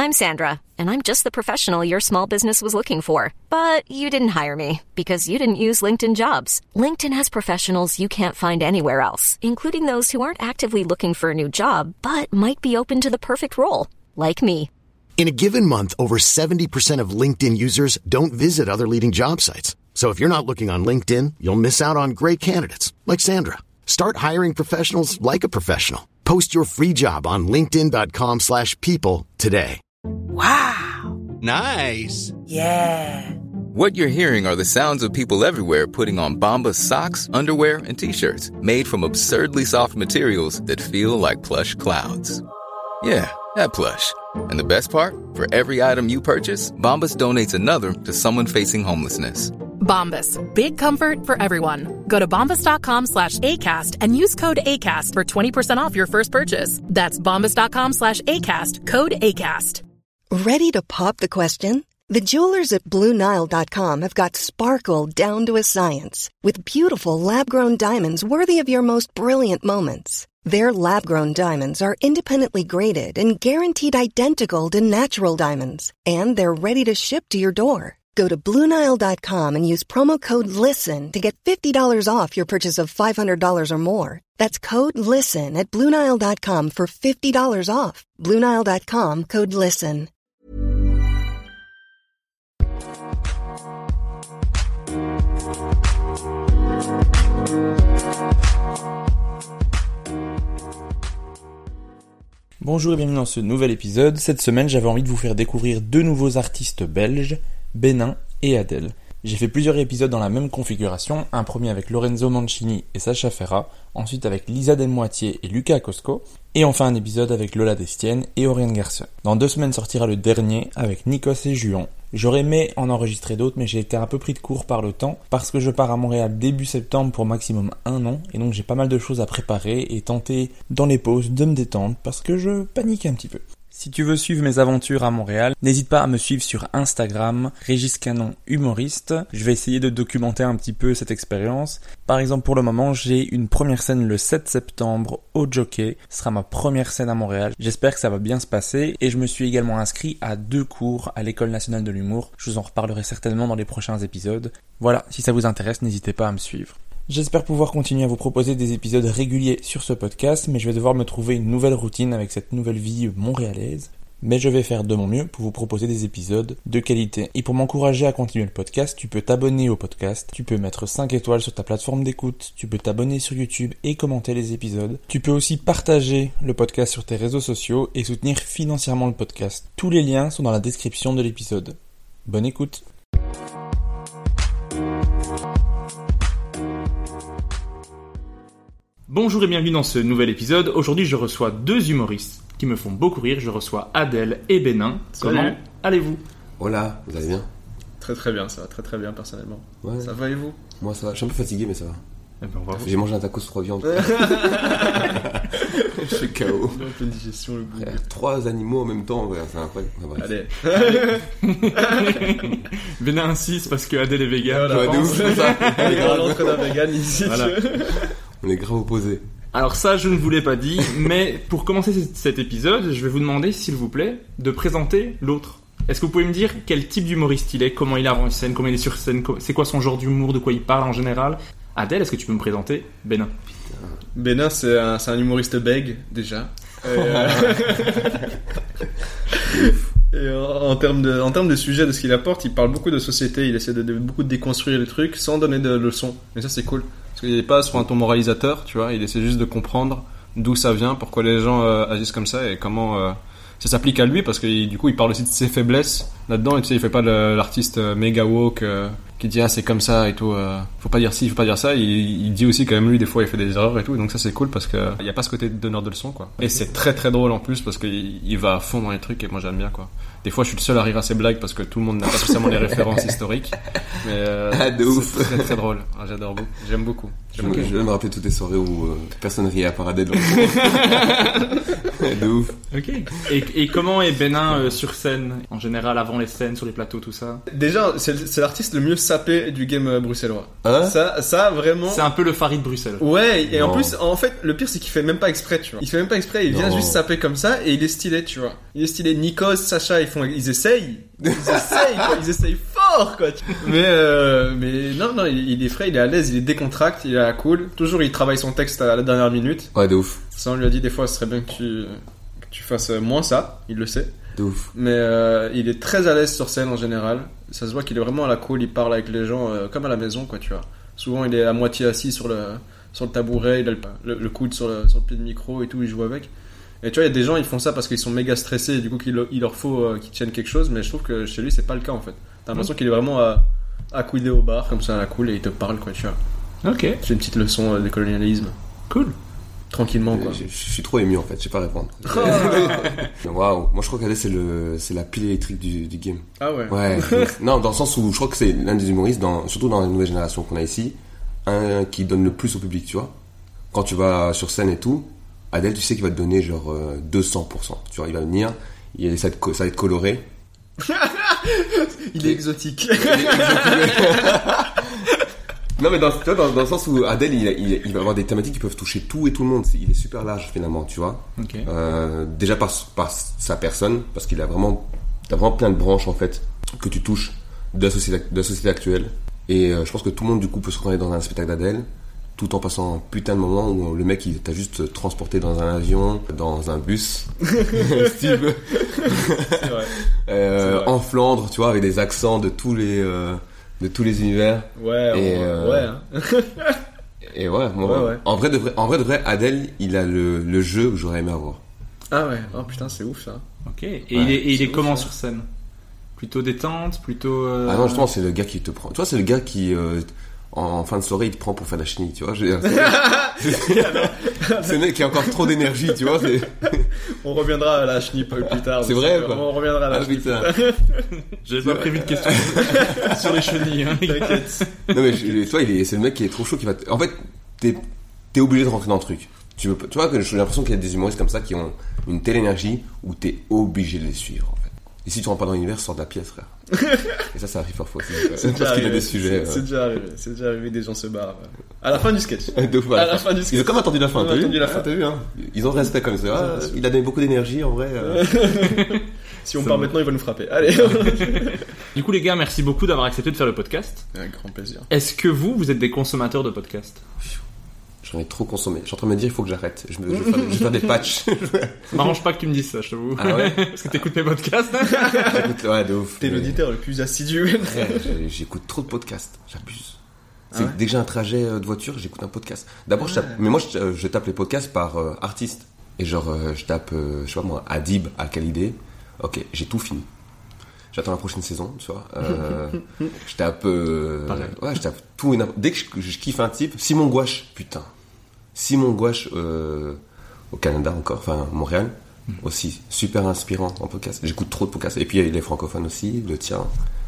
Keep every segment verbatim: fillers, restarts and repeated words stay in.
I'm Sandra, and I'm just the professional your small business was looking for. But you didn't hire me because you didn't use LinkedIn Jobs. LinkedIn has professionals you can't find anywhere else, including those who aren't actively looking for a new job, but might be open to the perfect role, like me. In a given month, over seventy percent of LinkedIn users don't visit other leading job sites. So if you're not looking on LinkedIn, you'll miss out on great candidates like Sandra. Start hiring professionals like a professional. Post your free job on linkedin.com slash people today. Wow. Nice. Yeah. What you're hearing are the sounds of people everywhere putting on Bombas socks, underwear, and T-shirts made from absurdly soft materials that feel like plush clouds. Yeah, that plush. And the best part? For every item you purchase, Bombas donates another to someone facing homelessness. Bombas. Big comfort for everyone. Go to bombas.com slash ACAST and use code ACAST for twenty percent off your first purchase. That's bombas.com slash ACAST. Code ACAST. Ready to pop the question? The jewelers at Blue Nile dot com have got sparkle down to a science with beautiful lab-grown diamonds worthy of your most brilliant moments. Their lab-grown diamonds are independently graded and guaranteed identical to natural diamonds, and they're ready to ship to your door. Go to Blue Nile dot com and use promo code LISTEN to get fifty dollars off your purchase of five hundred dollars or more. That's code LISTEN at Blue Nile dot com for fifty dollars off. Blue Nile dot com, code LISTEN. Bonjour et bienvenue dans ce nouvel épisode. Cette semaine, j'avais envie de vous faire découvrir deux nouveaux artistes belges, Benin et Adele. J'ai fait plusieurs épisodes dans la même configuration, un premier avec Lorenzo Mancini et Sacha Ferra, ensuite avec Lisa Delmoitier et Lucas Cosco, et enfin un épisode avec Lola Destienne et Oriane Garcia. Dans deux semaines sortira le dernier avec Nikos et Juan. J'aurais aimé en enregistrer d'autres, mais j'ai été un peu pris de court par le temps, parce que je pars à Montréal début septembre pour maximum un an, et donc j'ai pas mal de choses à préparer et tenter dans les pauses de me détendre, parce que je panique un petit peu. Si tu veux suivre mes aventures à Montréal, n'hésite pas à me suivre sur Instagram, Régis Canon humoriste. Je vais essayer de documenter un petit peu cette expérience. Par exemple, pour le moment, j'ai une première scène le sept septembre au Jockey. Ce sera ma première scène à Montréal. J'espère que ça va bien se passer. Et je me suis également inscrit à deux cours à l'École nationale de l'humour. Je vous en reparlerai certainement dans les prochains épisodes. Voilà, si ça vous intéresse, n'hésitez pas à me suivre. J'espère pouvoir continuer à vous proposer des épisodes réguliers sur ce podcast, mais je vais devoir me trouver une nouvelle routine avec cette nouvelle vie montréalaise. Mais je vais faire de mon mieux pour vous proposer des épisodes de qualité. Et pour m'encourager à continuer le podcast, tu peux t'abonner au podcast, tu peux mettre cinq étoiles sur ta plateforme d'écoute, tu peux t'abonner sur YouTube et commenter les épisodes. Tu peux aussi partager le podcast sur tes réseaux sociaux et soutenir financièrement le podcast. Tous les liens sont dans la description de l'épisode. Bonne écoute! Bonjour et bienvenue dans ce nouvel épisode. Aujourd'hui, je reçois deux humoristes qui me font beaucoup rire. Je reçois Adele et Benin. Salut. Comment allez-vous ? Hola, vous allez bien ? Très très bien, ça va très très bien personnellement. Ouais. Ça va et vous ? Moi ça va, je suis un peu fatigué mais ça va. Eh ben, on va J'ai mangé un tacos trois viandes. Je suis K O. Un peu de digestion, le bout. Frère, trois animaux en même temps, ouais, c'est incroyable. Enfin, Allez. Benin insiste parce que Adele est vegan. Voilà, de ouf, c'est ça. On est dans l'entrée d'un vegan ici. Voilà. On est grave opposés. Alors ça, je ne vous l'ai pas dit, mais pour commencer cet épisode, je vais vous demander, s'il vous plaît, de présenter l'autre. Est-ce que vous pouvez me dire quel type d'humoriste il est, comment il avance scène, comment il est sur scène, c'est quoi son genre d'humour, de quoi il parle en général ? Adele, est-ce que tu peux me présenter Benin ? Benin, c'est un, c'est un humoriste bègue, déjà. Et, euh... Et en, en, termes de, en termes de sujet, de ce qu'il apporte, il parle beaucoup de société, il essaie de, de beaucoup de déconstruire les trucs sans donner de leçons. Et ça, c'est cool. Parce qu'il n'est pas sur un ton moralisateur, tu vois, il essaie juste de comprendre d'où ça vient, pourquoi les gens euh, agissent comme ça et comment euh, ça s'applique à lui, parce que du coup, il parle aussi de ses faiblesses là-dedans, et tu sais, il fait pas le, l'artiste euh, méga woke euh, qui dit ah c'est comme ça et tout, euh, faut pas dire ci, faut pas dire ça, il, il dit aussi quand même lui des fois il fait des erreurs et tout, donc ça c'est cool parce que il y a pas ce côté donneur de leçons quoi. Et c'est très très drôle en plus parce qu'il il va à fond dans les trucs et moi j'aime bien quoi. Des fois je suis le seul à rire à ses blagues parce que tout le monde n'a pas spécialement les références historiques, mais euh, ah, de ouf. C'est très très drôle. Ah, j'adore beaucoup, j'aime beaucoup. J'aime je, je vais me rappeler toutes les soirées où euh, personne riait à part Adele. De ouf. Ok. Et, et comment est Benin euh, sur scène en général, avant les scènes, sur les plateaux, tout ça ? Déjà, c'est, c'est l'artiste le mieux sapé du game euh, bruxellois. Hein Ça, ça vraiment. C'est un peu le Farid de Bruxelles. Ouais, et Non. en plus, en fait, le pire c'est qu'il fait même pas exprès, tu vois. Il fait même pas exprès, il vient Non. juste saper comme ça et il est stylé, tu vois. Il est stylé. Nikos, Sacha, ils font, ils essayent, ils essayent, quoi. Ils essayent fort, quoi. Mais, euh, mais non, non, il, il est frais, il est à l'aise, il est décontracté, il est à la cool. Toujours, il travaille son texte à la dernière minute. Ouais, de ouf. Ça, on lui a dit des fois, ce serait bien que tu, que tu fasses moins ça. Il le sait. De ouf. Mais euh, il est très à l'aise sur scène en général. Ça se voit qu'il est vraiment à la cool, il parle avec les gens euh, comme à la maison, quoi, tu vois. Souvent, il est à moitié assis sur le, sur le tabouret, il a le, le, le coude sur le, sur le pied de micro et tout, il joue avec. Et tu vois, il y a des gens, ils font ça parce qu'ils sont méga stressés et du coup, qu'il, il leur faut euh, qu'ils tiennent quelque chose, mais je trouve que chez lui, c'est pas le cas en fait. T'as l'impression qu'il est vraiment à, à couder au bar, comme ça à la cool, et il te parle, quoi, tu vois. Ok, C'est une petite leçon euh, de colonialisme. cool. Tranquillement, quoi. Je, je suis trop ému en fait, je sais pas répondre. Waouh, moi je crois qu'Adèle c'est le, c'est la pile électrique du, du game. Ah ouais. Ouais. Non, dans le sens où je crois que c'est l'un des humoristes, dans, surtout dans la nouvelle génération qu'on a ici, un qui donne le plus au public, tu vois. Quand tu vas sur scène et tout, Adèle, tu sais qu'il va te donner genre euh, deux cents pour cent. Tu vois, il va venir, il, ça, va être, ça va être coloré. Il est exotique. Non mais dans, tu vois, dans, dans le sens où Adèle il, il, il va avoir des thématiques qui peuvent toucher tout et tout le monde. C'est- il est super large finalement, tu vois. Ok. Euh, déjà par, par sa personne, parce qu'il a vraiment, t'as vraiment plein de branches en fait que tu touches de la société, de la société actuelle. Et euh, je pense que tout le monde du coup peut se reconnaître dans un spectacle d'Adèle, tout en passant un putain de moment où le mec il t'a juste transporté dans un avion, dans un bus, Steve, C'est vrai. euh, C'est vrai. en Flandre, tu vois, avec des accents de tous les, euh, de tous les univers. Ouais, Et, on- euh, ouais. Hein. Et ouais, moi, Ouais, ouais. en vrai de vrai, en vrai de vrai, Adèle, il a le, le jeu que j'aurais aimé avoir. Ah ouais. Oh putain, c'est ouf ça. Ok. Et il est, et il c'est est ouf, comment ça. sur scène? Plutôt détente, plutôt. euh, Ah non, justement, c'est le gars qui te prend. Tu vois, c'est le gars qui, euh, en, en fin de soirée, il te prend pour faire la chenille, tu vois. je veux dire, C'est c'est le mec qui a encore trop d'énergie, tu vois. C'est... On reviendra à la chenille plus tard. C'est vrai, quoi. On reviendra à la Ah chenille. putain. J'avais pas prévu de question sur les chenilles. Hein, les gars. T'inquiète. Non mais je- toi, il est, c'est le mec qui est trop chaud, qui va. Te... En fait, t'es, t'es obligé de rentrer dans le truc. Tu veux, tu vois que j'ai l'impression qu'il y a des humoristes comme ça qui ont une telle énergie où t'es obligé de les suivre, en fait. Et si tu rentres pas dans l'univers, sors de la pièce, frère. Et ça, ça arrive parfois aussi. C'est déjà Parce qu'il a arrivé. des sujets. C'est c'est déjà arrivé. C'est déjà arrivé, des gens se barrent. À la fin du sketch. euh, de fou, À la fin du Ils ont sketch. comme attendu la fin, Ils ont t'as vu attendu la Ah, fin. t'as vu, hein. Ils ont le respect comme ça. Ah, Ouais, il a donné beaucoup d'énergie, en vrai. euh. Si on Ça part va. maintenant, il va nous frapper. Allez. Du coup, les gars, merci beaucoup d'avoir accepté de faire le podcast. Un grand plaisir. Est-ce que vous, vous êtes des consommateurs de podcasts? J'en ai trop consommé. Je suis en train de me dire, il faut que j'arrête. Je, me, je, vais, faire, je vais faire des patchs. Ça m'arrange pas que tu me dises ça, je t'avoue. Ah ouais Parce que t'écoutes mes podcasts. J'écoute- ouais, de ouf. T'es Mais- l'auditeur le plus assidu. Ouais, j'ai- j'écoute trop de podcasts. J'abuse. C'est Ah ouais que dès que j'ai un trajet euh, de voiture, j'écoute un podcast. D'abord, je tape, mais moi, je, je tape les podcasts par euh, artiste. Et genre, euh, je tape, euh, je sais pas moi, Adib, Al-Khalidé. Ok, j'ai tout fini. J'attends la prochaine saison, tu vois. Euh, je tape, euh, Pareil. ouais, je tape tout et n'importe- dès que je, je kiffe un type, Simon Gouache, putain. Simon Gouache, euh, au Canada encore, enfin, Montréal, aussi, super inspirant en podcast. J'écoute trop de podcasts. Et puis, il y a les francophones aussi, le tien.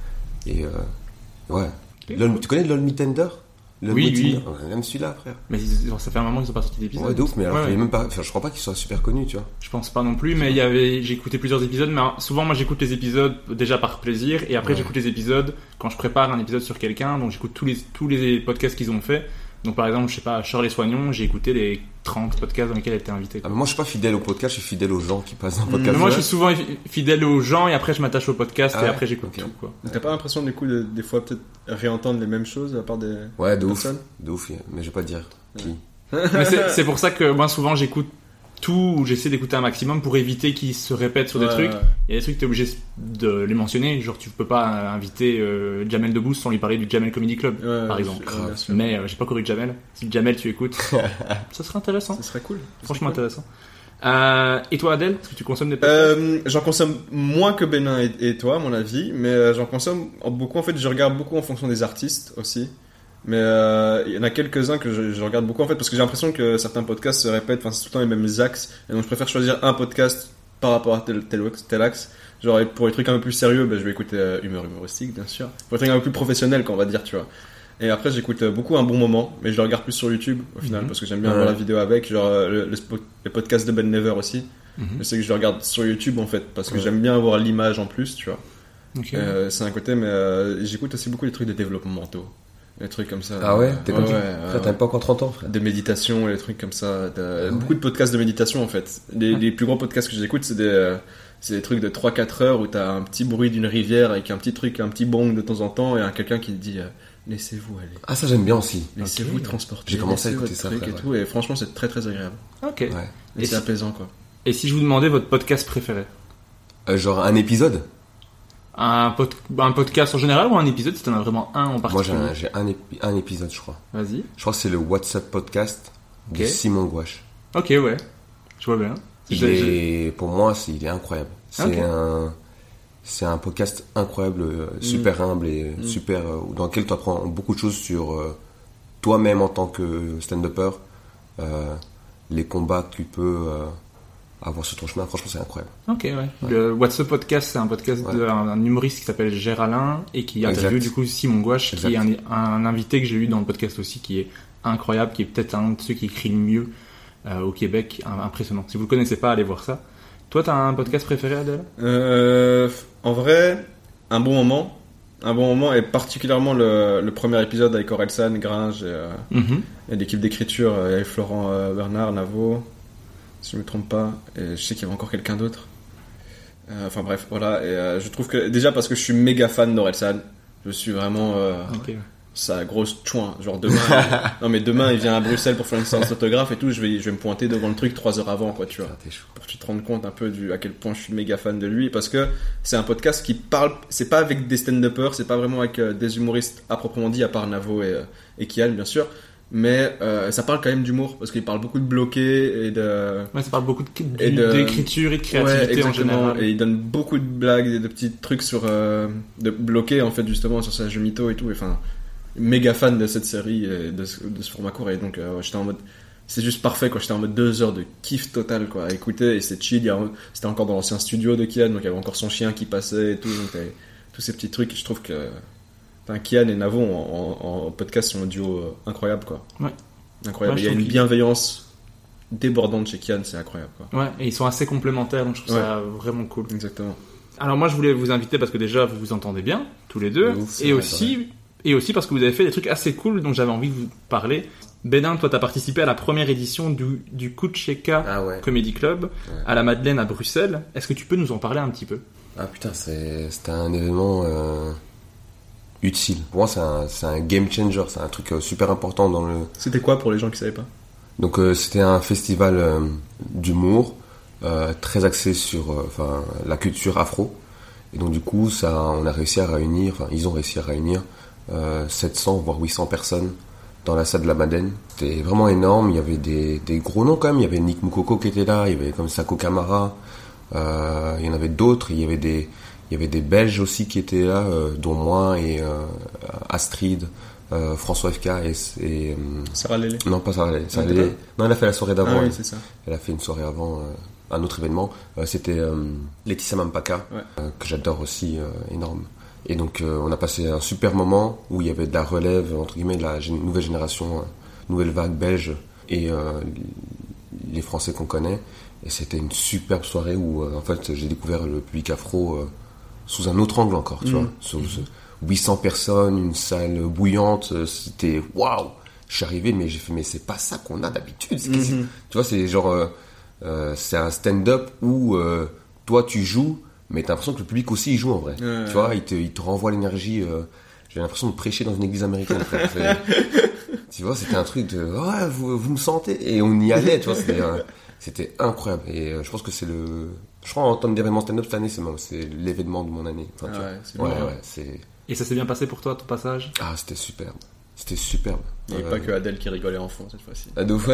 Et, euh, ouais. Lol- tu connais Lol Me Tender? Lol Oui, Me oui. Tender Ouais, même celui-là, frère. Mais ils- ça fait un moment qu'ils ont pas sorti d'épisode. Ouais, de ouf, mais alors, Ouais, il est ouais. même pas, enfin, je crois pas qu'il soit super connu, tu vois. Je pense pas non plus, mais il y avait, j'ai écouté plusieurs épisodes, mais souvent moi j'écoute les épisodes déjà par plaisir, et après Ouais. j'écoute les épisodes quand je prépare un épisode sur quelqu'un, donc j'écoute tous les, tous les podcasts qu'ils ont fait. Donc par exemple, je sais pas, Charles et Soignon, j'ai écouté les trente podcasts dans lesquels elle était invitée. Ah, mais moi, je suis pas fidèle au podcast, je suis fidèle aux gens qui passent dans le podcast. Mais moi Ouais. je suis souvent fidèle aux gens, et après je m'attache au podcast, Ah et ouais après j'écoute Ok. tout, quoi. T'as pas l'impression du coup de, des fois peut-être réentendre les mêmes choses à part des Ouais, de ouf. personnes De ouf, mais je vais pas te dire qui. Mais c'est, c'est pour ça que moi souvent j'écoute tout, ou j'essaie d'écouter un maximum pour éviter qu'ils se rêpent sur des Ouais, trucs. ouais. Il y a des trucs, t'es obligé de les mentionner. Genre, tu peux pas euh, inviter euh, Jamel Debbouze sans lui parler du Jamel Comedy Club, Ouais, par ouais, exemple. ouais, bien sûr. Mais euh, j'ai pas connu Jamel. Si Jamel, tu écoutes, ça serait intéressant. Ce serait cool. Franchement Ce serait intéressant. Euh, et toi, Adèle, est-ce que tu consommes des cool. podcasts Euh, j'en consomme moins que Benin et, et toi, à mon avis, mais euh, j'en consomme en- beaucoup. En fait, je regarde beaucoup en fonction des artistes aussi. Mais euh, il y en a quelques-uns que je, je regarde beaucoup en fait parce que j'ai l'impression que certains podcasts se répètent, enfin c'est tout le temps les mêmes axes, et donc je préfère choisir un podcast par rapport à tel, tel, tel axe. Genre pour les trucs un peu plus sérieux, ben, je vais écouter euh, Humeur Humoristique bien sûr. Pour les trucs un peu plus professionnels, qu'on va dire, tu vois. Et après j'écoute euh, beaucoup Un Bon Moment, mais je le regarde plus sur YouTube au final Mhm. parce que j'aime bien Ouais. voir la vidéo avec, genre euh, le, le, spo- le podcast de Ben Never aussi. Mhm. Je sais que je le regarde sur YouTube en fait parce que Ouais. j'aime bien avoir l'image en plus, tu vois. Okay. Euh, c'est un côté, mais euh, j'écoute aussi beaucoup les trucs de développement mentaux. Les trucs comme ça. Ah ouais, t'es ouais, comme ouais, ça. ouais, Frère, t'as pas encore trente ans, frère. De méditation, les trucs comme ça. De, Ah beaucoup ouais. de podcasts de méditation, en fait. Les, Ouais. les plus gros podcasts que j'écoute, c'est des, euh, c'est des trucs de trois quatre heures où t'as un petit bruit d'une rivière avec un petit truc, un petit bong de temps en temps et un quelqu'un qui te dit euh, laissez-vous aller. Ah, ça, j'aime bien aussi. Laissez-vous Ok. transporter. J'ai commencé à laissez écouter votre ça, truc frère, et ouais. tout. Et franchement, c'est très très agréable. Ok. Ouais. Et, Et c'est si- apaisant, quoi. Et si je vous demandais votre podcast préféré? Euh, genre un épisode. Un, pod- un podcast en général ou un épisode si t'en as vraiment un en Moi, j'ai particulier? un, j'ai un, épi- un épisode, je crois. Vas-y. Je crois que c'est le WhatsApp podcast de Ok. Simon Gouache. Ok, ouais. Je vois bien. Il J'ai- j'ai- est, pour moi, c'est, il est incroyable. C'est Ok. un, c'est un podcast incroyable, euh, super humble et Mm. super, euh, dans lequel tu apprends beaucoup de choses sur euh, toi-même en tant que stand-upper, euh, les combats que tu peux euh, avoir sur ton chemin. Franchement, c'est incroyable. Ok, ouais. Le What's Up Podcast, c'est un podcast Ouais. d'un un humoriste qui s'appelle Géraldin et qui interviewe Exact. du coup Simon Gouache, qui est un, Exact. un invité que j'ai eu dans le podcast aussi, qui est incroyable, qui est peut-être un de ceux qui écrit le mieux euh, au Québec. Un- impressionnant. Si vous le connaissez pas, allez voir ça. Toi, t'as un podcast préféré, Adèle? Euh, en vrai, un bon moment. Un bon moment, et particulièrement le, le premier épisode avec Orelsan, Gringe et, euh, Mhm. et l'équipe d'écriture, euh, avec Florent euh, Bernard, Navo, si je ne me trompe pas. Et je sais qu'il y avait encore quelqu'un d'autre. Euh, enfin bref, voilà. Et euh, je trouve que, déjà parce que je suis méga fan d'Orelsan, je suis vraiment euh, Ok. sa grosse chouin. Genre demain, non mais demain il vient à Bruxelles pour faire une séance d'autographe et tout, je vais, je vais me pointer devant le truc trois heures avant, quoi, tu vois. Ah, t'es chaud. Pour que tu te rendes compte un peu du, à quel point je suis méga fan de lui, parce que c'est un podcast qui parle, c'est pas avec des stand-uppers, c'est pas vraiment avec euh, des humoristes à proprement dit, à part Navo et, euh, et Kian bien sûr, mais euh, ça parle quand même d'humour, parce qu'il parle beaucoup de bloqués et de... Ouais, ça parle beaucoup de- du- Et de- d'écriture et de Ouais, créativité en exactement. général. Et il donne beaucoup de blagues et de petits trucs sur euh, de bloqués en fait justement sur sa jeu mytho et tout. Et, enfin, méga fan de cette série et de ce, de ce format court. Et donc euh, ouais, j'étais en mode, c'est juste parfait quoi. J'étais en mode deux heures de kiff total quoi à écouter et c'est chill. Il y a- C'était encore dans l'ancien studio de Kian, donc il y avait encore son chien qui passait et tout. Donc t'avais tous ces petits trucs. Et je trouve que enfin, Kian et Navo en, en, en podcast sont un duo euh, incroyable quoi. Ouais. Incroyable. Ouais, Il y a je une trouve bienveillance débordante chez Kian, c'est incroyable quoi. Ouais, et ils sont assez complémentaires, donc je trouve Ouais. ça vraiment cool. Exactement. Alors moi, je voulais vous inviter parce que déjà, vous vous entendez bien, tous les deux, De ouf, c'est et vrai, aussi, et aussi parce que vous avez fait des trucs assez cool dont j'avais envie de vous parler. Bénin, toi, t'as participé à la première édition du, du Kucheka Ah ouais. Comedy Club Ouais. à la Madeleine à Bruxelles. Est-ce que tu peux nous en parler un petit peu? Ah putain, c'est, c'était un événement euh, utile. Pour moi, c'est un, c'est un game changer. C'est un truc euh, super important dans le. C'était quoi pour les gens qui savaient pas? Donc euh, c'était un festival euh, d'humour euh, très axé sur euh, enfin la culture afro. Et donc du coup, ça, on a réussi à réunir, enfin ils ont réussi à réunir euh, sept cents voire huit cents personnes dans la salle de la Madeleine. C'était vraiment énorme. Il y avait des, des gros noms quand même. Il y avait Nick Moukoko qui était là. Il y avait comme Sako Kamara. Euh, il y en avait d'autres. Il y avait des il y avait des Belges aussi qui étaient là, euh, dont moi et euh, Astrid, euh, François F K et, et euh, Sarah Lélé. non, pas Sarah Lélé. Sarah Non, Lélé- t'es non, elle a fait la soirée d'avant. Ah oui, elle. c'est ça. Elle a fait une soirée avant, euh, un autre événement. Euh, c'était euh, Laetitia Mampaka, Ouais. euh, que j'adore aussi, euh, énorme. Et donc, euh, on a passé un super moment où il y avait de la relève, entre guillemets, de la gé- nouvelle génération, euh, nouvelle vague belge et euh, les Français qu'on connaît. Et c'était une superbe soirée où, euh, en fait, j'ai découvert le public afro euh, sous un autre angle encore, tu Mhm. vois. Sous, sous huit cents personnes, une salle bouillante, euh, c'était waouh! Je suis arrivé, mais j'ai fait, mais c'est pas ça qu'on a d'habitude. C'est- c'est- Mhm. Tu vois, c'est genre, euh, euh, c'est un stand-up où euh, toi tu joues, mais t'as l'impression que le public aussi il joue en vrai. Ouais, tu vois, il te, il te renvoie l'énergie. euh, j'ai l'impression de prêcher dans une église américaine. frère. C'est- tu vois, c'était un truc de, ouais, vous, vous me sentez, et on y allait. Tu vois, c'était, euh, c'était incroyable. Et euh, je pense que c'est le, je crois en termes d'événement stand-up cette année, c'est, mon- c'est l'événement de mon année. Enfin, tu Ah vois. ouais, c'est ouais, bon, ouais, hein. c'est, Et ça s'est bien passé pour toi, ton passage? ah, c'était superbe. C'était superbe. Il n'y avait Euh, pas que Adèle qui rigolait en fond cette fois-ci. Ah, de ouf.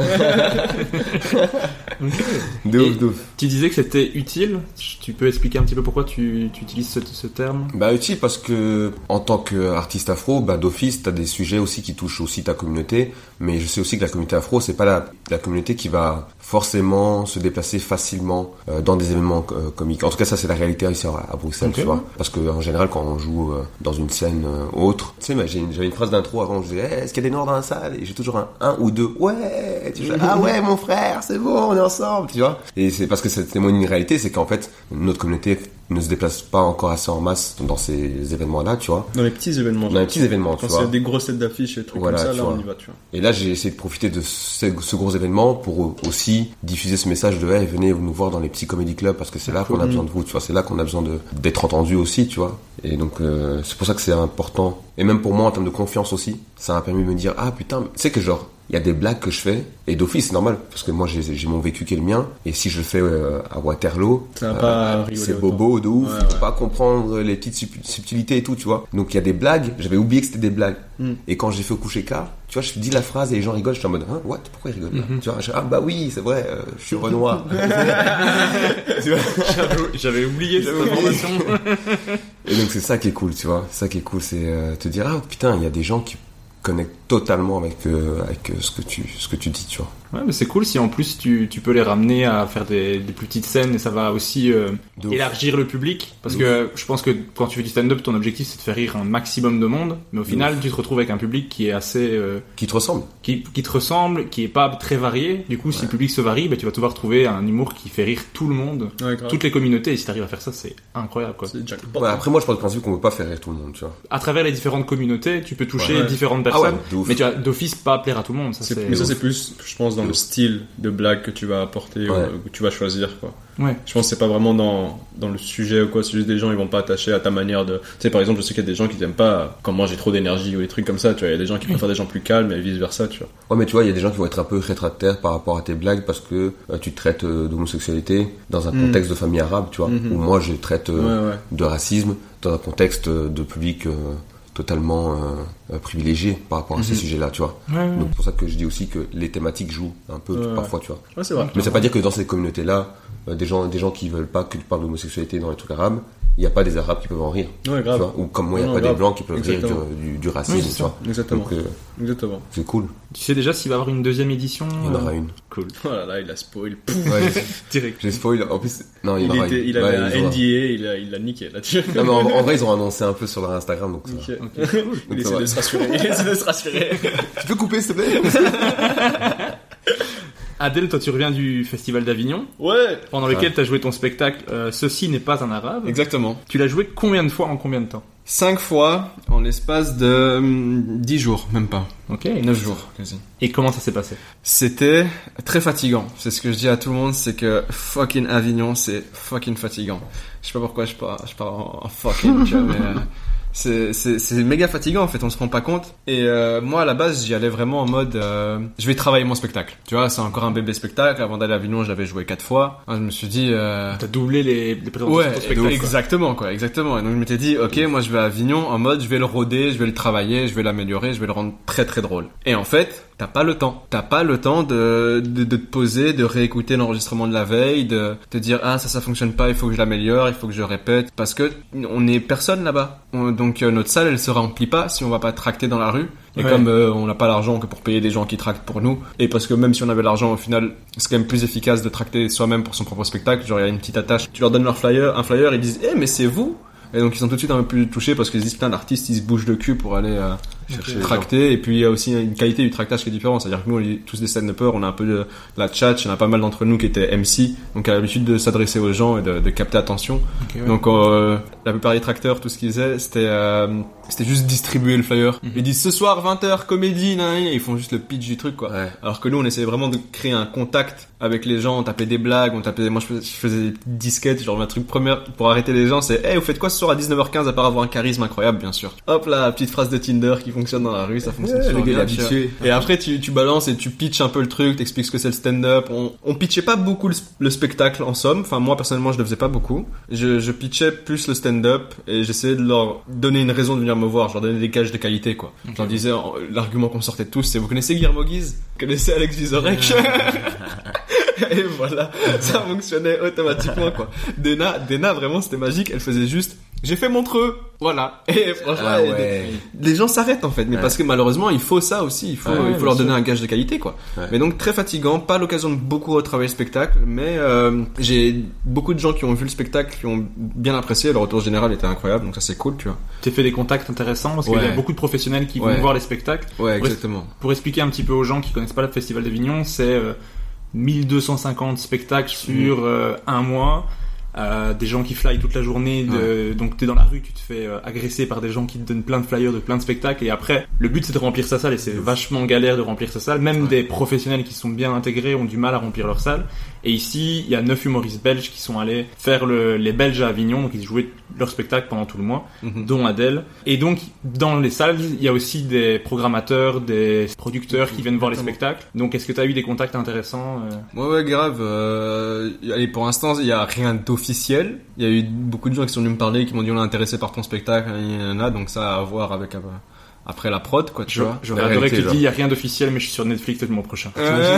Ok. De Et ouf, de ouf. Tu disais que c'était utile. Tu peux expliquer un petit peu pourquoi tu, tu utilises ce, ce terme? Bah utile parce que en tant qu'artiste afro, bah d'office t'as des sujets aussi qui touchent aussi ta communauté, mais je sais aussi que la communauté afro c'est pas la, la communauté qui va forcément se déplacer facilement euh, dans des événements euh, comiques. En tout cas ça c'est la réalité ici à, à Bruxelles, Ok. tu vois. Parce que en général quand on joue euh, dans une scène euh, autre, tu sais, mais j'ai une- j'avais une phrase d'intro avant, je disais hey, est-ce qu'il y a des noirs dans la salle et j'ai toujours un un ou deux ouais, tu fais, ah ouais mon frère, c'est bon, on est ensemble, tu vois. Et c'est parce que ça témoigne une réalité, c'est qu'en fait notre communauté ne se déplace pas encore assez en masse dans ces événements-là, tu vois. Dans les petits événements. Dans les petits événements, tu Quand vois. c'est des grosses têtes d'affiches et des trucs Voilà, comme ça, tu là vois. on y va, tu vois. Et là, j'ai essayé de profiter de ce, ce gros événement pour aussi diffuser ce message de hey, venez nous voir dans les petits comedy clubs parce que c'est là qu'on a besoin de vous, tu vois. C'est là qu'on a besoin de d'être entendu aussi, tu vois. Et donc euh, c'est pour ça que c'est important. Et même pour moi en termes de confiance aussi, ça m'a permis de me dire ah putain, tu sais que genre il y a des blagues que je fais et d'office c'est normal parce que moi j'ai, j'ai mon vécu qui est le mien et si je le fais euh, à Waterloo, Ça va euh, pas rigoler c'est autant. bobo de ouf, Ouais, faut ouais. pas comprendre les petites sub- subtilités et tout, tu vois. Donc il y a des blagues, j'avais oublié que c'était des blagues. Mm. Et quand j'ai fait au coucher K, tu vois, je dis la phrase et les gens rigolent, je suis en mode hein, what, pourquoi ils rigolent là Mm-hmm. Tu vois, je, ah bah oui, c'est vrai, euh, je suis Renoir. Tu vois. J'avais, j'avais oublié cette information. Et donc c'est ça qui est cool, tu vois. C'est ça qui est cool, c'est euh, te dire ah putain, il y a des gens qui connectent totalement avec euh, avec euh, ce que tu ce que tu dis, tu vois. Ouais, mais c'est cool si en plus tu, tu peux les ramener à faire des, des plus petites scènes et ça va aussi euh, De ouf. élargir le public. Parce De que je pense que quand tu fais du stand-up, ton objectif c'est de faire rire un maximum de monde. Mais au final, tu te retrouves avec un public qui est assez... euh, Qui te ressemble. qui, qui te ressemble, qui est pas très varié. Du coup, si le public se varie, bah, tu vas pouvoir trouver un humour qui fait rire tout le monde, Ouais, grave. toutes les communautés. Et si t'arrives à faire ça, c'est incroyable, quoi. C'est jackpot. Ouais, après moi je pense du principe qu'on peut pas faire rire tout le monde, tu vois. À travers les différentes communautés, tu peux toucher Ouais. différentes Ah ouais, personnes, de ouf. mais tu vas d'office pas plaire à tout le monde. Ça, C'est- c'est... mais ça c'est plus, je pense, dans le style de blague que tu vas apporter Ouais. ou que tu vas choisir, quoi. Ouais. Je pense que c'est pas vraiment dans, dans le sujet ou quoi, c'est juste des gens ils vont pas attacher à ta manière de... Tu sais, par exemple, je sais qu'il y a des gens qui t'aiment pas quand moi j'ai trop d'énergie ou des trucs comme ça, tu vois. Il y a des gens qui préfèrent des gens plus calmes et vice versa, tu vois. Ouais, mais tu vois, il y a des gens qui vont être un peu rétractaires par rapport à tes blagues parce que euh, tu traites euh, d'homosexualité dans un Mm. contexte de famille arabe, tu vois. Mhm. Ou moi je traite euh, Ouais, ouais. de racisme dans un contexte euh, de public euh, totalement euh, euh, privilégié par rapport à ces Mhm. sujets-là, tu vois. Ouais, ouais. Donc c'est pour ça que je dis aussi que les thématiques jouent un peu Ouais, parfois, tu vois. Ouais, c'est vrai. Mais ça veut pas dire que dans ces communautés-là, euh, des gens des gens qui veulent pas que tu parles d'homosexualité dans les trucs arabes, il n'y a pas des arabes qui peuvent en rire. Ouais, Tu grave. vois. Ou comme moi, il n'y a Non, pas grave. des blancs qui peuvent Exactement. rire du, du, du racisme, Oui, c'est tu vois. Exactement. Donc euh, Exactement. c'est cool. Tu sais déjà s'il va y avoir une deuxième édition? Il y en euh, aura une. Cool. Oh là là, il a spoil. Pouf. Ouais, Direct. j'ai spoil. En plus, non, il y Il, en aura était, une. il avait Ouais, un ils auront- N D A, il a, il l'a niqué là-dessus. Non, mais en, en vrai, ils ont annoncé un peu sur leur Instagram, donc ça. Ok. Ok, cool. Il Donc, ça essaie va. de se rassurer. Il essaie de se rassurer. Tu peux couper, s'il te plaît? Adèle, toi tu reviens du Festival d'Avignon, Ouais. pendant lequel tu as joué ton spectacle euh, Ceci n'est pas un arabe. Exactement. Tu l'as joué combien de fois en combien de temps? Cinq fois en l'espace de hum, dix jours, même pas. Ok. Neuf jours, quasi. Et comment ça s'est passé? C'était très fatigant. C'est ce que je dis à tout le monde, c'est que fucking Avignon, c'est fucking fatigant. Je sais pas pourquoi je pars, je pars en, en fucking, tu vois, mais euh, c'est, c'est, c'est méga fatigant en fait, on se rend pas compte. Et euh, moi à la base, j'y allais vraiment en mode, euh, je vais travailler mon spectacle. Tu vois, c'est encore un bébé spectacle. Avant d'aller à Avignon, j'avais joué quatre fois. Alors, je me suis dit, euh, T'as doublé les, les présentations ouais, de ton spectacle. quoi. exactement quoi, exactement. Et donc je m'étais dit, ok, moi je vais à Avignon en mode, je vais le rôder, je vais le travailler, je vais l'améliorer, je vais le rendre très très drôle. Et en fait, t'as pas le temps. T'as pas le temps de, de, de te poser, de réécouter l'enregistrement de la veille, de te dire ah ça ça fonctionne pas, il faut que je l'améliore, il faut que je répète, parce que on est personne là-bas. On- donc euh, notre salle elle se remplit pas si on va pas tracter dans la rue. Et Ouais. comme euh, on n'a pas l'argent que pour payer des gens qui tractent pour nous, et parce que même si on avait l'argent au final, c'est quand même plus efficace de tracter soi-même pour son propre spectacle. Genre il y a une petite attache, tu leur donnes leur flyer, un flyer, ils disent eh mais c'est vous. Et donc ils sont tout de suite un peu plus touchés parce qu'ils se disent putain l'artiste il se bouge le cul pour aller euh, Chercher les tracter. Et puis il y a aussi une qualité du tractage qui est différente, c'est à dire que nous on est tous des stand-uppers, on a un peu de la chat, il y en a pas mal d'entre nous qui étaient M C, donc à l'habitude de s'adresser aux gens et de, de capter l'attention. Ok, ouais. Donc euh, la plupart des tracteurs, tout ce qu'ils faisaient, c'était euh, c'était juste distribuer le flyer. Mhm. Ils disent ce soir vingt heures comédie, nan, nan, nan, et ils font juste le pitch du truc quoi. Ouais. Alors que nous on essayait vraiment de créer un contact avec les gens, on tapait des blagues, on tapait, moi je faisais, je faisais des petites disquettes, genre un truc premier pour arrêter les gens, c'est hey vous faites quoi ce soir à dix-neuf heures quinze à part avoir un charisme incroyable bien sûr. Hop là, petite phrase de Tinder qui fonctionne dans la rue, ça fonctionne Ouais, super le gars bien. est tu vois. habitué. Et après tu, tu balances et tu pitches un peu le truc, t'expliques ce que c'est le stand-up. On, on pitchait pas beaucoup le, le spectacle en somme, enfin moi personnellement je le faisais pas beaucoup. Je, je pitchais plus le stand-up et j'essayais de leur donner une raison de venir me voir, je leur donnais des gages de qualité quoi. Je leur disais, en- l'argument qu'on sortait tous c'est vous connaissez Guillermo Guise? Vous connaissez Alex Vizorek? Et voilà, ça fonctionnait automatiquement quoi. Dena, Dena vraiment c'était magique, elle faisait juste j'ai fait Montreux, voilà. Et franchement, Ah ouais. les, les gens s'arrêtent en fait, mais Ouais. parce que malheureusement, il faut ça aussi, il faut, Ouais, il ouais, faut leur bien donner un gage de qualité, quoi. Ouais. Mais donc très fatigant, pas l'occasion de beaucoup retravailler le spectacle, mais euh, j'ai beaucoup de gens qui ont vu le spectacle, qui ont bien apprécié, le retour général était incroyable, donc ça c'est cool, tu vois. T'as fait des contacts intéressants parce qu'il Ouais. y a beaucoup de professionnels qui Ouais. vont voir les spectacles. Ouais, Pour, exactement. pour expliquer un petit peu aux gens qui connaissent pas le Festival d'Avignon, c'est euh, mille deux cent cinquante spectacles sur euh, un mois. Euh, des gens qui flyent toute la journée, de... donc t'es dans la rue, tu te fais euh, agresser par des gens qui te donnent plein de flyers de plein de spectacles, et après le but c'est de remplir sa salle, et c'est vachement galère de remplir sa salle. Même des professionnels qui sont bien intégrés ont du mal à remplir leur salle. Et ici il y a neuf humoristes belges qui sont allés faire le... les Belges à Avignon, donc ils jouaient leur spectacle pendant tout le mois, Mhm. dont Adèle. Et donc dans les salles il y a aussi des programmateurs, des producteurs qui viennent voir les spectacles. Donc est-ce que t'as eu des contacts intéressants euh... Ouais, ouais, grave. Euh, allez, pour l'instant, il y a rien d'officiel. Il y a eu beaucoup de gens qui sont venus me parler, qui m'ont dit on est intéressé par ton spectacle, il y en a, donc ça à voir avec euh, après la prod, quoi, tu Je- vois. J'aurais La adoré que réalité, tu genre. dis il y a rien d'officiel, mais je suis sur Netflix le mois prochain. Euh,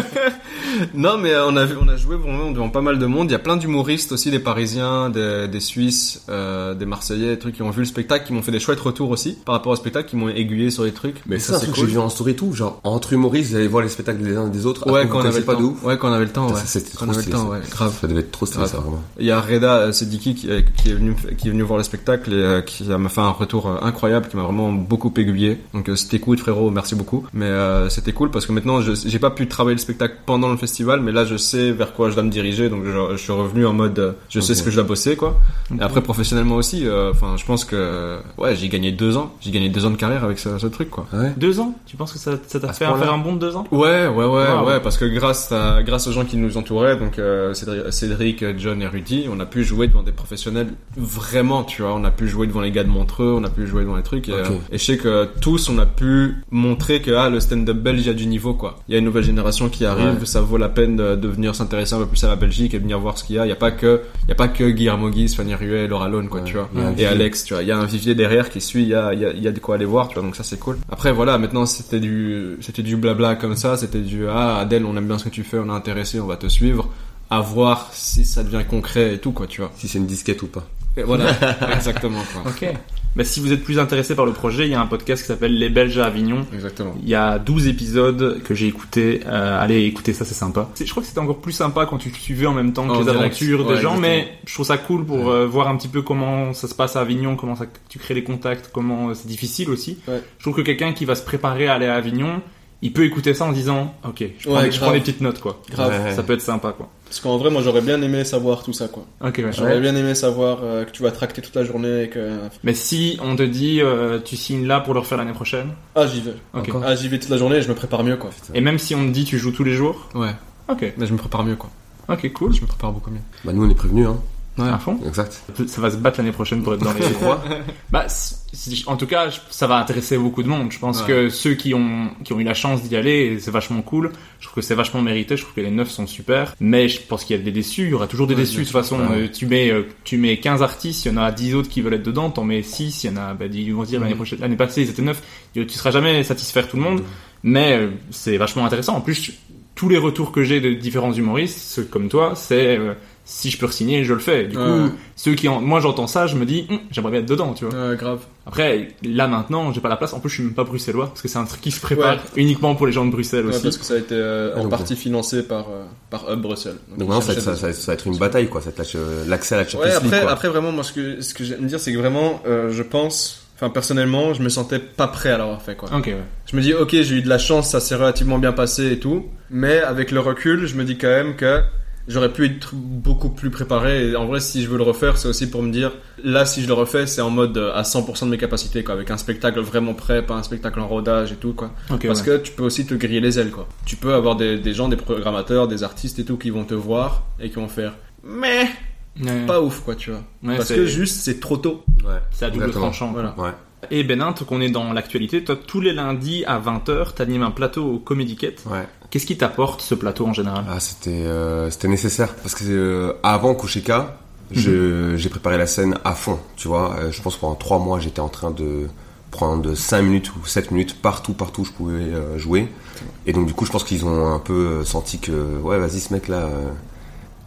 non, mais on a vu, on a joué vraiment devant pas mal de monde. Il y a plein d'humoristes aussi, des Parisiens, des, des Suisses, euh, des Marseillais, des trucs qui ont vu le spectacle, qui m'ont fait des chouettes retours aussi par rapport au spectacle, qui m'ont aiguillé sur les trucs. Mais Donc ça, c'est un truc que j'ai vu en story et tout, genre, entre humoristes, vous allez voir les spectacles des uns et des autres. Ouais, après, quand vous on avait connaissez le pas de temps. ouf. Ouais, quand on avait le temps, Putain, ouais. ça, c'était Quand trop on avait le stylé, temps, ça. ouais, grave. Ça devait être trop stylé, Grave. ça, vraiment. Il y a Reda euh, Sediki qui, est- qui est venu qui est venu voir le spectacle et euh, qui m'a fait un retour euh, incroyable, qui m'a vraiment beaucoup aiguillé. Donc euh, c'était cool, frérot, merci beaucoup. Mais euh, c'était cool parce que maintenant je j'ai pas pu travailler le spectacle pendant le festival, mais là je sais vers quoi je dois me diriger, donc je, je suis revenu en mode euh, je sais Ok. ce que je dois bosser, quoi. Et après professionnellement aussi, enfin je pense que ouais j'ai gagné deux ans, j'ai gagné deux ans de carrière avec ce, ce truc, quoi. Ouais. Deux ans? Tu penses que ça, ça t'a À ce fait point-là faire un bond de deux ans? Ouais, ouais, ouais, Wow. ouais, parce que grâce à, grâce aux gens qui nous entouraient, donc euh, Cédric, Cédric, John et Rudy, on a pu jouer devant des professionnels vraiment, tu vois, on a pu jouer devant les gars de Montreux, on a pu jouer devant les trucs, et, Ok. euh, et je sais que tous, on a pu montrer que ah, le stand-up belge, il y a du niveau, quoi. Il y a une nouvelle génération qui arrive, Ouais. ça vaut la peine de, de venir s'intéresser un peu plus à la Belgique et venir voir ce qu'il y a. Il y a pas que, il y a pas que Guillermo Guise, Fanny Ruet, Laura Lone, quoi, Ouais. tu vois, Il y a un et vivier. Alex, tu vois, il y a un vivier derrière qui suit, il y a, il y a, il y a de quoi aller voir, tu vois, donc ça c'est cool. Après voilà, maintenant c'était du, c'était du blabla comme ça, c'était du ah Adèle, on aime bien ce que tu fais, on est intéressé, on va te suivre, à voir si ça devient concret et tout, quoi, tu vois. Si c'est une disquette ou pas. Et voilà, exactement, quoi. Ok. Bah, si vous êtes plus intéressé par le projet, il y a un podcast qui s'appelle Les Belges à Avignon. Exactement. Il y a douze épisodes que j'ai écoutés. Euh, allez écouter ça, c'est sympa. C'est- Je crois que c'était encore plus sympa quand tu suivais en même temps que En les direct. aventures des Ouais, gens, exactement. mais je trouve ça cool pour euh, voir un petit peu comment ça se passe à Avignon, comment ça, tu crées les contacts, comment euh, c'est difficile aussi. Ouais. Je trouve que quelqu'un qui va se préparer à aller à Avignon, il peut écouter ça en se disant, ok, je prends, Ouais, des, je prends grave. des petites notes, quoi. Grave. Ouais. Ça peut être sympa, quoi. Parce qu'en vrai, moi j'aurais bien aimé savoir tout ça, quoi. Ok, ouais. J'aurais bien aimé savoir euh, que tu vas tracter toute la journée et que Mais si on te dit, euh, tu signes là pour le refaire l'année prochaine, ah j'y vais. ok. Encore. Ah j'y vais toute la journée et je me prépare mieux, quoi. Et même si on te dit, tu joues tous les jours, Ouais. ok, Mais je me prépare mieux, quoi. ok, cool. Je me prépare beaucoup mieux. Bah, nous, on est prévenus, hein. Ouais. À fond. Exact. Ça va se battre l'année prochaine pour être dans les trois. Bah, si- si- en tout cas, je- ça va intéresser beaucoup de monde. Je pense Ouais. que ceux qui ont qui ont eu la chance d'y aller, c'est vachement cool. Je trouve que c'est vachement mérité. Je trouve que les neuf sont super. Mais je pense qu'il y a des déçus. Il y aura toujours des Ouais, déçus. De toute bien façon, sûr. Euh, tu mets euh, tu mets quinze artistes, il y en a dix autres qui veulent être dedans. T'en mets six, il y en a. Bah, ils vont se dire l'année Mhm. prochaine, l'année passée, ils étaient neuf. Tu seras jamais satisfaire tout le monde. Mais euh, c'est vachement intéressant. En plus, tous les retours que j'ai de différents humoristes, ceux comme toi, c'est euh, si je peux re-signer, je le fais. Du Ouais. coup, ceux qui en... moi j'entends ça, je me dis, Hum, j'aimerais bien être dedans, tu vois. Ouais, grave. Après, là maintenant, j'ai pas la place. En plus, je suis même pas bruxellois parce que c'est un truc qui se prépare Ouais. uniquement pour les gens de Bruxelles Ouais, aussi. parce que ça a été euh, Ah, en donc, partie financé par euh, par Hub Bruxelles. Donc maintenant, ça, va être- ça, ça, va être- ça va être une bataille, quoi. Ça va être la- l'accès à la Champions Ouais, League, après, quoi. après vraiment, moi, ce que, ce que j'aime dire, c'est que vraiment, euh, je pense, enfin, personnellement, je me sentais pas prêt à l'avoir fait, quoi. Ok, ouais. Je me dis, ok, j'ai eu de la chance, ça s'est relativement bien passé et tout, mais avec le recul, je me dis quand même que j'aurais pu être beaucoup plus préparé, et en vrai, si je veux le refaire, c'est aussi pour me dire, là, si je le refais, c'est en mode euh, à cent pour cent de mes capacités, quoi, avec un spectacle vraiment prêt, pas un spectacle en rodage et tout, quoi. Ok, Parce ouais. que tu peux aussi te griller les ailes, quoi. Tu peux avoir des, des gens, des programmateurs, des artistes et tout qui vont te voir et qui vont faire, mais Ouais. pas ouf, quoi, tu vois. Ouais, Parce c'est- que juste, c'est trop tôt. Ouais. c'est à double Exactement. tranchant. Voilà. Ouais. Et Benin, tant qu'on est dans l'actualité, toi, tous les lundis à vingt heures, t'animes un plateau au Comedy Cat. Ouais. Qu'est-ce qui t'apporte ce plateau en général? Ah, c'était euh, c'était nécessaire parce que euh, avant Kusheka, je j'ai préparé la scène à fond, tu vois. Euh, je pense que pendant trois mois, j'étais en train de prendre cinq minutes ou sept minutes partout, partout où je pouvais euh, jouer. Et donc du coup, je pense qu'ils ont un peu euh, senti que ouais, vas-y, ce mec là, euh,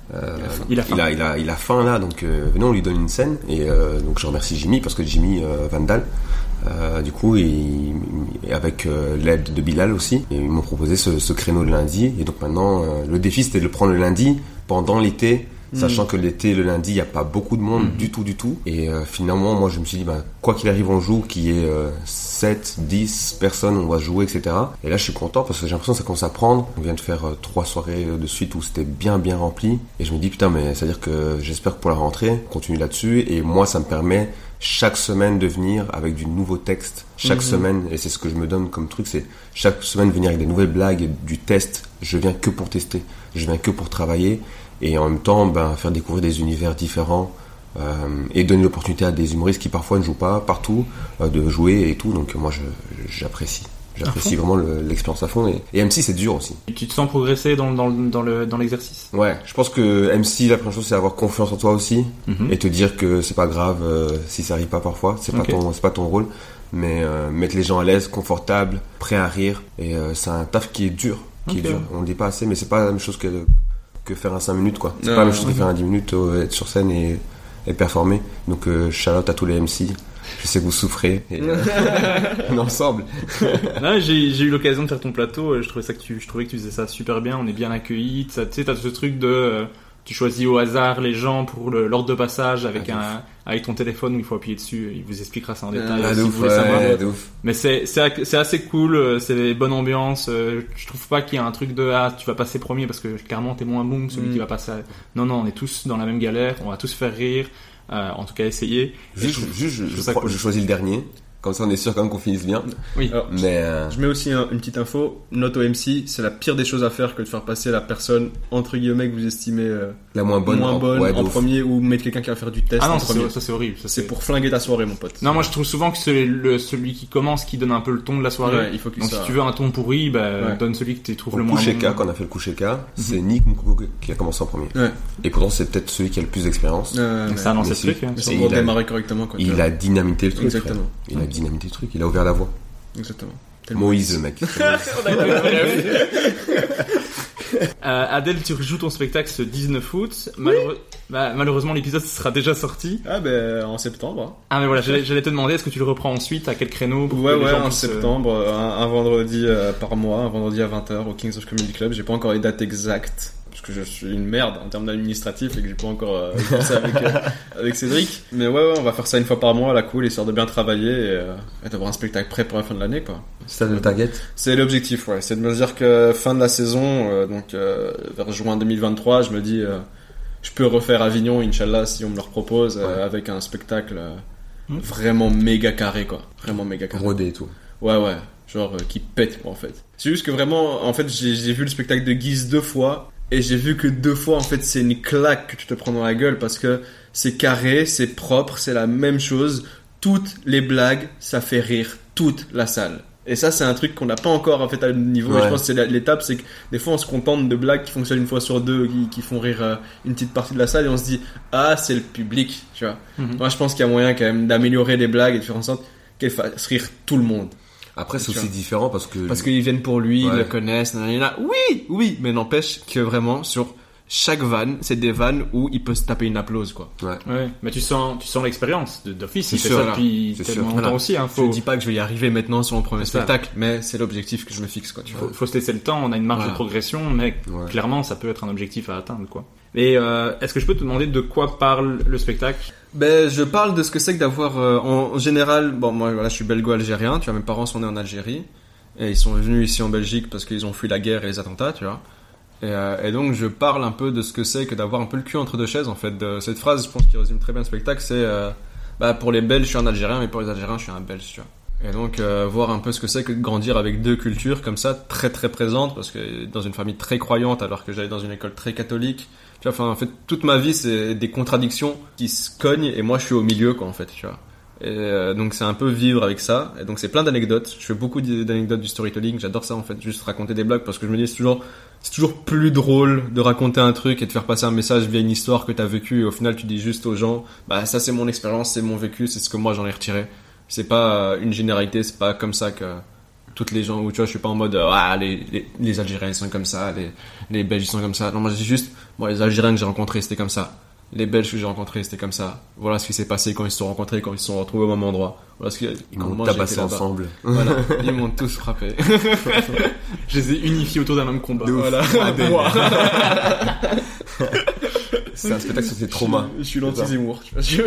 Euh, il a faim. Il a, il a, il a faim là, donc euh, venez, on lui donne une scène. Et euh, donc je remercie Jimmy parce que Jimmy euh, Vandal, euh, du coup, il, il, avec euh, l'aide de Bilal aussi, et ils m'ont proposé ce, ce créneau le lundi. Et donc maintenant, euh, le défi c'était de le prendre le lundi pendant l'été. Sachant mmh. que l'été, le lundi, il n'y a pas beaucoup de monde mmh. du tout, du tout. Et euh, finalement, moi, je me suis dit, bah, quoi qu'il arrive, on joue, qu'il y ait euh, sept, dix personnes, on va jouer, et cetera. Et là, je suis content parce que j'ai l'impression que ça commence à prendre. On vient de faire euh, trois soirées de suite où c'était bien, bien rempli. Et je me dis, putain, mais c'est-à-dire que j'espère que pour la rentrée, on continue là-dessus. Et moi, ça me permet chaque semaine de venir avec du nouveau texte. Chaque mmh. semaine, et c'est ce que je me donne comme truc, c'est chaque semaine venir avec des nouvelles blagues, du test. Je viens que pour tester. Je viens que pour travailler. Et en même temps, ben, faire découvrir des univers différents euh, et donner l'opportunité à des humoristes qui parfois ne jouent pas partout euh, de jouer et tout. Donc moi, je, j'apprécie. J'apprécie vraiment le, l'expérience à fond. Et, et M C, c'est dur aussi. Et tu te sens progresser dans, dans, dans, le, dans l'exercice ? Ouais, je pense que M C, la première chose, c'est avoir confiance en toi aussi mm-hmm. et te dire que c'est pas grave euh, si ça arrive pas parfois. C'est pas, okay. ton, c'est pas ton rôle. Mais euh, mettre les gens à l'aise, confortables, prêts à rire. Et euh, c'est un taf qui est dur. Qui okay. est dur. On le dit pas assez, mais c'est pas la même chose que... que faire un cinq minutes quoi. C'est euh, pas la même chose que faire un dix minutes, euh, être sur scène et, et performer. Donc euh, shout out à tous les M C. Je sais que vous souffrez et euh, on est ensemble. Non, j'ai, j'ai eu l'occasion de faire ton plateau, je trouvais ça que tu je trouvais que tu faisais ça super bien, on est bien accueillis, tu sais t'as ce truc de euh, tu choisis au hasard les gens pour le, l'ordre de passage avec ah, un avec ton téléphone où il faut appuyer dessus, il vous expliquera ça en détail ah, si ouf, vous voulez ouais, savoir. Ouais, mais c'est c'est c'est assez cool, c'est bonne ambiance, je trouve pas qu'il y a un truc de ah tu vas passer premier parce que clairement t'es moins bon que celui mm. qui va passer. Non non, on est tous dans la même galère, on va tous faire rire, euh, en tout cas essayer. Juste je, je, je, je, je, cool. je choisis le dernier. Comme ça, on est sûr quand même qu'on finisse bien. Oui. Alors, mais euh... je mets aussi un, une petite info. Note au M C, c'est la pire des choses à faire que de faire passer la personne entre guillemets que vous estimez euh, la moins bonne, moins en, bonne ouais, en premier, ou mettre quelqu'un qui va faire du test. Ah non, en ça, premier. C'est, ça c'est horrible. Ça, c'est, c'est pour flinguer ta soirée, mon pote. Non, moi je trouve souvent que c'est le, celui qui commence qui donne un peu le ton de la soirée. Ouais, il faut que Donc ça... si tu veux un ton pourri, bah ouais. donne celui que tu trouves au le moins bon. Kusheka, quand on a fait le Kusheka, mm-hmm. c'est Nick Mukoko qui a commencé en premier. Ouais. Et pourtant c'est peut-être celui qui a le plus d'expérience. Euh, Donc ça a lancé le truc. Hein. Il a démarré correctement. Quoi, il a dynamité le truc. Exactement. Il a dynamité le truc. Il a ouvert la voie. Exactement. Moïse, le mec. euh, Adèle, tu rejoues ton spectacle ce dix-neuf août. Malheureux... Bah, malheureusement, l'épisode sera déjà sorti. Ah ben en septembre. Hein. Ah mais voilà, j'allais, j'allais te demander, est-ce que tu le reprends ensuite, à quel créneau pour Ouais que les ouais, gens en puissent... septembre, un, un vendredi euh, par mois, un vendredi à vingt heures au Kings of Comedy Club. J'ai pas encore les dates exactes. Parce que je suis une merde en termes d'administratif et que j'ai pas encore euh, fait ça avec, euh, avec Cédric. Mais ouais, ouais, on va faire ça une fois par mois, la cool, histoire de bien travailler et, euh, et d'avoir un spectacle prêt pour la fin de l'année, quoi. C'est le target. C'est l'objectif, ouais. C'est de me dire que fin de la saison, euh, donc euh, vers juin deux mille vingt-trois, je me dis, euh, je peux refaire Avignon, Inch'Allah, si on me le repropose, euh, ouais. avec un spectacle euh, mmh. vraiment méga carré, quoi. Vraiment méga carré. Rodé et tout. Ouais, ouais. Genre euh, qui pète, quoi, en fait. C'est juste que vraiment, en fait, j'ai, j'ai vu le spectacle de Guise deux fois. Et j'ai vu que deux fois, en fait, c'est une claque que tu te prends dans la gueule parce que c'est carré, c'est propre, c'est la même chose. Toutes les blagues, ça fait rire toute la salle. Et ça, c'est un truc qu'on n'a pas encore en fait à le niveau. Ouais. Et je pense que c'est l'étape, c'est que des fois, on se contente de blagues qui fonctionnent une fois sur deux, qui, qui font rire euh, une petite partie de la salle, et on se dit ah, c'est le public, tu vois. Mm-hmm. Moi, je pense qu'il y a moyen quand même d'améliorer les blagues et de faire en sorte qu'elles fassent rire tout le monde. Après, c'est aussi différent parce que... Parce qu'ils viennent pour lui, ouais. ils le connaissent, nanana. Oui, oui, mais n'empêche que vraiment, sur chaque vanne, c'est des vannes où il peut se taper une applause, quoi. Ouais. Ouais. Mais tu sens, tu sens l'expérience d'office. C'est il sûr, fait ça depuis tellement longtemps voilà. aussi, hein. Faut... Je dis pas que je vais y arriver maintenant sur mon premier c'est spectacle, ça. Mais c'est l'objectif que je me fixe, quoi. Tu faut, vois. faut se laisser le temps, on a une marge voilà. de progression, mais ouais. clairement, ça peut être un objectif à atteindre, quoi. Et euh, est-ce que je peux te demander de quoi parle le spectacle ? Ben, je parle de ce que c'est que d'avoir, euh, en, en général, bon, moi, voilà, je suis belgo-algérien, tu vois, mes parents sont nés en Algérie, et ils sont venus ici en Belgique parce qu'ils ont fui la guerre et les attentats, tu vois. Et, euh, et donc, je parle un peu de ce que c'est que d'avoir un peu le cul entre deux chaises, en fait. De, cette phrase, je pense, qui résume très bien le spectacle, c'est, euh, bah, pour les Belges, je suis un Algérien, mais pour les Algériens, je suis un Belge, tu vois. Et donc, euh, voir un peu ce que c'est que de grandir avec deux cultures comme ça, très très présentes, parce que dans une famille très croyante, alors que j'allais dans une école très catholique. Tu vois, enfin, en fait, toute ma vie, c'est des contradictions qui se cognent, et moi, je suis au milieu, quoi, en fait, tu vois. Et euh, donc, c'est un peu vivre avec ça. Et donc, c'est plein d'anecdotes. Je fais beaucoup d'anecdotes du storytelling. J'adore ça, en fait, juste raconter des blagues, parce que je me dis, c'est toujours, c'est toujours plus drôle de raconter un truc et de faire passer un message via une histoire que t'as vécue, et au final, tu dis juste aux gens, bah, ça, c'est mon expérience, c'est mon vécu, c'est ce que moi, j'en ai retiré. C'est pas une généralité, c'est pas comme ça que, toutes les gens où tu vois, je suis pas en mode ah les, les les Algériens ils sont comme ça, les les Belges ils sont comme ça. Non, moi je dis juste bon les Algériens que j'ai rencontrés c'était comme ça, les Belges que j'ai rencontrés c'était comme ça. Voilà ce qui s'est passé quand ils se sont rencontrés, quand ils se sont retrouvés au même endroit. Voilà ce qui ils m'ont tabassé ensemble. Voilà, ils m'ont tous frappé. Je les ai unifiés autour d'un même combat. De ouf. Voilà. Ah, des... C'est un spectacle sur tes traumas. Je, je suis l'anti-Zemmour, tu vois. Je,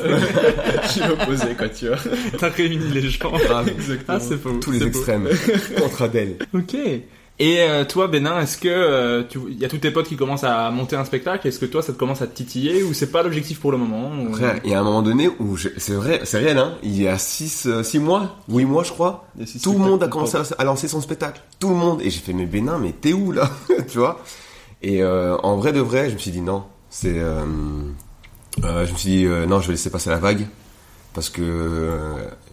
je suis l'opposé, quoi, tu vois. T'as réuni les gens. Ah, exactement. Ah, c'est faux. Tous les c'est extrêmes contre Adèle. Ok. Et euh, toi, Bénin, est-ce que euh, tu, y a tous tes potes qui commencent à monter un spectacle? Est-ce que toi, ça te commence à te titiller ou c'est pas l'objectif pour le moment ou... Frère, il y a un moment donné où je... c'est vrai, c'est réel, hein. Il y a six, euh, six mois, huit mois, je crois. Tout le monde a commencé à, à lancer son spectacle. Tout le monde. Et j'ai fait, mais Bénin, mais t'es où là? Tu vois? Et euh, en vrai de vrai, je me suis dit non. C'est, euh, euh, je me suis dit euh, non, je vais laisser passer la vague parce que euh,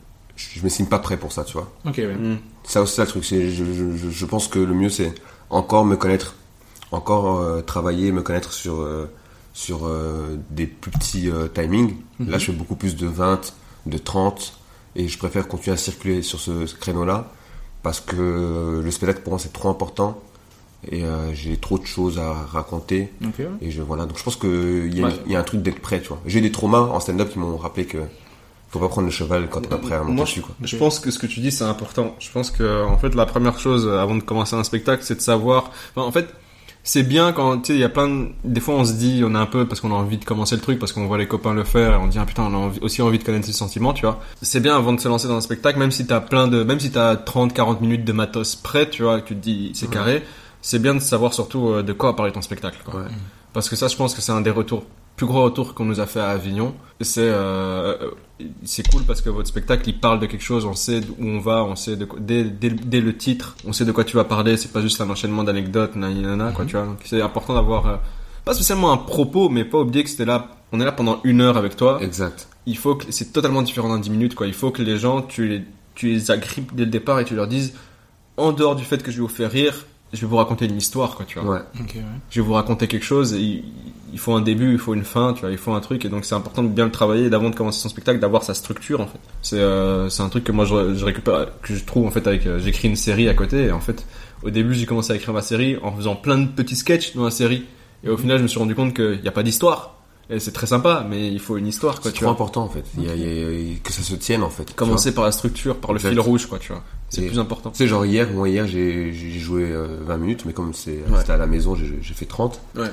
je me sens pas prêt pour ça, tu vois. Ok, ouais. Mm. Ça aussi, c'est le truc. C'est, je, je, je pense que le mieux, c'est encore me connaître, encore euh, travailler, me connaître sur euh, sur euh, des plus petits euh, timings. Mm-hmm. Là, je fais beaucoup plus de vingt, de trente, et je préfère continuer à circuler sur ce, ce créneau-là parce que euh, le spectacle pour moi c'est trop important. Et euh, j'ai trop de choses à raconter. Okay, ouais. Et je, voilà. Donc je pense qu'il y, ouais. y a un truc d'être prêt, tu vois. J'ai eu des traumas en stand-up qui m'ont rappelé que faut pas prendre le cheval quand t'es pas prêt à monter Moi, dessus, quoi. Je pense que ce que tu dis c'est important. Je pense que en fait la première chose avant de commencer un spectacle c'est de savoir. Enfin, en fait c'est bien quand tu sais il y a plein de... des fois on se dit on a un peu parce qu'on a envie de commencer le truc parce qu'on voit les copains le faire et on dit ah putain on a envie, aussi envie de connaître ses sentiments, tu vois. C'est bien avant de se lancer dans un spectacle même si t'as plein de même si t'as trente quarante minutes de matos prêt, tu vois, que tu te dis c'est ouais. carré. C'est bien de savoir surtout euh, de quoi va parler ton spectacle, quoi. Ouais. Parce que ça, je pense que c'est un des retours, plus gros retours qu'on nous a fait à Avignon. C'est, euh, c'est cool parce que votre spectacle, il parle de quelque chose, on sait où on va, on sait de quoi, dès, dès, dès le titre, on sait de quoi tu vas parler, c'est pas juste un enchaînement d'anecdotes, nanana, quoi, mm-hmm. tu vois. Donc, c'est important d'avoir, euh, pas spécialement un propos, mais pas oublier que c'était là, on est là pendant une heure avec toi. Exact. Il faut que, c'est totalement différent dans dix minutes, quoi. Il faut que les gens, tu les, tu les agrippes dès le départ et tu leur dises, en dehors du fait que je vais vous faire rire, je vais vous raconter une histoire, quoi, tu vois. Ouais. Okay, ouais. Je vais vous raconter quelque chose et il, il faut un début, il faut une fin, tu vois, il faut un truc et donc c'est important de bien le travailler d'avant de commencer son spectacle, d'avoir sa structure, en fait. C'est, euh, c'est un truc que moi je, je récupère, que je trouve, en fait, avec, euh, j'écris une série à côté et en fait, au début, j'ai commencé à écrire ma série en faisant plein de petits sketchs dans la série et au final, je me suis rendu compte qu'il n'y a pas d'histoire. Et c'est très sympa, mais il faut une histoire, quoi, c'est tu trop vois. important, en fait. Il y a, il y a, il y a, que ça se tienne, en fait. Commencer par la structure, par le exact. Fil rouge, quoi, tu vois. C'est le plus important. Tu sais, genre hier, moi hier, j'ai, j'ai joué euh, vingt minutes, mais comme c'est, ouais. c'était à la maison, j'ai, j'ai fait trente. Ouais.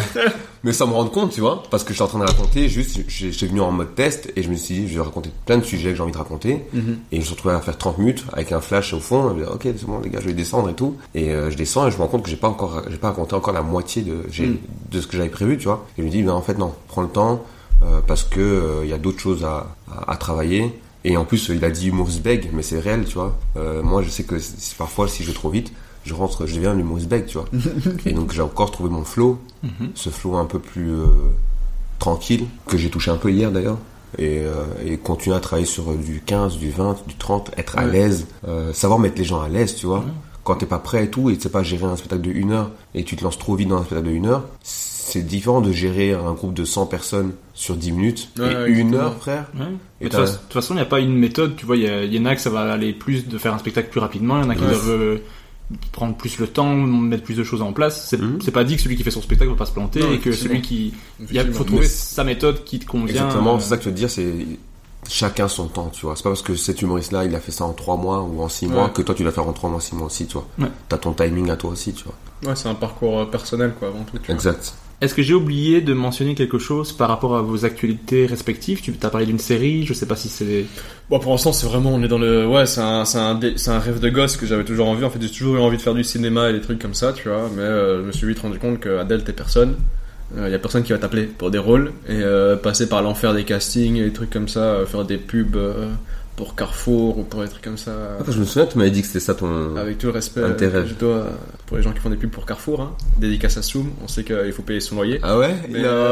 Mais sans me rendre compte, tu vois, parce que j'étais en train de raconter, juste, j'étais venu en mode test, et je me suis dit, je vais raconter plein de sujets que j'ai envie de raconter, mm-hmm. et je me suis retrouvé à faire trente minutes, avec un flash au fond, et je me dis, ok, c'est bon, les gars, je vais descendre et tout, et euh, je descends, et je me rends compte que j'ai pas encore, j'ai pas raconté encore la moitié de, j'ai, mm. de ce que j'avais prévu, tu vois, et je me dis, ben, en fait, non, prends le temps, euh, parce que, euh, y a d'autres choses à, à, à travailler. Et en plus, il a dit humoriste bègue, mais c'est réel, tu vois. Euh, moi, je sais que c'est, parfois, si je vais trop vite, je rentre, je deviens un humoriste bègue, tu vois. Et donc, j'ai encore trouvé mon flow, mm-hmm. ce flow un peu plus euh, tranquille, que j'ai touché un peu hier d'ailleurs. Et, euh, et continuer à travailler sur du quinze, du vingt, du trente, être ouais. à l'aise, euh, savoir mettre les gens à l'aise, tu vois. Ouais. Quand t'es pas prêt et tout, et tu sais pas gérer un spectacle de une heure, et tu te lances trop vite dans un spectacle de une heure, c'est différent de gérer un groupe de cent personnes sur dix minutes ouais, et ouais, une heure, frère. Ouais. Et de toute façon, il n'y a pas une méthode, tu vois, il y, y en a que ça va aller plus de faire un spectacle plus rapidement, il y en a qui ouais. doivent euh, prendre plus le temps, mettre plus de choses en place. C'est, mmh. c'est pas dit que celui qui fait son spectacle va pas se planter non, et que celui qui... Il faut trouver sa méthode qui te convient. Exactement, euh... c'est ça que je veux te dire, c'est chacun son temps, tu vois. C'est pas parce que cet humoriste-là, il a fait ça en trois mois ou en six ouais. mois que toi tu dois faire en trois mois, six mois aussi, tu vois. Ouais. T'as ton timing à toi aussi, tu vois. Ouais, c'est un parcours personnel, quoi, avant tout. Tu exact. Vois. Est-ce que j'ai oublié de mentionner quelque chose par rapport à vos actualités respectives? Tu t'as parlé d'une série, je sais pas si c'est... Bon, pour l'instant, c'est vraiment, on est dans le... Ouais, c'est un, c'est un, c'est un rêve de gosse que j'avais toujours envie. En fait, j'ai toujours eu envie de faire du cinéma et des trucs comme ça, tu vois. Mais euh, je me suis vite rendu compte que Adèle, t'es personne. Il euh, y a personne qui va t'appeler pour des rôles. Et euh, passer par l'enfer des castings et des trucs comme ça, euh, faire des pubs... Euh, pour Carrefour ou pour des trucs comme ça. Ah, je me souviens que tu m'avais dit que c'était ça ton avec tout le respect intérêt. Je dois pour les gens qui font des pubs pour Carrefour, hein, dédicace à Soum, on sait qu'il faut payer son loyer. Ah ouais. Mais... Non.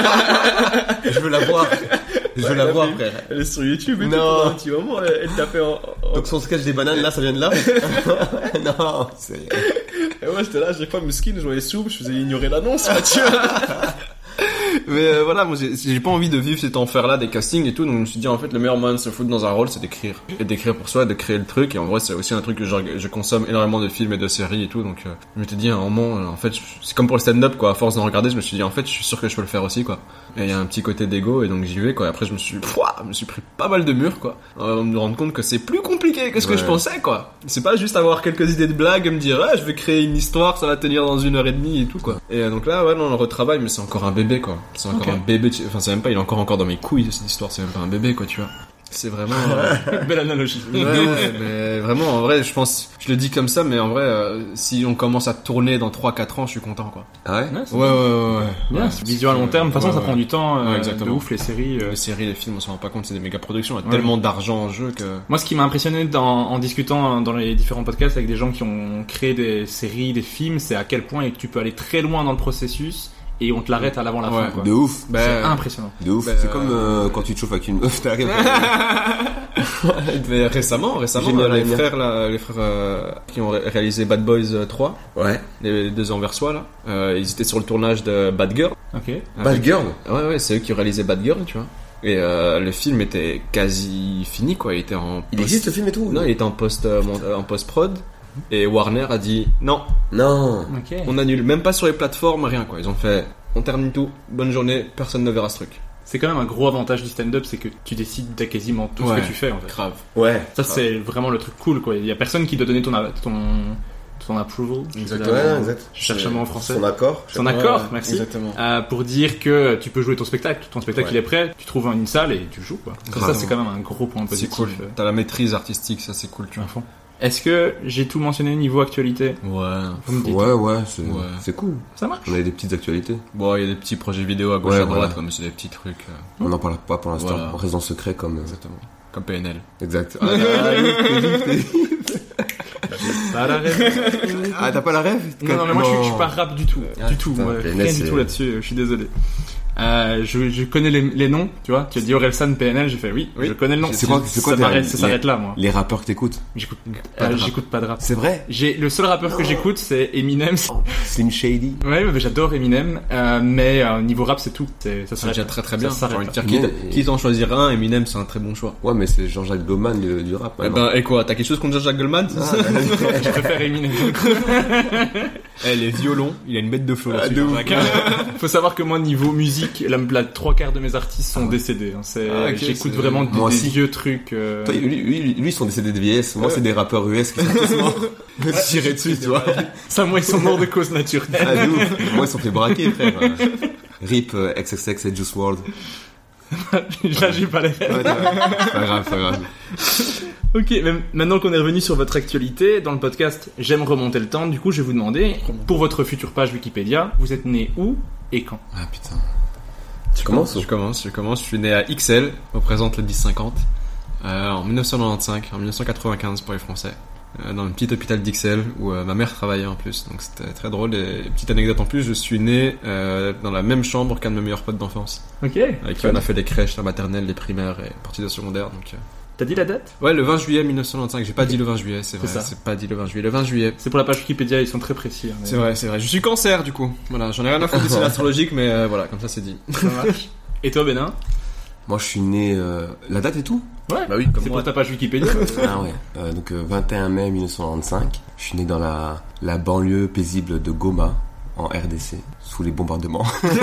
Je veux la voir. Je veux ouais, la voir, frère. Elle est sur YouTube et non. tout. Un petit moment, elle, elle tapait en, en... Donc son sketch des bananes là, ça vient de là. Non. C'est... Et moi j'étais là, j'ai pas mesquine, je voyais Soum, je faisais ignorer l'annonce, là, tu vois. Mais euh, voilà, moi j'ai, j'ai pas envie de vivre cet enfer-là des castings et tout, donc je me suis dit en fait le meilleur moyen de se foutre dans un rôle c'est d'écrire. Et d'écrire pour soi, de créer le truc, et en vrai c'est aussi un truc que je, je consomme énormément de films et de séries et tout, donc euh, je m'étais dit à un moment, euh, en fait, je, c'est comme pour le stand-up quoi, à force d'en regarder, je me suis dit en fait je suis sûr que je peux le faire aussi quoi. Et il y a un petit côté d'ego et donc j'y vais quoi, et après je me suis, pouah, je me suis pris pas mal de murs quoi, euh, me rendre compte que c'est plus compliqué que ce ouais. que je pensais quoi. C'est pas juste avoir quelques idées de blagues et me dire ah, je vais créer une histoire, ça va tenir dans une heure et demie et tout quoi. Et euh, donc là ouais, non, on le retravaille, mais c'est encore un bébé quoi. C'est encore okay. un bébé, enfin c'est même pas, il est encore encore dans mes couilles cette histoire, c'est même pas un bébé quoi, tu vois. C'est vraiment euh... belle analogie. Ouais, ouais, mais vraiment en vrai, je pense, je le dis comme ça, mais en vrai, euh, si on commence à tourner dans trois quatre ans, je suis content quoi. Ah ouais. Ouais, ouais, ouais, ouais. ouais. ouais vision à long terme. De toute façon, ouais, ça ouais. prend du temps. Euh, ouais, exactement. De ouf les séries. Euh... Les séries, les films, on s'en rend pas compte, c'est des méga productions. Il y a ouais. tellement d'argent en jeu que. Moi, ce qui m'a impressionné dans, en discutant dans les différents podcasts avec des gens qui ont créé des séries, des films, c'est à quel point tu peux aller très loin dans le processus. Et on te l'arrête à l'avant la ouais. fin quoi. De ouf. Bah, c'est impressionnant. De ouf. Bah, c'est euh... comme euh, quand tu te chauffes avec une meuf, t'arrives. Mais récemment, récemment, euh, les frères là, les frères euh, qui ont ré- réalisé Bad Boys trois. Ouais. Les, les deux Anversois là. Euh, ils étaient sur le tournage de Bad Girl. Ok. Bad Girl. Ouais ouais, c'est eux qui ont réalisé Bad Girl, tu vois. Et euh, le film était quasi fini quoi. Il était en. Il post... existe le film et tout. Non, il était en post euh, en post prod. Et Warner a dit non, non, okay. on annule, même pas sur les plateformes, rien quoi. Ils ont fait, on termine tout, bonne journée, personne ne verra ce truc. C'est quand même un gros avantage du stand-up, c'est que tu décides de quasiment tout ouais, ce que tu fais en fait. Grave. Ouais. Ça grave. C'est vraiment le truc cool quoi. Il y a personne qui doit donner ton ton ton approval. Exactement. Ouais, exact. Je cherche un mot en français. Son accord. Son accord, ouais, merci. Exactement. Euh, pour dire que tu peux jouer ton spectacle. Ton spectacle ouais. il est prêt, tu trouves une salle et tu joues quoi. Ça, ça c'est quand même un gros point positif. C'est cool. T'as la maîtrise artistique, ça c'est cool, tu vois. Est-ce que j'ai tout mentionné niveau actualité? Ouais. Ouais, ouais, c'est, ouais. c'est cool. Ça marche. On a des petites actualités. Bon, il y a des petits projets vidéo à gauche ouais, à droite, voilà. mais c'est des petits trucs. Euh... On n'en parle pas pour l'instant. Voilà. On reste dans le secret comme. Exactement. Comme P N L. Exact. Ah, ah, la rêve. Ah, t'as pas la rêve? Non, non, mais moi je suis, je suis pas rap du tout. Ah, du tout. Putain, moi, P N L, rien c'est... du tout là-dessus. Je suis désolé. Euh, je, je connais les, les noms, tu vois. Tu as dit Orelsan, P N L, j'ai fait oui, oui. Je connais le nom. C'est quoi, c'est quoi ça, m'arrête, ça les, s'arrête là, moi. Les rappeurs que t'écoutes? J'écoute, euh, j'écoute pas de rap. C'est vrai? J'ai, le seul rappeur que j'écoute, c'est Eminem. Slim Shady. Ouais, mais j'adore Eminem, euh, mais euh, niveau rap, c'est tout. C'est, ça s'arrête. C'est déjà très très bien. Ça s'arrête. Quitte, quitte en choisir un, Eminem, c'est un très bon choix. Ouais, mais c'est Jean-Jacques Goldman du, du rap. Eh ben, et quoi? T'as quelque chose contre Jean-Jacques Goldman? Ah, je préfère Eminem. Eh, les violons, il a une bête de flow. Ah, de Faut savoir que moi, niveau musique, la, la trois quarts de mes artistes sont ah, décédés. Hein. C'est, ah, okay, j'écoute c'est... vraiment des, des vieux trucs. Euh... Toi, lui, lui, lui, ils sont décédés de vieillesse. Moi, ouais. c'est des rappeurs U S qui sont tous morts. Me tirer dessus, tu vois. Ça, moi, ils sont morts de cause naturelle. Ah, de ouf. Moi, ils sont fait braquer, frère. Rip euh, X X X et Juice world. Là, j'ai pas les rêves. Ouais, c'est pas grave, c'est pas grave. Ok, maintenant qu'on est revenu sur votre actualité, dans le podcast J'aime remonter le temps, du coup, je vais vous demander, pour votre future page Wikipédia, vous êtes né où et quand? Ah, putain. Tu commences? Je commence, je commence. Je suis né à X L, représente le dix cinquante, euh, en dix-neuf cent quatre-vingt-quinze, en dix-neuf cent quatre-vingt-quinze pour les Français, euh, dans un petit hôpital d'X L où euh, ma mère travaillait en plus, donc c'était très drôle. Et petite anecdote en plus, je suis né euh, dans la même chambre qu'un de mes meilleurs potes d'enfance. Ok. Avec qui on a fait les crèches, la maternelle, les primaires et partie de secondaire, donc. Euh... T'as dit la date? Ouais, le vingt juillet mille neuf cent quatre-vingt-quinze. J'ai pas dit le vingt juillet, c'est vrai. C'est, ça. c'est pas dit le vingt juillet. Le vingt juillet. C'est pour la page Wikipédia, ils sont très précis. Hein, mais... C'est vrai, c'est vrai. Je suis cancer, du coup. Voilà, j'en ai rien à foutre du signe astrologique, mais euh, voilà, comme ça c'est dit. Ça marche. Et toi, Bénin? Moi, je suis né. Euh... La date et tout? Ouais, bah oui, comme c'est moi. Pour ta page Wikipédia. Ah ouais. Euh, donc, euh, vingt et un mai mille neuf cent quatre-vingt-quinze. Je suis né dans la, la banlieue paisible de Goma, en R D C, sous les bombardements.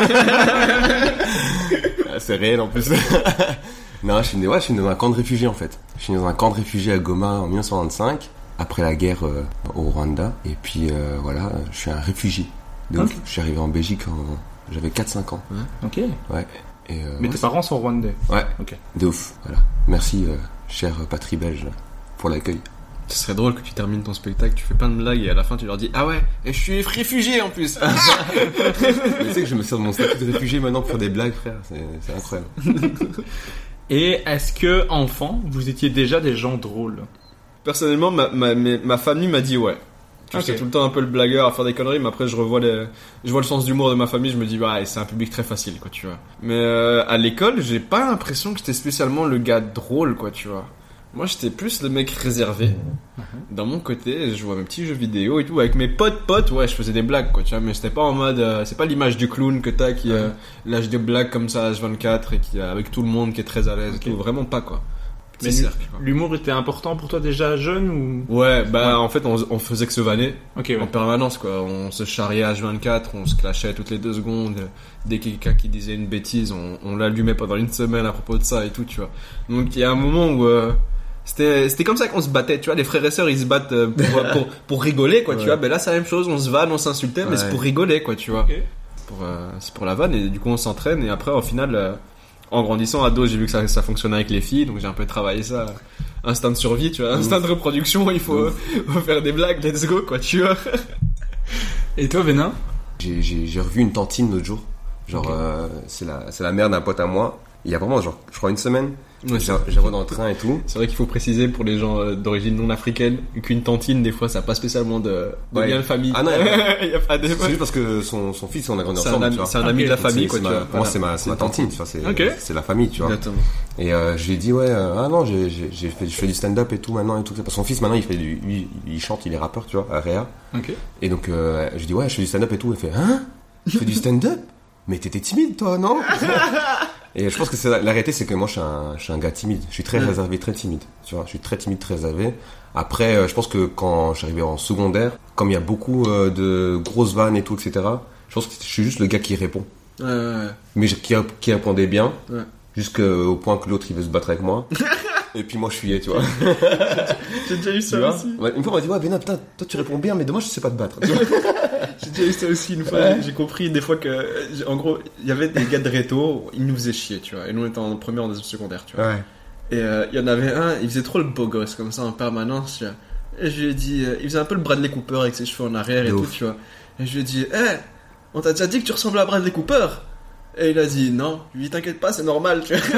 C'est réel en plus. Non, je suis né, ouais, je suis né dans un camp de réfugiés en fait. Je suis né dans un camp de réfugiés à Goma en dix-neuf cent vingt-cinq, après la guerre euh, au Rwanda. Et puis euh, voilà, je suis un réfugié. Donc, okay. Je suis arrivé en Belgique en... J'avais quatre cinq ans. Ok. Ouais. Et, euh, Mais ouais, tes parents sont rwandais. Ouais. Ok. De ouf. Voilà. Merci, euh, chère patrie belge, pour l'accueil. Ce serait drôle que tu termines ton spectacle, tu fais plein de blagues et à la fin tu leur dis ah ouais, et je suis réfugié en plus. Tu sais que je me sers de mon statut de réfugié maintenant pour faire des blagues, frère. C'est, c'est incroyable. Et est-ce que enfant, vous étiez déjà des gens drôles? Personnellement, ma, ma, ma famille m'a dit ouais. Tu okay. sais, tout le temps un peu le blagueur à faire des conneries, mais après je revois les, je vois le sens d'humour de ma famille, je me dis bah c'est un public très facile quoi, tu vois. Mais euh, à l'école, j'ai pas l'impression que j'étais spécialement le gars drôle quoi, tu vois. Moi, j'étais plus le mec réservé. Dans mon côté, je jouais à mes petits jeux vidéo et tout. Avec mes potes, potes, ouais, je faisais des blagues, quoi, tu vois. Mais c'était pas en mode, euh, c'est pas l'image du clown que t'as qui euh, lâche des blagues comme ça à H vingt-quatre et qui, euh, avec tout le monde qui est très à l'aise okay. et tout. Vraiment pas, quoi. Mais cercle, quoi. L'humour était important pour toi déjà jeune ou? Ouais, bah, ouais. En fait, on, on faisait que se vanner. Okay, ouais. En permanence, quoi. On se charriait à H vingt-quatre, on se clashait toutes les deux secondes. Dès qu'il y a quelqu'un qui disait une bêtise, on, on l'allumait pendant une semaine à propos de ça et tout, tu vois. Donc, il y a un moment où, euh, C'était, c'était comme ça qu'on se battait, tu vois, les frères et sœurs ils se battent pour, pour, pour rigoler, quoi, ouais. Tu vois, ben là c'est la même chose, on se vanne, on s'insultait, ouais. Mais c'est pour rigoler, quoi, tu vois. Okay. Pour, euh, c'est pour la vanne, et du coup on s'entraîne, et après au final, euh, en grandissant ado, j'ai vu que ça, ça fonctionnait avec les filles, donc j'ai un peu travaillé ça, instinct de survie, tu vois, instinct de reproduction, il faut, faut faire des blagues, let's go, quoi, tu vois. Et toi, Bénin? J'ai, j'ai, j'ai revu une tantine l'autre jour, genre, okay. euh, c'est la, c'est la mère d'un pote à moi, il y a vraiment, genre, je crois une semaine. Ouais, j'ai, j'ai dans le train et tout. C'est vrai qu'il faut préciser pour les gens d'origine non africaine qu'une tantine, des fois, ça n'a pas spécialement de, de ouais. lien de famille. Ah non, il y a pas de... C'est juste parce que son, son fils, on a grandi ensemble. Un ami, c'est un ami okay. de la famille, quoi, c'est tu ma, vois. Pour moi, c'est ma, c'est ma tantine, tu vois, c'est, okay. c'est la famille, tu vois. Exactement. Et, euh, je lui ai dit, ouais, euh, ah non, j'ai, j'ai, j'ai fait, je fais du stand-up et tout maintenant et tout. Parce que son fils, maintenant, il fait du, lui, il chante, il est rappeur, tu vois, à Réa. Ok. Et donc, euh, je lui dis, ouais, je fais du stand-up et tout. Il fait, hein? Tu fais du stand-up? Mais t'étais timide, toi, non? Et je pense que c'est la, la réalité, c'est que moi, je suis un, je suis un gars timide. Je suis très ouais. réservé, très timide. Tu vois, je suis très timide, très réservé. Après, euh, je pense que quand je suis arrivé en secondaire, comme il y a beaucoup euh, de grosses vannes et tout, et cetera, je pense que je suis juste le gars qui répond. Ouais, ouais, ouais. Mais je, qui, qui répondait bien, ouais. jusqu'au point que l'autre, il veut se battre avec moi. Et puis moi, je fuyais, tu vois. J'ai déjà eu ça aussi. Ouais, une fois, on m'a dit, ouais, Bénin, putain, toi, tu réponds bien, mais dommage, je sais pas te battre. J'ai déjà eu ça aussi une fois. Ouais. J'ai compris des fois que, en gros, il y avait des gars de réto, ils nous faisaient chier, tu vois. Et nous, on était en première, en deuxième secondaire, tu vois. Ouais. Et il euh, y en avait un, il faisait trop le beau gosse, comme ça, en permanence, tu vois. Et je lui ai dit, euh, il faisait un peu le Bradley Cooper avec ses cheveux en arrière et tout, tu vois. Et je lui ai dit, hé, hey, on t'a déjà dit que tu ressembles à Bradley Cooper? Et il a dit, non. Je lui ai dit, t'inquiète pas, c'est normal, tu vois.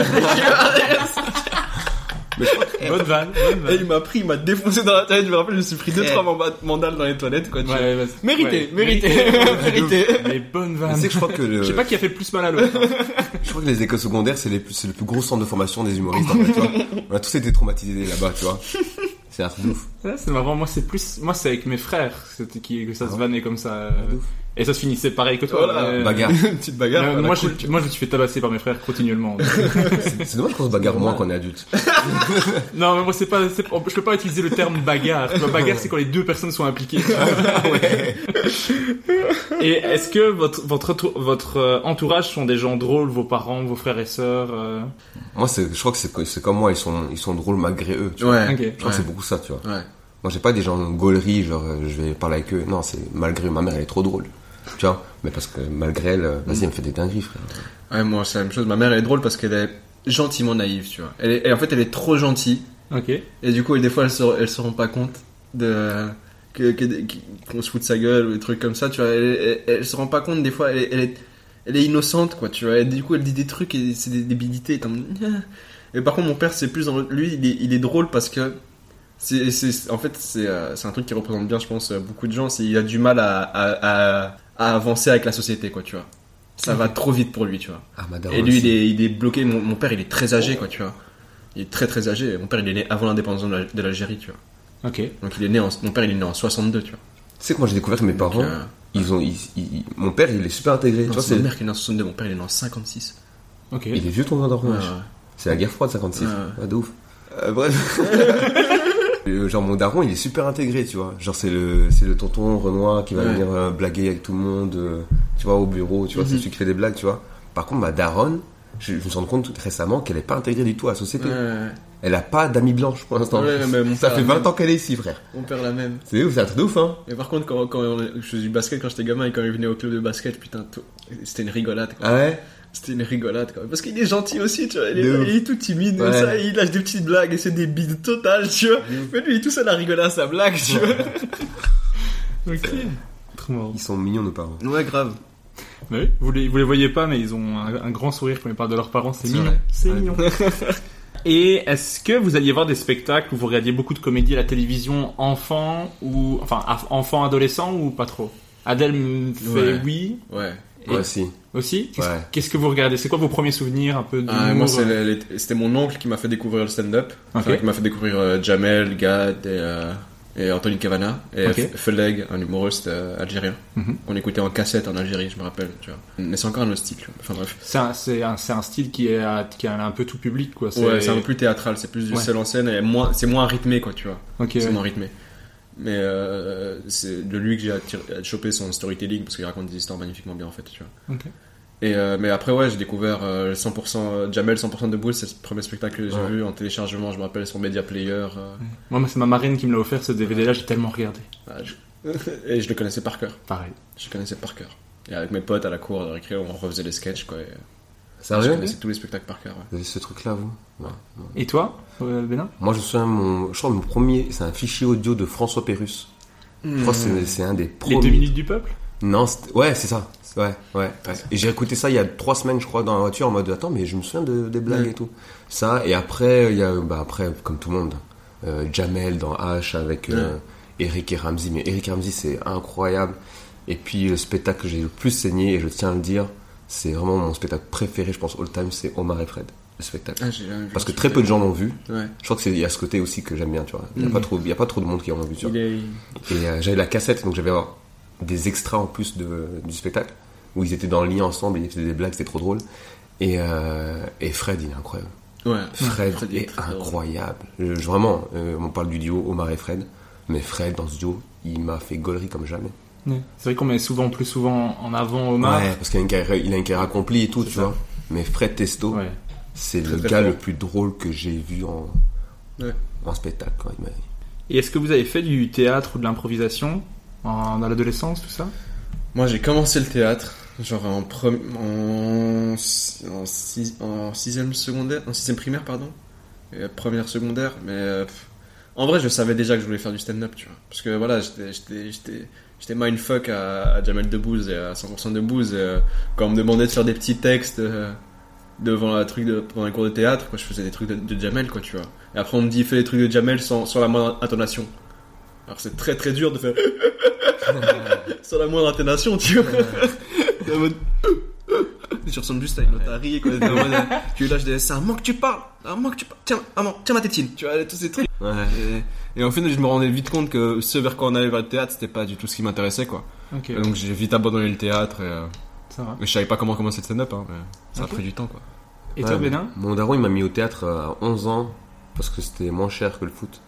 Mais je bonne vanne, bonne vanne. Et il m'a pris, il m'a défoncé dans la tête. Je me rappelle, je me suis pris deux trois mandales dans les toilettes, quoi. Tu ouais, vois. Ouais, mérité, ouais, mérité, mérité. Mais bonne vanne. Tu sais que je crois que le... Je sais pas qui a fait le plus mal à l'autre. Je crois que les écoles secondaires, c'est les plus, c'est le plus gros centre de formation des humoristes, en fait, tu vois. On a tous été traumatisés là-bas, tu vois. C'est un truc de ouf. Ouais, c'est marrant. Moi, c'est plus, moi, c'est avec mes frères, c'était qui, que ça ah, se vannait comme ça. Euh... Et ça se finissait pareil que toi. Voilà, euh... bagarre. Une petite bagarre. Euh, moi, cool, je, moi, je me suis fait tabasser par mes frères continuellement. c'est, c'est dommage qu'on se bagarre moins quand on est adulte. Non, mais moi, c'est pas, c'est, je peux pas utiliser le terme bagarre. La bagarre, c'est quand les deux personnes sont impliquées. Ouais. Et est-ce que votre, votre, votre entourage sont des gens drôles, vos parents, vos frères et sœurs? euh... Moi, c'est, je crois que c'est, c'est comme moi, ils sont, ils sont drôles malgré eux, tu ouais. vois. Okay. Je crois ouais. que c'est beaucoup ça, tu vois. Ouais. Moi, j'ai pas des gens gauleries, genre, je vais parler avec eux. Non, c'est malgré eux. Ma mère, elle est trop drôle. Tu vois, mais parce que malgré elle, vas-y, elle me fait des dingueries, frère. Ouais, moi, c'est la même chose. Ma mère, elle est drôle parce qu'elle est gentiment naïve, tu vois. Elle est, et en fait, elle est trop gentille. Ok. Et du coup, des fois, elle se, elle se rend pas compte de, que, que, qu'on se fout de sa gueule ou des trucs comme ça, tu vois. Elle, elle, elle, elle se rend pas compte, des fois, elle est, elle est, elle est innocente, quoi, tu vois. Et du coup, elle dit des trucs et c'est des débilités. Comme... Et par contre, mon père, c'est plus dans le... Lui, il est, il est drôle parce que c'est, c'est, en fait, c'est, euh, c'est un truc qui représente bien, je pense, beaucoup de gens. C'est il a du mal à, à, à, à avancer avec la société, quoi, tu vois. Ça okay. va trop vite pour lui, tu vois. Ah, et lui, il est, il est bloqué. Mon, mon père, il est très âgé, quoi, tu vois. Il est très très âgé. Mon père, il est né avant l'indépendance de l'Algérie, tu vois. Ok. Donc il est né en, mon père, il est né en soixante-deux, tu vois. Tu sais que moi, j'ai découvert que mes parents, euh, ils ont, ils, ils, mon père, il est super intégré. Non, tu vois, c'est ma mère qui est née en soixante-deux. Mon père, il est né en cinquante-six. Ok. Il est vieux ton daron. Ouais, ouais. C'est la guerre froide, cinquante-six. Ouais, ouais. Ouais, de ouf. Euh, bref. Genre mon daron, il est super intégré, tu vois. Genre c'est le c'est le tonton Renoir qui va ouais. venir euh, blaguer avec tout le monde, euh, tu vois, au bureau, tu vois, mm-hmm. c'est celui qui fait des blagues, tu vois. Par contre, ma daronne, je, je me suis rendu compte récemment qu'elle est pas intégrée du tout à la société. Ouais. Elle a pas d'amis blanches pour l'instant. Ouais, mais mon ça fait vingt même. ans qu'elle est ici, frère. Mon père la même. C'est ouf, c'est un truc de ouf, hein. Et par contre, quand, quand on, je faisais du basket quand j'étais gamin et quand il venait au club de basket, putain, tout, c'était une rigolade, quoi. Ah ouais? C'était une rigolade, quand même. Parce qu'il est gentil aussi, tu vois. Il est, il est tout timide, ouais. ça, il lâche des petites blagues et c'est des bides totales, tu vois. Mais lui, il est tout seul à rigoler à sa blague, tu vois. Ok. Trop marrant. Ils sont mignons, nos parents. Ouais, grave. Mais oui, vous les, vous les voyez pas, mais ils ont un, un grand sourire quand ils parlent de leurs parents, c'est, c'est mignon. Vrai. C'est ouais. mignon. Et est-ce que vous alliez voir des spectacles où vous regardiez beaucoup de comédie à la télévision enfant ou, enfin, enfant, adolescent ou pas trop? Adèle me fait ouais. oui. Ouais. Et Ouais, si. Aussi qu'est-ce, Ouais. qu'est-ce que vous regardez? C'est quoi vos premiers souvenirs un peu de Ah, moi, c'est les- les- c'était mon oncle qui m'a fait découvrir le stand-up. Enfin, Ok. qui m'a fait découvrir euh, Jamel, Gad et, euh, et Anthony Cavana. Et Ok. F- Feleg, un humoriste euh, algérien. Mhm. On écoutait en cassette en Algérie, je me rappelle. Tu vois. Mais c'est encore un autre style. tu vois. Enfin bref. C'est un, c'est, un, c'est un style qui est à- qui a un peu tout public, quoi. C'est... Ouais, c'est un peu plus théâtral, c'est plus du Ouais. seul en scène et moins, c'est moins rythmé, quoi, tu vois. Ok, C'est ouais. moins rythmé. Mais euh, c'est de lui que j'ai attiré, chopé son storytelling parce qu'il raconte des histoires magnifiquement bien, en fait, tu vois. Ok. Et euh, mais après, ouais, j'ai découvert euh, cent pour cent Jamel, cent pour cent debout, c'est le premier spectacle que j'ai Ouais. vu en téléchargement, je me rappelle, sur Media Player. euh, Moi, c'est ma marraine qui me l'a offert, ce D V D-là, j'ai tellement regardé. ah, je- Et je le connaissais par cœur. Pareil. Je le connaissais par cœur. Et avec mes potes à la cour de récré, on refaisait les sketchs, quoi. Et je Sérieux? connaissais tous les spectacles par cœur, ouais. Vous avez ce truc-là, vous? Ouais. Et toi, euh, Bénin? Moi, je me souviens, mon, je crois, mon premier, c'est un fichier audio de François Pérusse. Je crois que c'est, c'est un des Les premiers. deux minutes du peuple? Non, c'était- ouais, c'est ça. Ouais, ouais, ouais. Et j'ai écouté ça il y a trois semaines, je crois, dans la voiture, en mode attends, mais je me souviens de, des blagues Ouais. et tout. Ça, et après, il y a, bah, après, comme tout le monde, euh, Jamel dans H avec euh, Eric et Ramzy. Mais Eric et Ramzy, c'est incroyable. Et puis, le spectacle que j'ai le plus saigné, et je tiens à le dire, c'est vraiment mon spectacle préféré, je pense, all time, c'est Omar et Fred, le spectacle. Ah, j'ai jamais vu Parce que ce très peu de gens l'ont vu. Ouais. Je crois que c'est, il y a ce côté aussi que j'aime bien, tu vois. Il y a Mhm. pas trop, il y a pas trop de monde qui en a vu, tu vois. Il est... Et euh, j'avais la cassette, donc j'avais avoir des extras en plus de, du spectacle, où ils étaient dans le lit ensemble, et ils faisaient des blagues, c'était trop drôle. Et, euh, et Fred, il est incroyable. Ouais. Fred, Fred est, très drôle. incroyable. Je- je- vraiment, euh, on parle du duo Omar et Fred, mais Fred, dans ce duo, il m'a fait gaulerie comme jamais. Ouais. C'est vrai qu'on met souvent, plus souvent en avant Omar. Ouais, parce qu'il a une carrière, il a une carrière accomplie et tout, C'est tu ça. vois. Mais Fred Testo, Ouais. c'est Très, le très gars fort. le plus drôle que j'ai vu en, Ouais. en spectacle. Quand il m'a... Et est-ce que vous avez fait du théâtre ou de l'improvisation en, dans l'adolescence, tout ça? Moi, j'ai commencé le théâtre, genre en, pre- en, si- en, six- en sixième secondaire, en sixième primaire, pardon, et première secondaire, mais euh, pff, en vrai, je savais déjà que je voulais faire du stand-up, tu vois, parce que voilà, j'étais, j'étais, j'étais, j'étais mindfuck à, à Jamel Debbouze et à cent pour cent Debbouze, et, euh, quand on me demandait de faire des petits textes euh, devant la truc de, pendant les cours de théâtre, quoi, je faisais des trucs de, de Jamel, quoi, tu vois, et après on me dit fais les trucs de Jamel sans, sans la moindre intonation. Alors c'est très très dur de faire sans la moindre intonation, tu vois. T'es en mode... Tu ressembles juste à une otarie, quoi. T'es en mode... Tu lâches des... C'est un moment que tu parles, un moment que tu parles. Tiens, maman, tiens ma tétine. Tu vois, tous ces trucs. Ouais. Et, et en fait, je me rendais vite compte que ce vers quoi on allait vers le théâtre, c'était pas du tout ce qui m'intéressait, quoi. Ok, Et donc j'ai vite abandonné le théâtre. Et, euh, ça va. mais je savais pas comment commencer le stand-up, hein, mais ça Ok. a pris du temps, quoi. Et Ouais, toi, Bénin? Mon daron, il m'a mis au théâtre à onze ans, parce que c'était moins cher que le foot.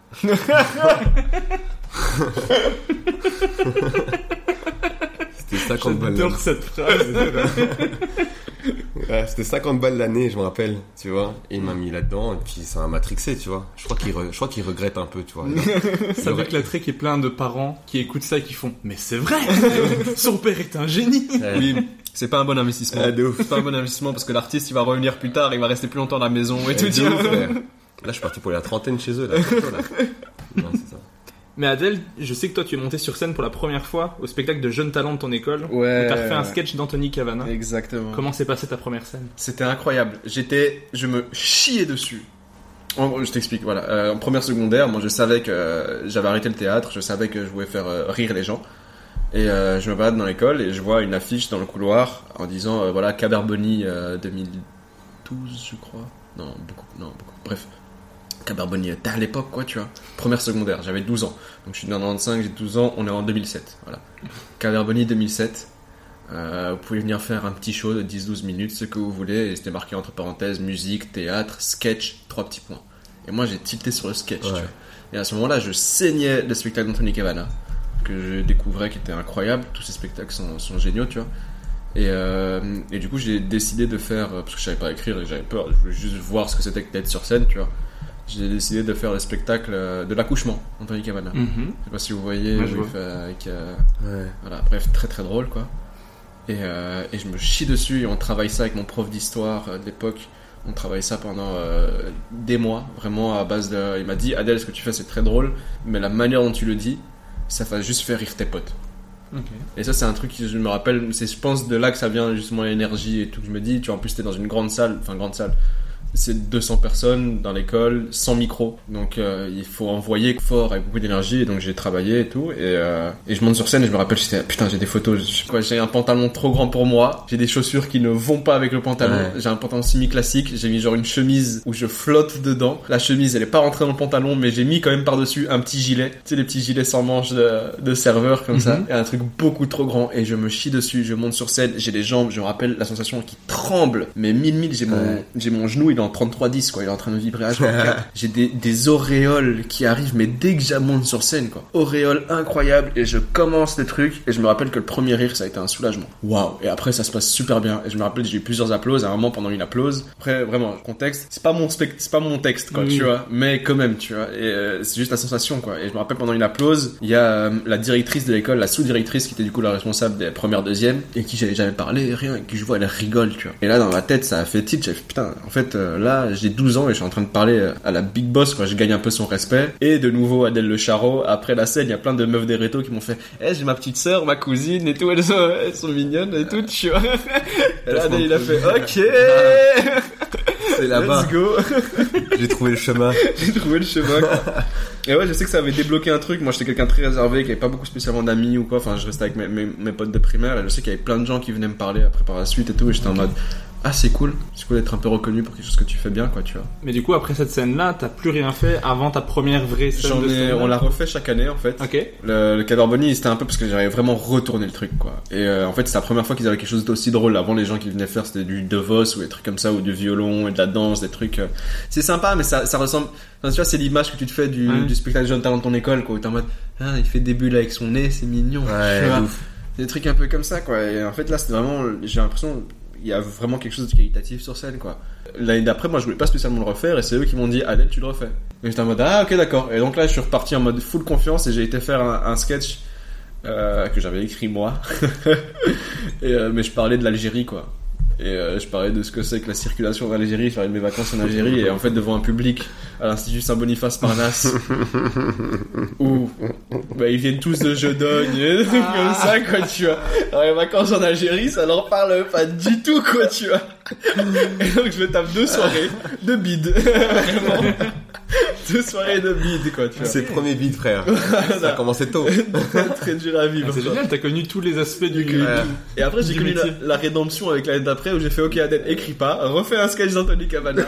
C'était cinquante balles l'année. cette phrase. Ouais, c'était cinquante balles l'année, je me rappelle, tu vois. Et il m'a mis là-dedans, et puis ça m'a matrixé, tu vois. Je crois qu'il, re- je crois qu'il regrette un peu, tu vois. Ça veut que la trick est plein de parents qui écoutent ça et qui font mais c'est vrai. Son père est un génie. Ouais. Oui, c'est pas un bon investissement. Ah, de ouf. C'est pas un bon investissement parce que l'artiste il va revenir plus tard, il va rester plus longtemps à la maison et tout. De tu vois. ouf, frère. Là, je suis parti pour la trentaine chez eux, là. bientôt, là. Non, c'est ça. Mais Adèle, je sais que toi tu es monté sur scène pour la première fois au spectacle de Jeunes Talents de ton école. Ouais. Où t'as refait un sketch d'Anthony Cavana. Exactement. Comment s'est passée ta première scène? C'était incroyable. J'étais, je me chiais dessus. En gros, je t'explique. Voilà. Euh, en première secondaire, moi, je savais que euh, j'avais arrêté le théâtre. Je savais que je voulais faire euh, rire les gens. Et euh, je me balade dans l'école et je vois une affiche dans le couloir en disant euh, voilà Caberboni euh, deux mille douze, je crois. Non, beaucoup. Non, beaucoup. Bref. Caberboni, t'es à l'époque, quoi, tu vois. Première secondaire, j'avais douze ans. Donc je suis né en quatre-vingt-quinze, j'ai douze ans, on est en deux mille sept. Voilà. Caberboni deux mille sept. Euh, vous pouvez venir faire un petit show de dix douze minutes, ce que vous voulez. Et c'était marqué entre parenthèses musique, théâtre, sketch, trois petits points. Et moi j'ai tilté sur le sketch, Ouais. tu vois. Et à ce moment-là, je saignais le spectacle d'Anthony Cavana, que je découvrais qui était incroyable. Tous ces spectacles sont, sont géniaux, tu vois. Et, euh, et du coup, j'ai décidé de faire, parce que je savais pas écrire et j'avais peur, je voulais juste voir ce que c'était que d'être sur scène, tu vois. J'ai décidé de faire le spectacle euh, de l'accouchement, Anthony Cavana. Mhm. Je sais pas si vous voyez, Ouais, où je il vois. fait avec, euh, Ouais. voilà, bref, très très drôle, quoi. Et, euh, et je me chie dessus et on travaille ça avec mon prof d'histoire euh, de l'époque. On travaille ça pendant euh, des mois, vraiment à base de. Il m'a dit Adèle, ce que tu fais c'est très drôle, mais la manière dont tu le dis, ça va juste faire rire tes potes. Ok. Et ça, c'est un truc que je me rappelle. C'est, je pense, de là que ça vient justement l'énergie et tout que je me dis. Tu vois, en plus, t'es dans une grande salle, enfin grande salle. c'est deux cents personnes dans l'école, sans micro. Donc euh, il faut envoyer fort avec beaucoup d'énergie. Et donc j'ai travaillé et tout. Et, euh, et je monte sur scène et je me rappelle, j'étais, putain, j'ai des photos. Je sais quoi, j'ai un pantalon trop grand pour moi. J'ai des chaussures qui ne vont pas avec le pantalon. Ouais. J'ai un pantalon semi-classique. J'ai mis genre une chemise où je flotte dedans. La chemise, elle est pas rentrée dans le pantalon, mais j'ai mis quand même par-dessus un petit gilet. Tu sais, les petits gilets sans manches de, de serveur comme mm-hmm. ça. Et un truc beaucoup trop grand. Et je me chie dessus. Je monte sur scène. J'ai les jambes, je me rappelle la sensation qui tremble. Mais mille mille, j'ai mon, ouais. j'ai mon genou, il est en trente-trois dix, quoi. Il est en train de vibrer à j'ai des, des auréoles qui arrivent, mais dès que je monte sur scène, quoi. Auréoles incroyables. Et je commence le truc. Et je me rappelle que le premier rire, ça a été un soulagement. Waouh. Et après, ça se passe super bien. Et je me rappelle, j'ai eu plusieurs applauses. À un moment, pendant une applause. Après, vraiment, contexte. C'est pas mon spect- c'est pas mon texte, quoi, oui. tu vois. Mais quand même, tu vois. Et euh, c'est juste la sensation, quoi. Et je me rappelle, pendant une applause, il y a euh, la directrice de l'école, la sous-directrice, qui était du coup la responsable des premières, deuxièmes, et qui j'avais jamais parlé, rien. Et qui je vois, elle rigole, tu vois. Et là, dans ma tête, ça a fait tilt. J'ai fait, putain, en fait, euh, là, j'ai douze ans et je suis en train de parler à la big boss, quoi. Je gagne un peu son respect. Et de nouveau, Adèle Le Charot. Après la scène, il y a plein de meufs des rétos qui m'ont fait, eh, hey, j'ai ma petite sœur, ma cousine et tout. Elles sont, elles sont mignonnes et tout, tu vois. Et là, Adèle, il a fait, ok. C'est là-bas. Let's go. J'ai trouvé le chemin. J'ai trouvé le chemin. Et ouais, je sais que ça avait débloqué un truc. Moi, j'étais quelqu'un de très réservé, qui avait pas beaucoup spécialement d'amis ou quoi. Enfin, je restais avec mes, mes, mes potes de primaire. Et je sais qu'il y avait plein de gens qui venaient me parler après par la suite et tout. Et j'étais en mode, ah, c'est cool. C'est cool d'être un peu reconnu pour quelque chose que tu fais bien, quoi, tu vois. Mais du coup, après cette scène-là, t'as plus rien fait avant ta première vraie scène J'en de ai, on l'a refait chaque année, en fait. Ok. Le, le Cadre Bonnie, c'était un peu parce que j'avais vraiment retourné le truc, quoi. Et euh, en fait, c'est la première fois qu'ils avaient quelque chose d'aussi drôle. Avant, les gens qui venaient faire, c'était du DeVos ou des trucs comme ça, ou du violon et de la danse, des trucs. Euh... C'est sympa, mais ça, ça ressemble. Enfin, tu vois, c'est l'image que tu te fais du, ouais. du spectacle jeune talent de ton école, quoi. Où t'es en mode, ah, il fait des bulles avec son nez, c'est mignon. Ouais, tu vois. ouf. Des trucs un peu comme ça, quoi. Et en fait, là, c'était vraiment, j'ai l'impression, il y a vraiment quelque chose de qualitatif sur scène, quoi. L'année d'après, moi, je voulais pas spécialement le refaire, et c'est eux qui m'ont dit, Adèle, tu le refais. Et j'étais en mode, ah, ok, d'accord. Et donc là, je suis reparti en mode full confiance, et j'ai été faire un, un sketch, euh, que j'avais écrit moi. et, euh, mais je parlais de l'Algérie, quoi. Et euh, je parlais de ce que c'est que la circulation en Algérie, je parlais de mes vacances en Algérie, et en fait, devant un public, à l'Institut Saint-Boniface Parnasse, où, bah, ils viennent tous de Jedogne, et des trucs comme ça, quoi, tu vois. Alors, les vacances en Algérie, ça leur parle pas du tout, quoi, tu vois. Et donc, je me tape deux soirées de bide. Vraiment. Deux soirées de bide, quoi, tu vois. C'est le premier bide, frère. Ça a commencé tôt. Très dur à vivre. Ah, c'est génial, t'as connu tous les aspects du cul. Ouais. Et après, j'ai connu la, la rédemption avec l'année d'après où j'ai fait, ok, Adèle, écris pas, refais un sketch d'Anthony Cavana.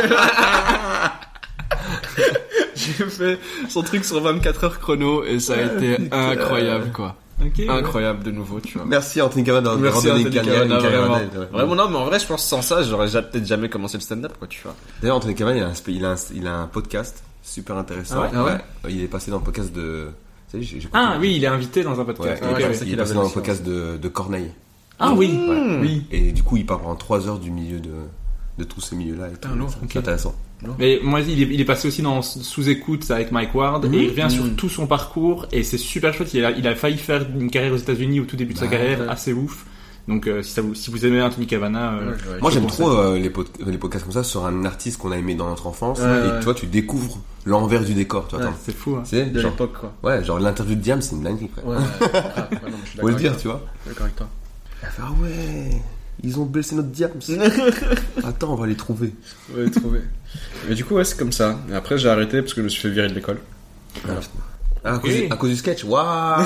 J'ai fait son truc sur vingt-quatre heures chrono et ça a été incroyable, quoi. Okay, incroyable ouais. de nouveau, tu vois. Merci Anthony Cavana d'avoir donné une carrière. Vraiment. Ouais. Vraiment, non, mais en vrai, je pense sans ça, j'aurais peut-être jamais commencé le stand-up, quoi, tu vois. D'ailleurs, Anthony Cavana, il a un, il a un, il a un podcast super intéressant. Ah ouais, ah ouais. Ouais. Il est passé dans le podcast de. J'ai, j'ai ah oui, il est invité dans un podcast. Ouais, okay, ouais, ouais. Il, il est passé dans le podcast de, de Corneille. Ah oui, ouais. oui. Et du coup, il parle pendant trois heures du milieu de, de tous ces milieux-là. Et tout. Ah, c'est okay. intéressant. Non. Mais moi, il est, il est passé aussi dans Sous-écoute avec Mike Ward, mmh. et il revient mmh. sur tout son parcours, et c'est super chouette. Il a, il a failli faire une carrière aux États-Unis au tout début de sa bah, carrière, ouais. assez ouf. Donc, euh, si, ça vous, si vous aimez Anthony Cavana, euh, ouais, moi j'aime trop euh, les, pod- les podcasts comme ça sur un artiste qu'on a aimé dans notre enfance, ouais, et ouais. tu vois, tu découvres l'envers du décor. Tu vois, ouais, c'est fou, hein. C'est de genre, l'époque, quoi. Ouais, genre l'interview de Diam, c'est une dinguerie, frère. Ouais, ouais, ah, ouais, non, je suis faut le dire, toi. tu vois. Je suis d'accord avec toi. Ah ouais. Ils ont blessé notre Diams. Attends, on va les trouver. On va les trouver. Mais du coup, ouais, c'est comme ça. Et après, j'ai arrêté parce que je me suis fait virer de l'école. Ah, à, cause, à cause du sketch. Waouh.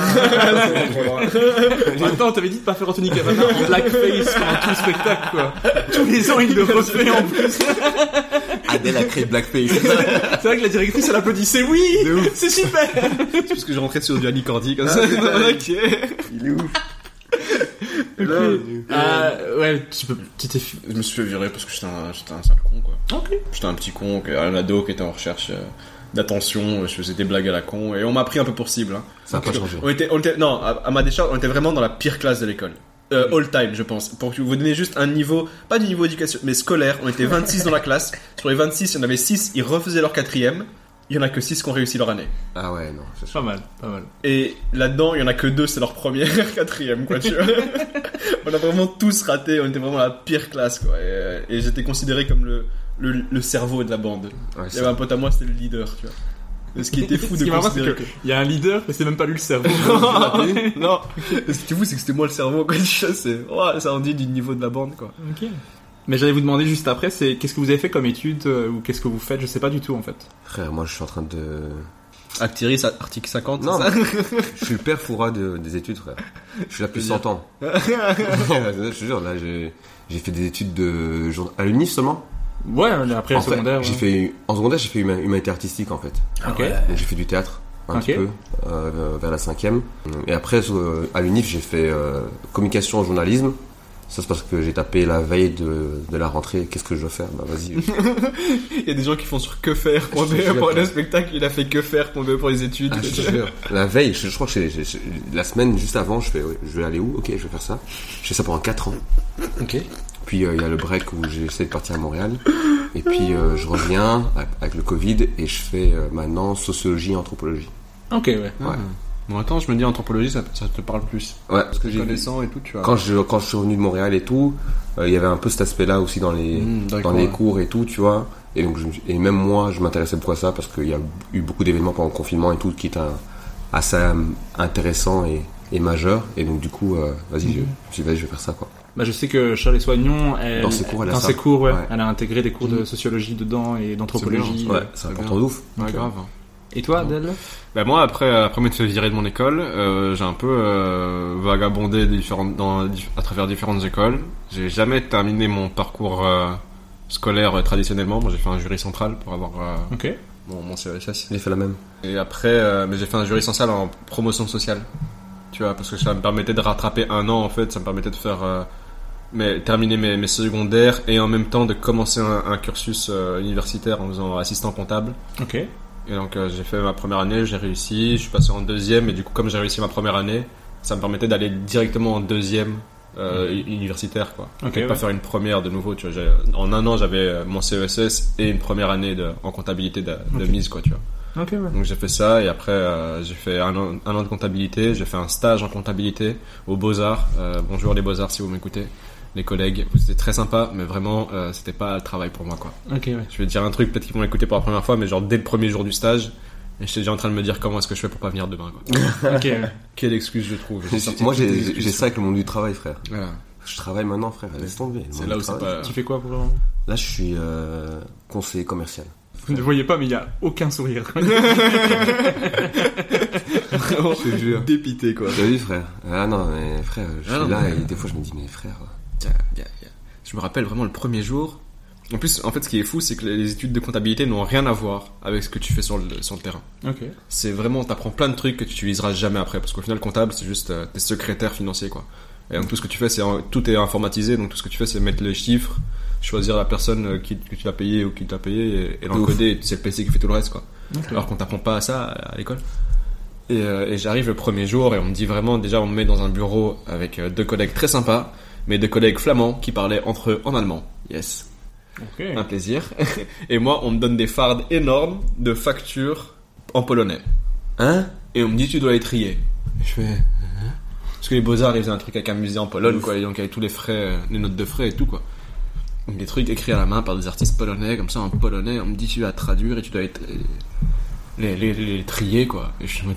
Attends, t'avais dit de pas faire Anthony Cavana en blackface pendant tout le spectacle, quoi. Tous les ans, il le refait en plus. Adèle a créé Blackface. C'est vrai que la directrice, elle applaudissait. Oui, c'est super. C'est parce que j'ai rentré sur du Annie Cordy comme ça. Ok. Il est ouf. Okay. Là, euh, ouais, tu peux, tu t'es... Je me suis fait virer parce que j'étais un, j'étais un sale con, quoi. Okay. J'étais un petit con, un ado qui était en recherche euh, d'attention, je faisais des blagues à la con, et on m'a pris un peu pour cible. Hein. Ça a pas changé. On était, on était, non, à, à ma décharge, on était vraiment dans la pire classe de l'école. Euh, all time, je pense. Pour vous donner juste un niveau, pas du niveau d'éducation, mais scolaire, on était vingt-six dans la classe. Sur les vingt-six, il y en avait six, ils refaisaient leur quatrième. Il y en a que six qui ont réussi leur année. Ah ouais, non. C'est pas mal, pas mal. Et là-dedans, il y en a que deux, c'est leur première, quatrième, quoi, tu vois. On a vraiment tous raté, on était vraiment la pire classe, quoi. Et, et j'étais considéré comme le, le, le cerveau de la bande. Ouais, il y avait un pote à moi, c'était le leader, tu vois. Et ce qui était fou de ce considérer que... Il y a un leader, mais c'est même pas lui le cerveau. Non. Ce qui était fou, c'est que c'était moi le cerveau, quoi, tu vois. C'est, oh, ça en dit du niveau de la bande, quoi. Ok. Mais j'allais vous demander juste après, c'est qu'est-ce que vous avez fait comme études euh, ou qu'est-ce que vous faites? Je sais pas du tout en fait. Frère, moi je suis en train de... Actiris, article cinquante, non, c'est ça? Je suis le père Foura de, des études, frère. Je suis là depuis cent ans. Je te jure, là j'ai, j'ai fait des études de jour... à l'U N I F seulement. Ouais, après en le secondaire. Fait, ouais. j'ai fait, en secondaire, j'ai fait huma- humanité artistique en fait. Ok. Donc j'ai fait du théâtre un Ok. petit peu euh, vers la cinquième. Et après euh, à l'U N I F, j'ai fait euh, communication journalisme. Ça c'est parce que j'ai tapé la veille de, de la rentrée. Qu'est-ce que je dois faire? Bah vas-y. Il y a des gens qui font sur que faire pour, Je te jure, pour le frère. spectacle, il a fait que faire pour, pour les études. Ah, je te jure. La veille, je, je crois que c'est, c'est- c'est- la semaine juste avant, je fais, ouais, je vais aller où? Ok, je vais faire ça. Je fais ça pendant quatre ans. Ok. Puis il euh, y a le break où j'essaie de partir à Montréal. Et puis euh, je reviens avec le Covid et je fais euh, maintenant sociologie et anthropologie. Ok, ouais. Ouais. Bon, attends, je me dis anthropologie, ça, ça te parle plus. Ouais, parce que j'ai Connaissant et tout, tu vois. quand je quand je suis revenu de Montréal et tout, euh, il y avait un peu cet aspect-là aussi dans les Mmh, dans d'accord, les ouais. cours et tout, tu vois. Et donc je, me suis- et même moi, je m'intéressais beaucoup à ça parce qu'il y a eu beaucoup d'événements pendant le confinement et tout qui étaient un- assez euh, intéressants et et majeurs. Et donc du coup, euh, vas-y, je, je me suis dit, vas-y, je vais faire ça quoi. Bah, je sais que Charles Soignon, elle, Dans ses cours, elle a dans ça. ses cours, ouais, Ouais. elle a intégré des cours de sociologie dedans et d'anthropologie. C'est Ouais, Ouais, c'est c'est important bien. de ouf. Ouais, Donc, grave. Et toi, Adèle? Bah moi, après, après m'être fait virer de mon école, euh, j'ai un peu euh, vagabondé différentes, dans, à travers différentes écoles. J'ai jamais terminé mon parcours euh, scolaire euh, traditionnellement. Moi, j'ai fait un jury central pour avoir euh, Ok. mon, mon C E S S. Il a fait la même. Et après, euh, mais j'ai fait un jury central en promotion sociale. Tu vois, parce que ça me permettait de rattraper un an, en fait. Ça me permettait de faire... Euh, mais, terminer mes, mes secondaires et en même temps de commencer un, un cursus euh, universitaire en faisant assistant comptable. Ok. Et donc euh, j'ai fait ma première année, j'ai réussi, je suis passé en deuxième et du coup comme j'ai réussi ma première année, ça me permettait d'aller directement en deuxième euh, u- universitaire quoi. Ok, Et ouais. pas faire une première de nouveau, tu vois. J'ai- En un an j'avais euh, mon C E S S et une première année de, en comptabilité de, de Ok. mise quoi, tu vois. Ok, ouais. Donc j'ai fait ça et après euh, j'ai fait un an, un an de comptabilité, j'ai fait un stage en comptabilité aux Beaux-Arts. Euh, bonjour les Beaux-Arts si vous m'écoutez, les collègues, c'était très sympa mais vraiment euh, c'était pas le travail pour moi quoi. Ok, ouais. Je vais te dire un truc, peut-être qu'ils vont l'écouter pour la première fois, mais genre dès le premier jour du stage, et j'étais déjà en train de me dire comment est-ce que je fais pour pas venir demain. Quoi. Ok, ouais. Quelle excuse je trouve. J'ai sorti Moi, toutes les j'ai excuses. j'ai ça avec le monde du travail, frère. Voilà. Je travaille maintenant, frère. Laisse tomber. Le C'est monde là du où c'est travail. pas. Tu fais quoi pour le moment? Là, je suis euh, conseiller commercial. Vous ne le voyez pas, mais il y a aucun sourire. Je te jure. Dépité quoi. T'as vu, frère? Ah non, mais frère, je Ah suis non, là mais- et des fois, je me dis, mais frère. Tiens, y a- y a- Je me rappelle vraiment le premier jour. En plus, en fait, ce qui est fou, c'est que les études de comptabilité n'ont rien à voir avec ce que tu fais sur le, sur le terrain. Ok. C'est vraiment, t'apprends plein de trucs que tu utiliseras jamais après, parce qu'au final, comptable, c'est juste euh, t'es secrétaire financier, quoi. Et donc tout ce que tu fais, c'est en- tout est informatisé, donc tout ce que tu fais, c'est mettre les chiffres, choisir la personne euh, qui, que tu l'as payé ou qui t'a payé, et, et l'encoder, et c'est le P C qui fait tout le reste, quoi. Ok. Alors qu'on t'apprend pas à ça à, à l'école. Et, euh, et j'arrive le premier jour et on me dit vraiment, déjà on me met dans un bureau avec euh, deux collègues très sympas, mais deux collègues flamands qui parlaient entre eux en allemand. Yes. Ok. Un plaisir. Et moi, on me donne des fardes énormes de factures en polonais. Hein? Et on me dit, tu dois les trier. Et je fais... Hein? Parce que les Beaux-Arts, ils faisaient un truc avec un musée en Pologne, quoi. Et donc, avec tous les frais, euh, les notes de frais et tout, quoi. Donc, des trucs écrits à la main par des artistes polonais, comme ça, en polonais. On me dit, tu dois traduire et tu dois être, les, les, les, les trier, quoi. Et je me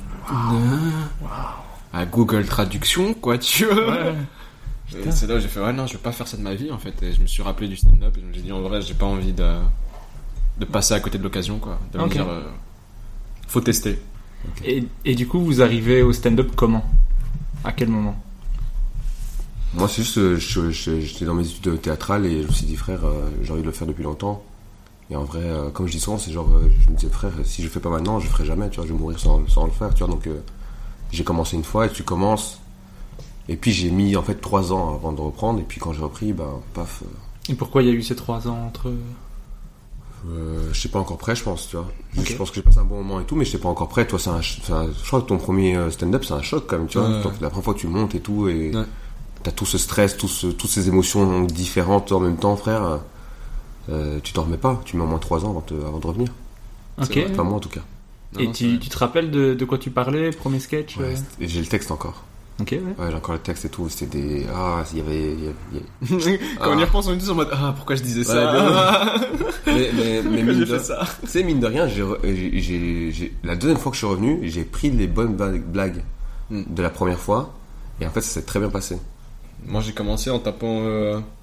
à Google Traduction, quoi, tu vois. Ouais. Et c'est là où j'ai fait, ouais, non, je vais pas faire ça de ma vie, en fait. Et je me suis rappelé du stand-up et j'ai dit, en vrai, j'ai pas envie de, de passer à côté de l'occasion, quoi. De me Ok. dire, euh, faut tester. Et, et du coup, vous arrivez au stand-up comment? À quel moment? Moi, c'est juste, euh, je- je- j'étais dans mes études théâtrales et je me suis dit, frère, euh, j'ai envie de le faire depuis longtemps. Et en vrai, euh, comme je dis souvent, c'est genre, euh, je me disais, frère, si je le fais pas maintenant, je le ferai jamais, tu vois, je vais mourir sans, sans le faire, tu vois. Donc, euh, j'ai commencé une fois et tu commences. Et puis, j'ai mis, en fait, trois ans avant de reprendre. Et puis, quand j'ai repris, ben, paf, euh, Et pourquoi il y a eu ces trois ans entre... euh, je suis pas encore prêt, je pense, tu vois. Je- Ok. Je pense que j'ai passé un bon moment et tout, mais je suis pas encore prêt. Toi, c'est un, ch- c'est un- je crois que ton premier euh, stand-up, c'est un choc quand même, tu vois. Ouais. Donc, la première fois que tu montes et tout, et Ouais. t'as tout ce stress, tout ce, toutes ces émotions différentes en même temps, frère. Euh, tu t'en remets pas. Tu mets au moins trois ans avant, te- avant de revenir. Ok. vrai. Enfin, moi, en tout cas. Non, Et non, c'est tu, vrai. tu te rappelles de, de quoi tu parlais, premier sketch? Ouais, euh et j'ai le texte encore. Ok, ouais. Ouais, j'ai encore le texte et tout. C'était des. Ah, il y avait. il y avait- il y avait- Quand on y Ah. repense, on est tous en mode, ah, pourquoi je disais Ouais, ça? bien mais, mais, mais Pourquoi mine j'ai de, fait ça? tu sais, mine de rien, j'ai, re- j'ai, j'ai, j'ai- la deuxième fois que je suis revenu, j'ai pris les bonnes ba- blagues Hmm. de la première fois, et en fait, ça s'est très bien passé. Moi, j'ai commencé en tapant, euh,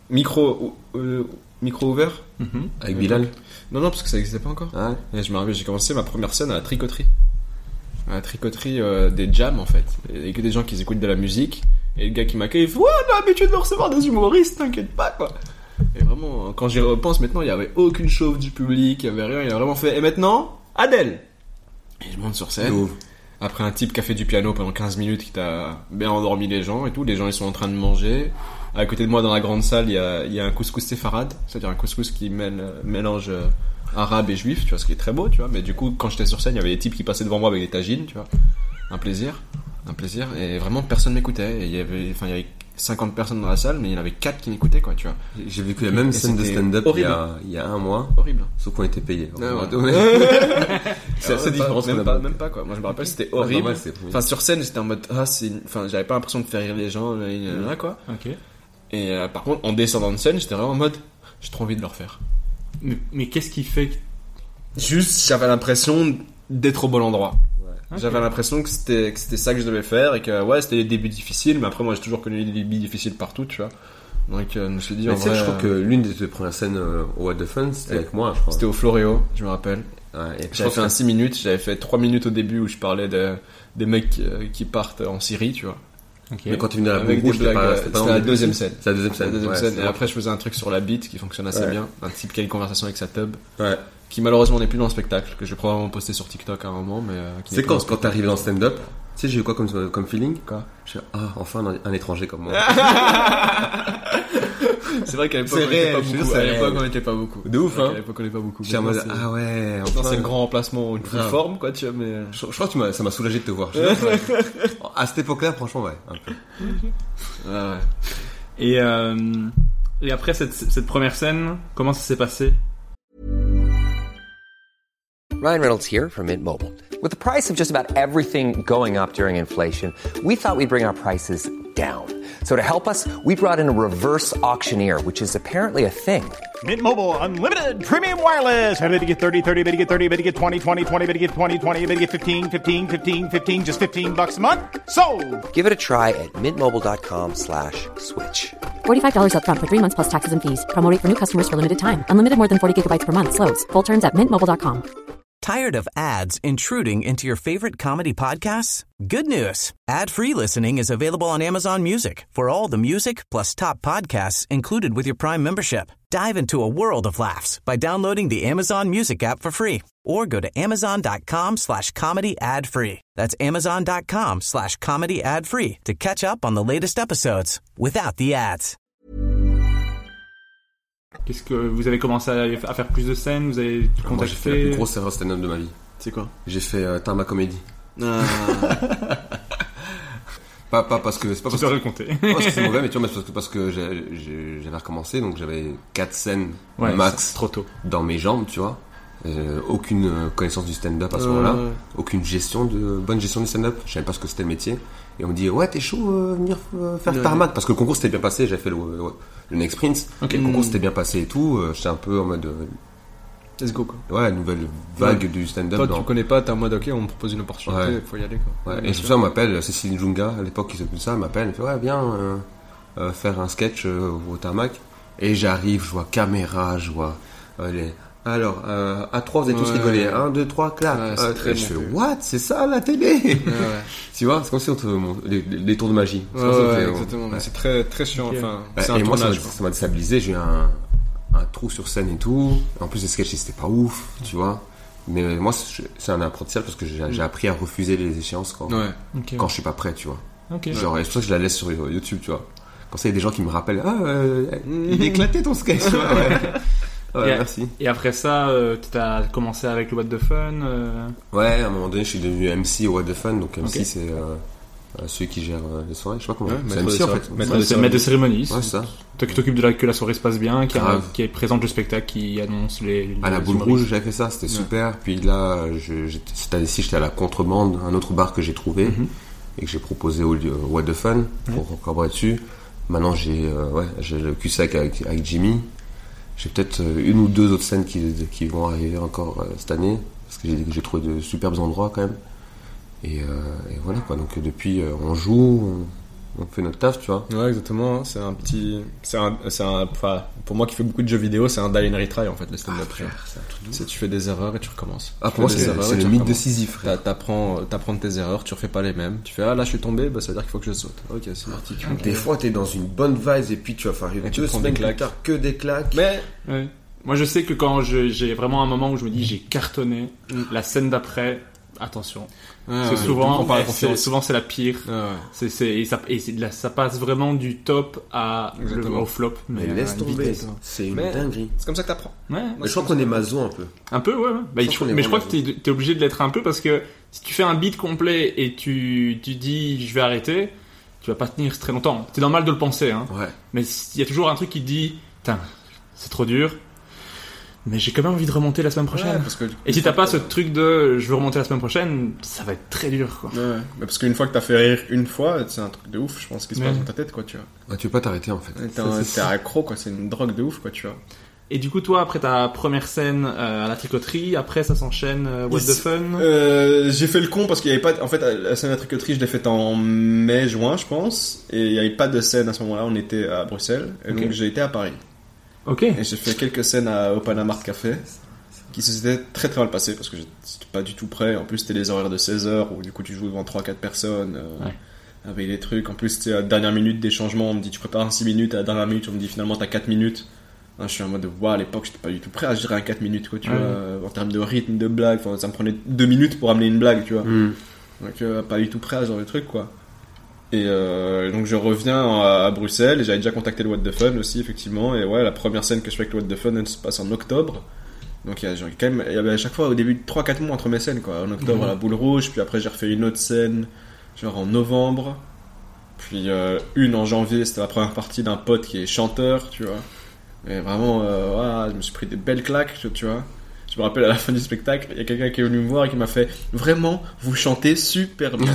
micro, euh, micro ouvert. Mhm. Avec Bilal. Non, non, parce que ça n'existait pas encore. Ah ouais. Et je me rappelle, j'ai commencé ma première scène à la tricoterie. À la tricoterie euh, des jams, en fait. Il y a que des gens qui écoutent de la musique. Et le gars qui m'accueille, il fait « Ouais, on a l'habitude de recevoir des humoristes, t'inquiète pas, quoi. » Et vraiment, quand j'y repense maintenant, il n'y avait aucune chauve du public, il n'y avait rien. Il a vraiment fait « Et maintenant, Adèle !» Et je monte sur scène. Ouf. Après un type qui a fait du piano pendant quinze minutes, qui t'a bien endormi les gens et tout. Les gens, ils sont en train de manger. À côté de moi, dans la grande salle, il y a, il y a un couscous séfarade. C'est-à-dire un couscous qui mêle, mélange euh, arabe et juif, tu vois, ce qui est très beau, tu vois. Mais du coup, quand j'étais sur scène, il y avait des types qui passaient devant moi avec des tagines, tu vois. Un plaisir. Un plaisir. Et vraiment, personne m'écoutait. Et il y avait, enfin, il y avait cinquante personnes dans la salle, mais il y en avait quatre qui m'écoutaient, quoi, tu vois. J'ai vécu la même Et scène de c'était stand-up il y, horrible. a, il y a un mois. Horrible. Sauf qu'on était payés. Ah, ouais. Ouais. C'est assez Même différent. pas, ce qu'on même a pas, pas. même pas, quoi. Moi, je me rappelle, c'était Ouais, horrible. normal, c'est- Enfin, sur scène, j'étais en mode, ah, c'est, une- enfin, j'avais pas l'impression de faire rire les gens, là, là, là, quoi. Ok. Et euh, par contre, en descendant de scène, j'étais vraiment en mode, j'ai trop envie de le refaire. Mais, mais qu'est-ce qui fait que... Juste, j'avais l'impression d'être au bon endroit. Ok. J'avais l'impression que c'était, que c'était ça que je devais faire et que, ouais, c'était des débuts difficiles, mais après, moi, j'ai toujours connu des débuts difficiles partout, tu vois. Donc, euh, je me suis dit, Mais en tu sais, vrai, je crois que euh, l'une des deux premières scènes euh, au What the Fun, c'était Ouais. avec moi, je crois. c'était au Floréo, je me rappelle. Ouais, et je J'avais pense fait un que- six minutes, j'avais fait trois minutes au début où je parlais de, des mecs qui, euh, qui partent en Syrie, tu vois. Ok. Mais quand tu venais à la Avec Bourg, des c'était blagues, pas, euh, c'était pas c'était dans la le deuxième début. scène. C'est la deuxième C'est la scène. deuxième ouais, scène. c'est Et bon. après, je faisais un truc sur la beat qui fonctionne assez Ouais. bien. Un type qui a une conversation avec sa tub. Ouais. Qui malheureusement n'est plus dans le spectacle, que je vais probablement poster sur TikTok à un moment, mais euh, qui n'est C'est plus quand, dans le quand t'es arrivé dans le stand-up, tu sais, j'ai eu quoi comme, comme feeling? Quoi Je ah, enfin, un, un étranger comme moi. C'est vrai qu'à l'époque, C'est on n'était réel, pas je te jure, beaucoup. c'est À l'époque, réel. on n'était pas beaucoup. De ouf, C'est vrai hein. qu'à l'époque, on n'était pas beaucoup. J'étais en mode, Maintenant, c'est- ah ouais, maintenant, enfin. c'est le grand remplacement, une full Grave. forme, quoi, tu vois, mais. Je, je crois que tu m'as, ça m'a soulagé de te voir. Je te jure, ouais. À cette époque-là, franchement, ouais. Un peu. Ouais, ouais. Et, euh, et après cette, cette première scène, comment ça s'est passé? Ryan Reynolds here from Mint Mobile. With the price of just about everything going up during inflation, we thought we'd bring our prices down. So to help us, we brought in a reverse auctioneer, which is apparently a thing. Mint Mobile Unlimited Premium Wireless. How to get thirty, thirty, how to get thirty, how to get twenty, twenty, twenty, how to get twenty, twenty, how to get fifteen, fifteen, fifteen, fifteen, just fifteen bucks a month? Sold! Give it a try at mintmobile.com slash switch. forty-five dollars up front for three months plus taxes and fees. Promo rate for new customers for limited time. Unlimited more than forty gigabytes per month. Slows full terms at mint mobile dot com. Tired of ads intruding into your favorite comedy podcasts? Good news. Ad-free listening is available on Amazon Music for all the music plus top podcasts included with your Prime membership. Dive into a world of laughs by downloading the Amazon Music app for free or go to amazon.com slash comedy ad-free. That's amazon.com slash comedy ad-free to catch up on the latest episodes without the ads. Qu'est-ce que vous avez commencé à, à faire plus de scènes? Vous avez Moi, j'ai fait la contacté? plus grosse erreur stand-up de ma vie. C'est quoi? J'ai fait euh, Tarma Comedy. Ah. Pas, pas parce que, c'est pas Tu parce peux que, raconter. pas parce que c'est mauvais, mais tu vois, mais c'est parce que, parce que j'ai- j'ai- j'avais recommencé, donc j'avais quatre scènes Ouais, max c'est trop tôt. dans mes jambes, tu vois. Euh, aucune euh, connaissance du stand-up à ce Euh, moment-là, ouais. aucune gestion de bonne gestion du stand-up. Je savais pas ce que c'était le métier. Et on me dit ouais, t'es chaud euh, venir euh, faire Ouais. tarmac parce que le concours s'était bien passé. J'avais fait le, le, le Next Prince. Ok. Le concours Mm. s'était bien passé et tout. Euh, J'étais un peu en mode euh, Let's go, quoi. ouais, nouvelle vague du stand-up. Toi, dans- tu connais pas, t'es en mode, ok, on me propose une opportunité, Ouais. faut y aller, quoi. Ouais, et c'est pour ça on m'appelle Cécile Junga à l'époque qui s'appelait ça, elle m'appelle, elle fait ouais viens euh, euh, faire un sketch euh, au tarmac. Et j'arrive, je vois caméra, je vois euh, les alors euh, à trois vous allez tous Ouais. rigoler, un, deux, trois, clap. Ouais, c'est Euh, très et je fais monté. what, c'est ça la télé. Ouais, ouais. Tu vois, c'est comme si on te mon- les, les tours de magie. C'est Ouais, comme si on ouais, te- exactement. ouais. C'est très, très chiant, Ok. enfin. Ouais, C'est un et moi ça m'a, tournage, quoi. ça m'a déstabilisé, j'ai eu un, un trou sur scène et tout. En plus les sketchs c'était pas ouf, tu vois. Mais moi c'est c'est un apprentissage parce que j'ai, j'ai appris à refuser les échéances quand, Ouais. Ok. quand je suis pas prêt, tu vois. Ok. Genre, et c'est pour ça que je la laisse sur YouTube, tu vois. Comme ça, il y a des gens qui me rappellent, ah, euh, il est éclaté ton sketch, tu vois, ouais. Ouais, Et- merci. Et après ça, euh, t'as commencé avec le What the Fun. euh, Ouais, à un moment donné, je suis devenu M C au What the Fun, donc M C, Ok. c'est euh, euh, celui qui gère euh, les soirées, je sais pas comment. Ouais, c'est maître M C des en soirées. fait. Maître Ouais, des c'est maître de cérémonie. Ouais, c'est ça. Toi qui t'occupes de la, que la soirée se passe bien, qui, a- Grave. qui présente le spectacle, qui annonce les. les À la boule humoristes. rouge, j'avais fait ça, c'était super. Puis là, je, j'étais, cette année-ci, j'étais à la Contrebande, un autre bar que j'ai trouvé Mhm. et que j'ai proposé au lieu- What the Fun pour collaborer dessus. Maintenant, j'ai, euh, ouais, j'ai le cul-sec avec, avec Jimmy. J'ai peut-être euh, une ou deux autres scènes qui, qui vont arriver encore euh, cette année parce que j'ai, j'ai trouvé de superbes endroits quand même. Et, euh, et voilà quoi. Donc depuis, euh, on joue, on, on fait notre taf, tu vois. Ouais, exactement. C'est un petit, c'est un, c'est un, enfin, pour moi qui fais beaucoup de jeux vidéo, c'est un die and retry en fait, le stand-up. Ah, c'est un truc de ouf. C'est tu fais des erreurs et tu recommences. Ah, pour moi, c'est, c'est le mythe de Sisyphe. T'a, t'apprends, t'apprends de tes erreurs, tu refais pas les mêmes. Tu fais, ah là, je suis tombé, bah ça veut dire qu'il faut que je saute. Ok, c'est parti. Des fois, t'es dans une bonne vibe et puis tu vas faire arriver deux semaines plus tard que des claques. Mais, ouais. Moi, je sais que quand je, j'ai vraiment un moment où je me dis j'ai cartonné, mm. la scène d'après, attention. Ah, c'est ouais, souvent, ouais, c'est, souvent c'est la pire. Ah, ouais. C'est, c'est, et ça, et c'est, là, ça passe vraiment du top à le, au flop. Mais, mais laisse euh, tomber, vitesse, c'est une mais dinguerie. C'est comme ça que t'apprends. Ouais. Mais je crois qu'on est maso un peu. Un peu, ouais. ouais. Bah, je je, mais je crois maso. que t'es, t'es obligé de l'être un peu parce que si tu fais un beat complet et tu, tu dis je vais arrêter, tu vas pas tenir très longtemps. C'est normal de le penser, hein. Ouais. Mais il y a toujours un truc qui te dit, putain, c'est trop dur. Mais j'ai quand même envie de remonter la semaine prochaine. Ouais, parce que, et si t'as pas ce truc de je veux remonter la semaine prochaine, ça va être très dur, quoi. Ouais, mais parce qu'une fois que t'as fait rire une fois, c'est un truc de ouf, je pense, qui se ouais. passe dans ta tête, quoi, tu vois. Ouais, tu veux pas t'arrêter, en fait. Ouais, t'es, un, t'es accro, quoi, c'est une drogue de ouf, quoi, tu vois. Et du coup, toi, après ta première scène euh, à la tricoterie, après ça s'enchaîne euh, What the Fun euh, J'ai fait le con parce qu'il y avait pas... En fait, la scène à la tricoterie, je l'ai faite en mai, juin, je pense. Et il y avait pas de scène à ce moment-là, on était à Bruxelles. Et okay. donc, j'ai été à Paris. Ok. Et j'ai fait quelques scènes à, au Panama Café, qui se s'étaient très très mal passées parce que j'étais pas du tout prêt. En plus, c'était les horaires de seize heures où du coup tu joues devant trois quatre personnes euh, ouais. avec des trucs. En plus, c'était à la dernière minute des changements. On me dit tu prépares un six minutes, à la dernière minute, on me dit finalement t'as quatre minutes. Hein, je suis en mode, waouh, à l'époque, j'étais pas du tout prêt à gérer un quatre minutes, quoi, tu ouais. vois, en termes de rythme, de blague. Enfin, ça me prenait deux minutes pour amener une blague, tu vois. Mm. Donc, euh, pas du tout prêt à ce genre de truc, quoi. Et euh, donc, je reviens à, à Bruxelles et j'avais déjà contacté le What the Fun aussi, effectivement. Et ouais, la première scène que je fais avec le What the Fun, elle se passe en octobre. Donc, il y a genre, quand même, il y avait à chaque fois au début trois quatre mois entre mes scènes, quoi. En octobre, mm. à la Boule Rouge, puis après, j'ai refait une autre scène, genre en novembre. Puis euh, une en janvier, c'était la première partie d'un pote qui est chanteur, tu vois. Et vraiment, euh, voilà, je me suis pris des belles claques, tu, tu vois. Je me rappelle à la fin du spectacle, il y a quelqu'un qui est venu me voir et qui m'a fait « Vraiment, vous chantez super bien !»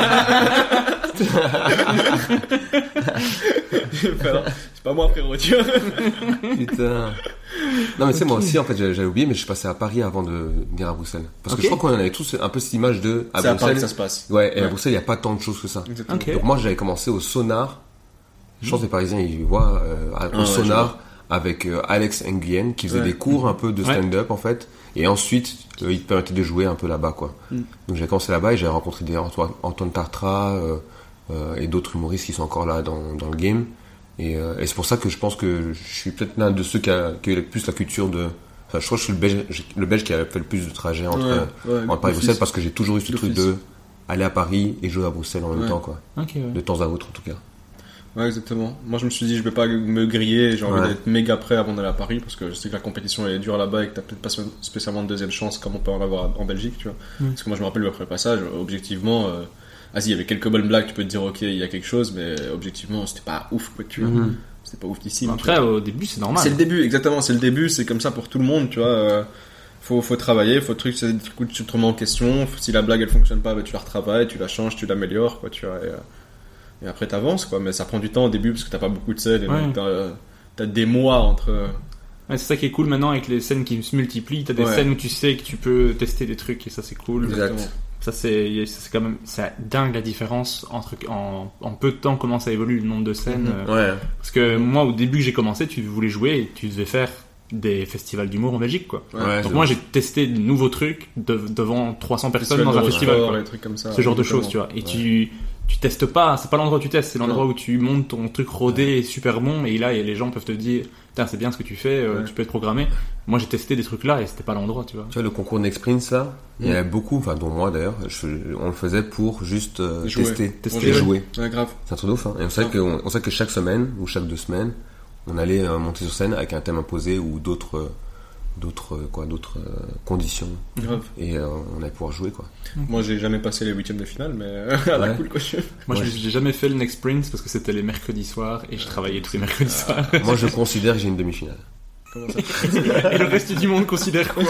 C'est pas moi, frérot, tu vois. Putain. Non, mais c'est moi aussi, en fait, j'avais, j'avais oublié, mais je suis passé à Paris avant de venir à Bruxelles. Parce okay. que je crois qu'on avait tous un peu cette image de... À c'est Bruxelles, à Paris que ça se passe. Ouais, et ouais. à Bruxelles, il n'y a pas tant de choses que ça. Okay. Donc moi, j'avais commencé au Sonar. Je pense que les Parisiens, ils voient euh, au ah, Sonar... Ouais, avec euh, Alex Nguyen qui faisait ouais. des cours un peu de stand-up ouais. en fait, et ensuite euh, il te permettait de jouer un peu là-bas, quoi. Mm. Donc j'ai commencé là-bas et j'ai rencontré des Antoine, Antoine Tartra euh, euh, et d'autres humoristes qui sont encore là dans, dans le game, et, euh, et c'est pour ça que je pense que je suis peut-être l'un de ceux qui a, qui a eu le plus la culture de... Enfin, je crois que je suis le Belge, le Belge qui a fait le plus de trajets entre, ouais, ouais, entre Paris et Bruxelles, parce que j'ai toujours eu ce truc de aller à Paris et jouer à Bruxelles en même ouais. temps, quoi. Okay, ouais. De temps à autre en tout cas. Ouais, exactement. Moi, je me suis dit, je vais pas me griller, j'ai envie ouais. d'être méga prêt avant d'aller à Paris, parce que je sais que la compétition est dure là-bas et que t'as peut-être pas spécialement de deuxième chance comme on peut en avoir en Belgique, tu vois. Mm. Parce que moi, je me rappelle après le passage, objectivement, euh, ah si, il y avait quelques bonnes blagues, tu peux te dire, ok, il y a quelque chose, mais objectivement, c'était pas ouf, quoi, tu vois. Mm. C'était pas oufissime. Après, au début, c'est normal. C'est le début, exactement, c'est le début, c'est comme ça pour tout le monde, tu vois. Euh, faut, faut travailler, faut truc, c'est des trucs, tu te remets en question, si la blague elle fonctionne pas, bah, tu la retravailles, tu la changes, tu l'améliores, quoi, tu vois. Et, euh, Et après t'avances, quoi, mais ça prend du temps au début parce que t'as pas beaucoup de scènes et ouais. donc t'as, t'as des mois entre. Ouais, c'est ça qui est cool maintenant avec les scènes qui se multiplient. T'as des ouais. scènes où tu sais que tu peux tester des trucs et ça c'est cool. Exactement. Ça c'est, c'est quand même, c'est dingue la différence entre en, en peu de temps comment ça évolue le nombre de scènes. Mm-hmm. Ouais. Parce que moi au début que j'ai commencé, tu voulais jouer et tu devais faire des festivals d'humour en Belgique, quoi. Ouais, donc moi vrai. J'ai testé de nouveaux trucs de, devant trois cents personnes dans un festival, quoi. Trucs comme ça, ce genre de choses, tu vois. Et ouais. tu tu testes pas, c'est pas l'endroit où tu testes, c'est l'endroit non. où tu montes ton truc rodé ouais. et super bon, et là les gens peuvent te dire putain c'est bien ce que tu fais, euh, ouais. tu peux être programmé. Moi j'ai testé des trucs là et c'était pas l'endroit, tu vois. Tu vois le concours Next Prince là, il mm. y avait beaucoup, enfin dont moi d'ailleurs, je, on le faisait pour juste euh, tester, tester et jouer. Ouais, grave. C'est un truc de ouf, hein. Et on savait que on, on savait que chaque semaine ou chaque deux semaines, on allait euh, monter sur scène avec un thème imposé ou d'autres euh, d'autres quoi d'autres euh, conditions. Grave. Et euh, on allait pouvoir jouer, quoi. Moi j'ai jamais passé les huitièmes de finale, mais à la ouais. cool, quoi. Moi ouais. j'ai jamais fait le Next Prince parce que c'était les mercredis soirs et je travaillais tous les mercredis soirs. Moi je considère que j'ai une demi-finale. Comment ça? Et le reste du monde considère quoi?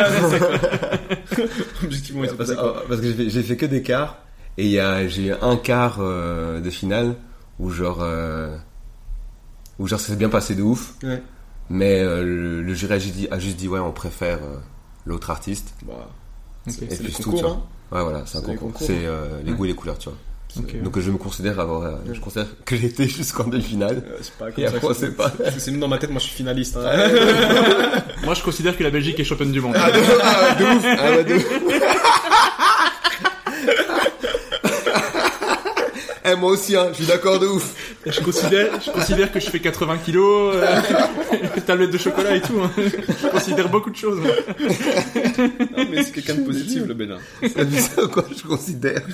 Objectivement, il s'est passé quoi? Parce que j'ai fait, j'ai fait que des quarts et il y a j'ai eu un quart euh, de finale où genre euh, où genre ça s'est bien passé de ouf. Ouais. Mais euh, le, le jury a juste, dit, a juste dit ouais on préfère euh, l'autre artiste. Bah, c'est, c'est et le puis concours, tout, hein. Ouais voilà, c'est, c'est un concours. concours. C'est euh, les goûts et les couleurs, tu vois. Okay. Donc je me considère avoir, euh, je considère que j'ai été jusqu'en demi-finale. Euh, c'est pas comme Et ça après, que on sait pas. C'est nous dans ma tête, moi je suis finaliste. Hein. Moi, je considère que la Belgique est championne du monde. Ah, de, ah, de ouf. Ah, bah, de ouf. Eh, moi aussi, hein, je suis d'accord de ouf. Je considère, je considère que je fais quatre-vingts kilos, euh, tablette de chocolat et tout. Hein. Je considère beaucoup de choses. Moi. Non, mais c'est quelqu'un de positif, le Bénin. C'est ça quoi, je considère.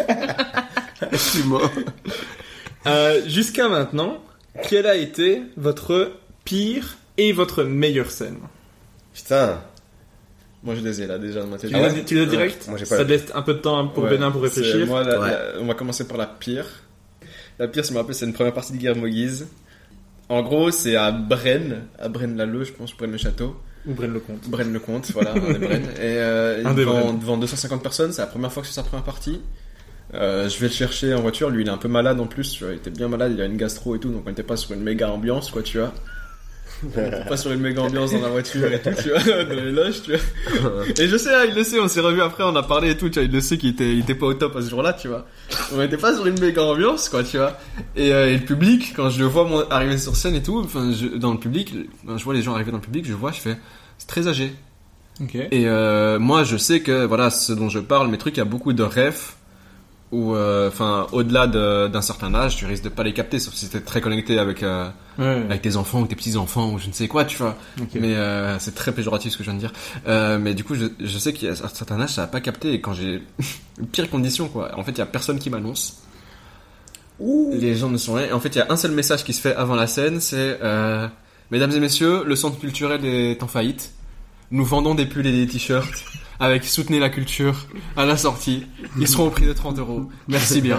Je suis mort. Euh, jusqu'à maintenant, quelle a été votre pire et votre meilleure scène? Putain. Moi je les ai là déjà dans ma tête. Tu les as, tu les as direct? Ouais. Moi, j'ai pas Ça la- te laisse un peu de temps pour Ouais, Bénin pour c'est- réfléchir. Moi, la- Ouais. la- on va commencer par la pire. La pire, je me rappelle, c'est une première partie de Guillermo Guise. En gros, c'est à Braine, à Braine-l'Alleud, je pense, Braine-le-Château. Ou Braine-le-Comte. Braine-le-Comte, voilà, un des Braine. Et euh, Un des devant, Braine. devant deux cent cinquante personnes, c'est la première fois que je fais sa première partie. Euh, je vais le chercher en voiture, lui il est un peu malade en plus, tu vois, il était bien malade, il a une gastro et tout, donc on n'était pas sur une méga ambiance, quoi, tu vois. On était pas sur une méga ambiance dans la voiture et tout, tu vois, dans les loges, tu vois. Et je sais, hein, il le sait, on s'est revu après, on a parlé et tout, tu vois, il le sait qu'il était, il était pas au top à ce jour-là, tu vois. On était pas sur une méga ambiance, quoi, tu vois. Et, euh, et le public, quand je le vois moi, arriver sur scène et tout, enfin, je, dans le public, quand je vois les gens arriver dans le public, je vois, je fais, c'est très âgé. Ok. Et euh, moi, je sais que, voilà, ce dont je parle, mes trucs, il y a beaucoup de rêves où, enfin, euh, au-delà de, d'un certain âge, tu risques de pas les capter, sauf si t'es très connecté avec, euh, Ouais. avec tes enfants ou tes petits-enfants ou je ne sais quoi, tu vois. Okay. Mais euh, c'est très péjoratif ce que je viens de dire. Euh, mais du coup, je, je sais qu'à un certain âge, ça va pas capter. Et quand j'ai une pire condition, quoi. En fait, il y a personne qui m'annonce. Ouh. Les gens ne sont rien. Et en fait, il y a un seul message qui se fait avant la scène, c'est euh, mesdames et messieurs, le centre culturel est en faillite. Nous vendons des pulls et des t-shirts avec soutenez la culture à la sortie. Ils seront au prix de trente euros. Merci bien.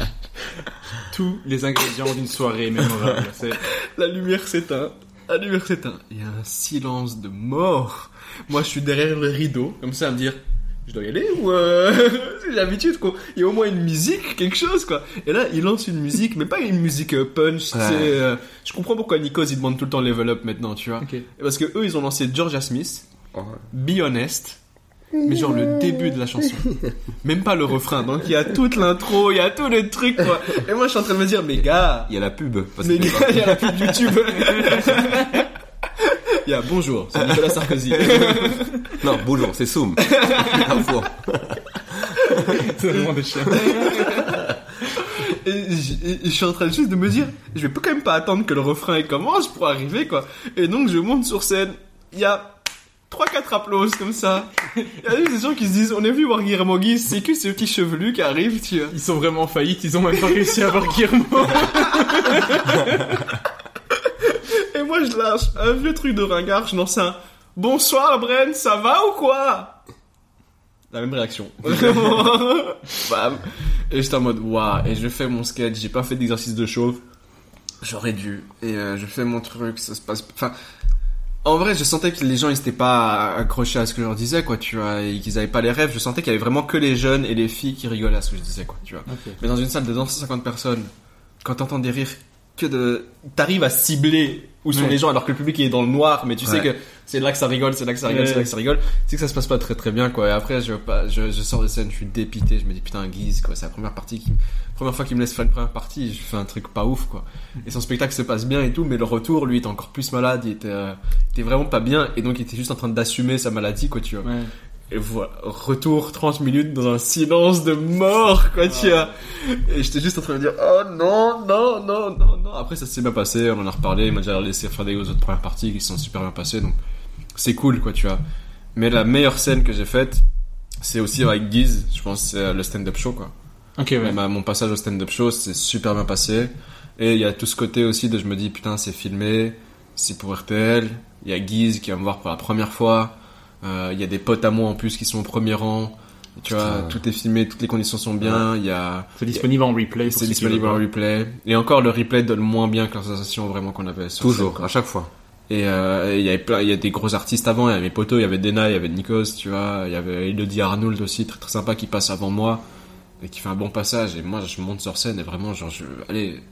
Tous les ingrédients d'une soirée mémorable. C'est... La lumière s'éteint. La lumière s'éteint. Il y a un silence de mort. Moi, je suis derrière le rideau, comme ça, à me dire, je dois y aller ou euh... j'ai l'habitude, quoi. Il y a au moins une musique, quelque chose, quoi. Et là, il lance une musique, mais pas une musique euh, punch. Ouais. C'est, euh... je comprends pourquoi Nikos il demande tout le temps level up maintenant, tu vois. Okay. Parce que eux, ils ont lancé Georgia Smith, Ouais. Be Honest. Mais genre le début de la chanson, même pas le refrain. Donc il y a toute l'intro, il y a tout le truc, quoi. Et moi je suis en train de me dire, mais gars, Il y a la pub. Parce mais que- gars, il y a la pub YouTube. Il y a bonjour, c'est Nicolas Sarkozy. Non, bonjour, c'est Soum. Info. C'est vraiment des chiens. Et j- et je suis en train juste de me dire, je vais pas quand même pas attendre que le refrain il commence pour arriver, quoi. Et donc je monte sur scène, il y a trois quatre applauses comme ça. Il y a juste des gens qui se disent, on est venu voir Guillermo Guise, c'est que ce petit chevelu qui arrive, tu vois. Ils sont vraiment en faillite, ils ont même pas réussi à avoir Guillermo. Et moi je lâche un vieux truc de ringard, je lance un bonsoir Bren, ça va ou quoi? La même réaction. Vraiment. Bam. Et j'étais en mode waouh. Et je fais mon sketch, j'ai pas fait d'exercice de chauffe. J'aurais dû. Et euh, je fais mon truc, ça se passe. Enfin, en vrai, je sentais que les gens ils s'étaient pas accrochés à ce que je leur disais, quoi, tu vois, et qu'ils avaient pas les rêves. Je sentais qu'il y avait vraiment que les jeunes et les filles qui rigolaient à ce que je disais, quoi, tu vois. Okay. Mais dans une salle de deux cent cinquante personnes, quand t'entends des rires que de, t'arrives à cibler où sont Ouais. les gens alors que le public il est dans le noir, mais tu sais Ouais. que c'est là que ça rigole, c'est là que ça rigole, Ouais. c'est là que ça rigole. C'est que ça se passe pas très très bien, quoi. Et après, je, pas, je, je sors de scène, je suis dépité, je me dis putain, Guise, quoi, c'est la première partie qui, première fois qu'il me laisse faire une première partie, je fais un truc pas ouf, quoi. Et son spectacle se passe bien et tout, mais le retour, lui, était encore plus malade, il était, euh, il était vraiment pas bien, et donc il était juste en train d'assumer sa maladie, quoi, tu vois. Ouais. Et voilà, retour trente minutes dans un silence de mort, quoi, tu vois. Et j'étais juste en train de dire, oh non, non, non, non, non. Après, ça s'est bien passé, on en a reparlé, il m'a déjà laissé faire des autres premières parties qui se sont super bien passées, donc c'est cool, quoi, tu vois. Mais la meilleure scène que j'ai faite, c'est aussi avec Guise, je pense, c'est le stand-up show, quoi. Ok, ouais. Ma- mon passage au stand-up show, c'est super bien passé. Et il y a tout ce côté aussi de je me dis, putain, c'est filmé, c'est pour R T L. Il y a Guise qui va me voir pour la première fois. Euh, Il y a des potes à moi en plus qui sont au premier rang. Tu vois, Putain. tout est filmé, toutes les conditions sont bien. Il y a, C'est disponible en replay. pour c'est ceux qui disponible veulent en voir. replay. Et encore, le replay donne moins bien que la sensation vraiment qu'on avait sur Toujours, scène, quoi. à chaque fois. Et euh, il y avait plein, il y a des gros artistes avant. Il y avait mes potos, il y avait Dena, il y avait Nikos, tu vois. Il y avait Elodie Arnold aussi, très très sympa, qui passe avant moi et qui fait un bon passage. Et moi, je monte sur scène et vraiment, genre, je, allez,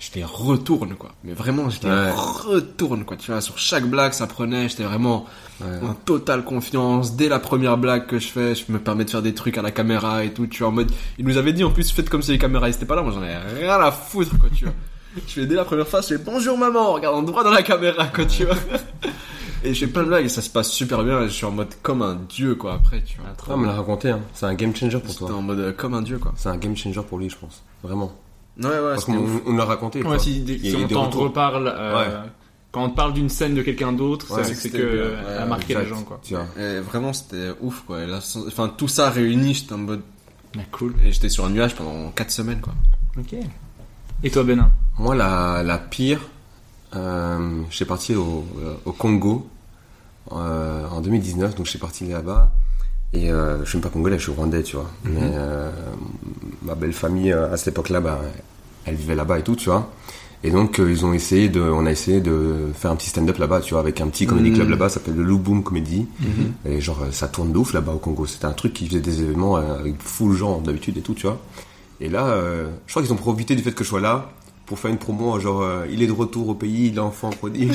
je les retourne, quoi. Mais vraiment, je les Ouais. retourne, quoi. Tu vois, sur chaque blague, ça prenait, j'étais vraiment Ouais. en totale confiance. Dès la première blague que je fais, je me permets de faire des trucs à la caméra et tout, tu vois, en mode, il nous avait dit, en plus, faites comme si les caméras étaient pas là. Moi, j'en ai rien à foutre, quoi, tu vois. Je fais dès la première phase, je fais bonjour maman, en regardant droit dans la caméra, quoi, tu vois. Et je fais plein de blagues et ça se passe super bien. Je suis en mode comme un dieu, quoi, après, tu vois. Ah, on me l'a raconté, hein. C'est un game changer pour toi. C'était en mode euh, comme un dieu, quoi. C'est un game changer pour lui, je pense. Vraiment. Ouais, ouais, Parce qu'on ouf. on l'a raconté. Ouais, si, Il y a si eu on des t'en retours. reparle, euh, Ouais. quand on te parle d'une scène de quelqu'un d'autre, Ouais, c'est, c'est c'est que que c'était bien. elle a Ouais, marqué exact. les gens, quoi. Tu vois. Et vraiment, c'était ouf, quoi. Et là, enfin, tout ça réuni, j'étais en mode. Ah, cool. Et j'étais sur un nuage pendant quatre semaines, quoi. Ok. Et toi, Bénin? Moi, la, la pire, euh, je suis parti au, euh, au Congo euh, en deux mille dix-neuf, donc je suis parti là-bas. Et euh, je suis même pas congolais, je suis rwandais, tu vois. Mm-hmm. Mais euh, ma belle famille, euh, à cette époque-là, bah, elle vivait là-bas et tout, tu vois. Et donc, euh, ils ont essayé de, on a essayé de faire un petit stand-up là-bas, tu vois, avec un petit comedy Mhm. club là-bas, ça s'appelle le Luboom Comedy. Mhm. Et genre, euh, ça tourne de ouf là-bas au Congo. C'était un truc qui faisait des événements euh, avec full gens d'habitude et tout, tu vois. Et là, euh, je crois qu'ils ont profité du fait que je sois là pour faire une promo, genre, euh, il est de retour au pays, l'enfant prodige.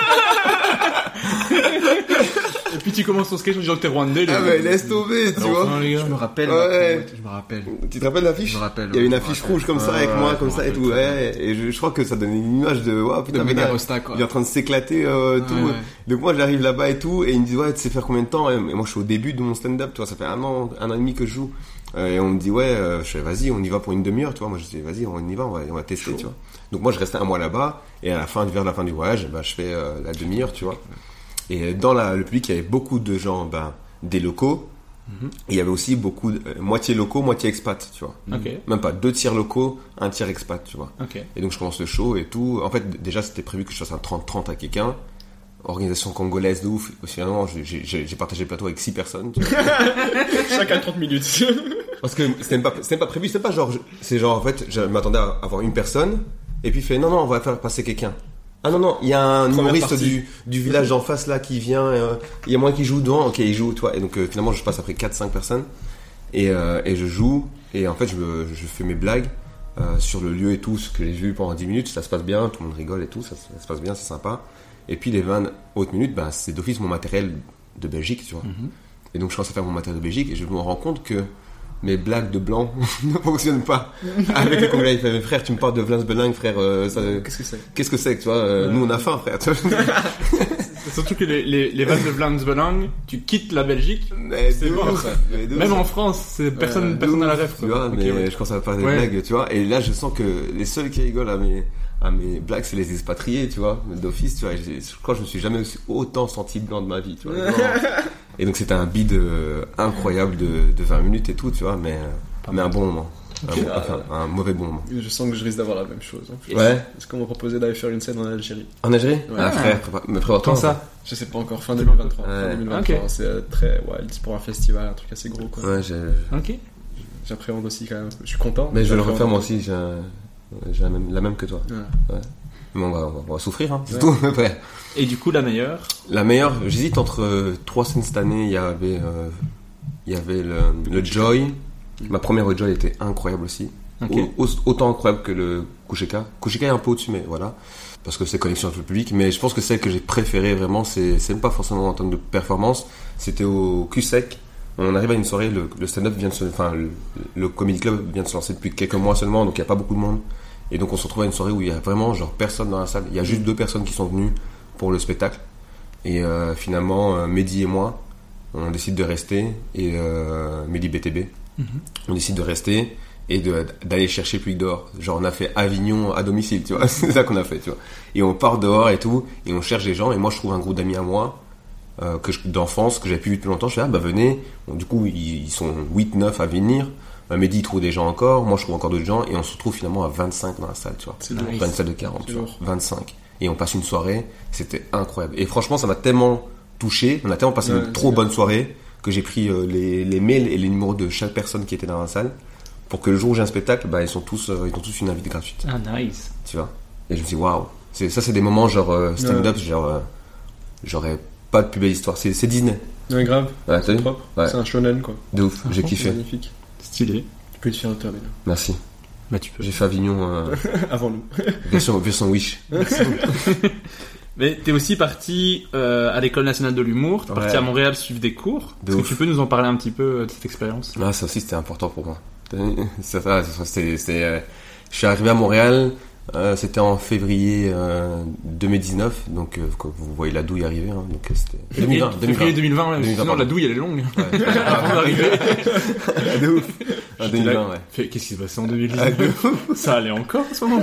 Et puis tu commences ton sketch en disant que t'es rwandais. Ah, mais laisse tomber, tu Alors, vois. enfin, les gars. Je me rappelle. Ouais. Je me rappelle. Tu te rappelles l'affiche? Je me rappelle. Il y avait une je me affiche rappelle. rouge comme ça Ouais, avec moi, ouais, comme je ça me et tout, rappelle. ouais. Et je, je crois que ça donnait une image de, waouh, putain, De mais Mega gars, Rosta, quoi. il est en train de s'éclater, euh, tout. Ouais, ouais. Donc moi, j'arrive là-bas et tout, et ils me disent, ouais, tu sais faire combien de temps? Et moi, je suis au début de mon stand-up, tu vois, ça fait un an, un an et demi que je joue. Euh, et on me dit, ouais, euh, je fais, vas-y, on y va pour une demi-heure, tu vois. Moi, je dis, vas-y, on y va, on va, on va tester, tu vois. Donc moi, je restais un mois là-bas, et à la fin, vers la fin du voyage, bah, je fais euh, la demi-heure, tu vois. Et dans la, le public, il y avait beaucoup de gens, ben, des locaux. Et il y avait aussi beaucoup, de, euh, moitié locaux, moitié expat, tu vois. Ok. Même pas, deux tiers locaux, un tiers expat, tu vois. Ok. Et donc je commence le show et tout. En fait, déjà, c'était prévu que je fasse un trente trente à quelqu'un. Organisation congolaise de ouf. Finalement, j'ai, j'ai, j'ai partagé le plateau avec six personnes, tu vois. Chacun trente minutes. Parce que c'était même pas, c'était même pas prévu, c'était pas genre, je- c'est genre, en fait, je m'attendais à avoir une personne, et puis il fait, non, non, on va faire passer quelqu'un. Ah non, non, il y a un Première humoriste partie. du, du village d'en face là qui vient, euh, il y a moi qui joue devant, ok, il joue, toi. Et donc euh, finalement, je passe après quatre cinq personnes, et, euh, et je joue, et en fait, je, me, je fais mes blagues euh, sur le lieu et tout, ce que j'ai vu pendant dix minutes, ça se passe bien, tout le monde rigole et tout, ça, ça se passe bien, c'est sympa. Et puis les vingt autres minutes, ben, c'est d'office mon matériel de Belgique, tu vois. Et donc je commence à faire mon matériel de Belgique, et je me rends compte que mes blagues de blanc ne fonctionnent pas avec le Congolais. Il fait, mais frère, tu me parles de Vlaams Belang, frère, euh, ça, Qu'est-ce que c'est? qu'est-ce que c'est que, tu vois, euh, nous on a faim, frère, tu vois. Surtout que les, les, les vannes de Vlaams Belang, tu quittes la Belgique, Mais c'est de mort. ouf, mais de Même ouf. en France, c'est personne, Euh, personne de à la ouf, rêve, tu vois, Ok, mais ouais. je commence à faire des Ouais. blagues, tu vois, et là je sens que les seuls qui rigolent à mes, à mes blagues, c'est les expatriés, tu vois, d'office, tu vois, et j'ai- je crois que je me suis jamais aussi- autant senti blanc de ma vie, tu vois. Vraiment. Et donc c'était un bid euh, incroyable de, de vingt minutes et tout, tu vois, mais, euh, mais un bon moment. Un, bon- enfin, un mauvais bon moment. Je sens que je risque d'avoir la même chose. En plus. Ouais. Est-ce qu'on m'a proposé d'aller faire une scène en Algérie? En Algérie? Ouais. Ah, frère, prépa- mais prépare-toi. Quand ça? Je sais pas encore, fin deux mille vingt-trois. Ouais. Fin deux mille vingt-trois, Ok. c'est euh, très wild, c'est pour un festival, un truc assez gros, quoi. Ouais, j'ai... Ok. J'appréhende aussi quand même. Je suis content. Mais je vais le J'appréhende refaire moi aussi. aussi, j'ai, un- j'ai la, même, la même que toi. Ouais. Ouais. Mais on va, on va, on va souffrir, hein, c'est Ouais. tout. Après. Et du coup, la meilleure? La meilleure, j'hésite entre euh, trois scènes cette année. Il y avait, euh, il y avait le, le Joy. Ma première au Joy était incroyable aussi. Ok. Au- au- autant incroyable que le Kusheka. Kusheka est un peu au-dessus, mais voilà. Parce que c'est connexion avec le public. Mais je pense que celle que j'ai préférée vraiment, c'est, c'est même pas forcément en termes de performance. C'était au Q-Sec. On arrive à une soirée, le, le stand-up vient de se, enfin, le, le comedy club vient de se lancer depuis quelques mois seulement, donc il n'y a pas beaucoup de monde. Et donc on se retrouve à une soirée où il y a vraiment genre personne dans la salle. Il y a juste deux personnes qui sont venues pour le spectacle. Et euh, finalement, euh, Mehdi et moi, on décide de rester. Et euh, Mehdi B T B, on décide de rester et de, d'aller chercher le public dehors. Genre on a fait Avignon à domicile, tu vois. C'est ça qu'on a fait, tu vois. Et on part dehors et tout, et on cherche des gens. Et moi je trouve un groupe d'amis à moi, euh, que je, d'enfance, que j'avais plus vu depuis longtemps. Je fais, ah bah venez. Bon, du coup ils, ils sont huit neuf à venir. Euh, Mehdi il trouve des gens encore, moi je trouve encore d'autres gens. Et on se retrouve finalement à vingt-cinq dans la salle, tu vois. C'est lourd. Pas une salle de quarante, C'est tu vois. lourd. vingt-cinq. Et on passe une soirée, c'était incroyable. Et franchement ça m'a tellement touché, on a tellement passé Ouais, une c'est trop bien. bonne soirée, que j'ai pris euh, les, les mails et les numéros de chaque personne qui était dans la salle, pour que le jour où j'ai un spectacle, bah, ils sont tous, euh, ils ont tous une invite gratuite, Ah, nice. tu vois. Et je me suis dit, waouh, c'est, ça c'est des moments genre euh, stand-up, genre, euh, j'aurais pas de plus belle histoire, c'est, c'est Disney. Ouais, grave. Ouais, t'as C'est vu propre. Ouais. C'est un shonen, quoi. De ouf, j'ai C'est kiffé. magnifique. Stylé. Tu peux être fier de toi, Bénin. Merci. Bah tu peux. J'ai fait Avignon euh, Avant nous. version, version Wish. Mais t'es aussi parti euh, à l'école nationale de l'humour, t'es Ouais. parti à Montréal suivre des cours. De Est-ce ouf. que tu peux nous en parler un petit peu de cette expérience? Ah, ça aussi c'était important pour moi. C'est ça, c'est, c'est, euh, je suis arrivé à Montréal, euh, c'était en février euh, deux mille dix-neuf, donc euh, quand vous voyez la douille arriver, hein, donc euh, c'était deux mille vingt. Février deux mille vingt, ouais, deux mille vingt, sinon la pardon. douille elle est longue. Ouais. Avant d'arriver. De ouf. En deux mille vingt, ouais. Fait, qu'est-ce qui se passait en deux mille dix-neuf? Ça allait encore en ce moment.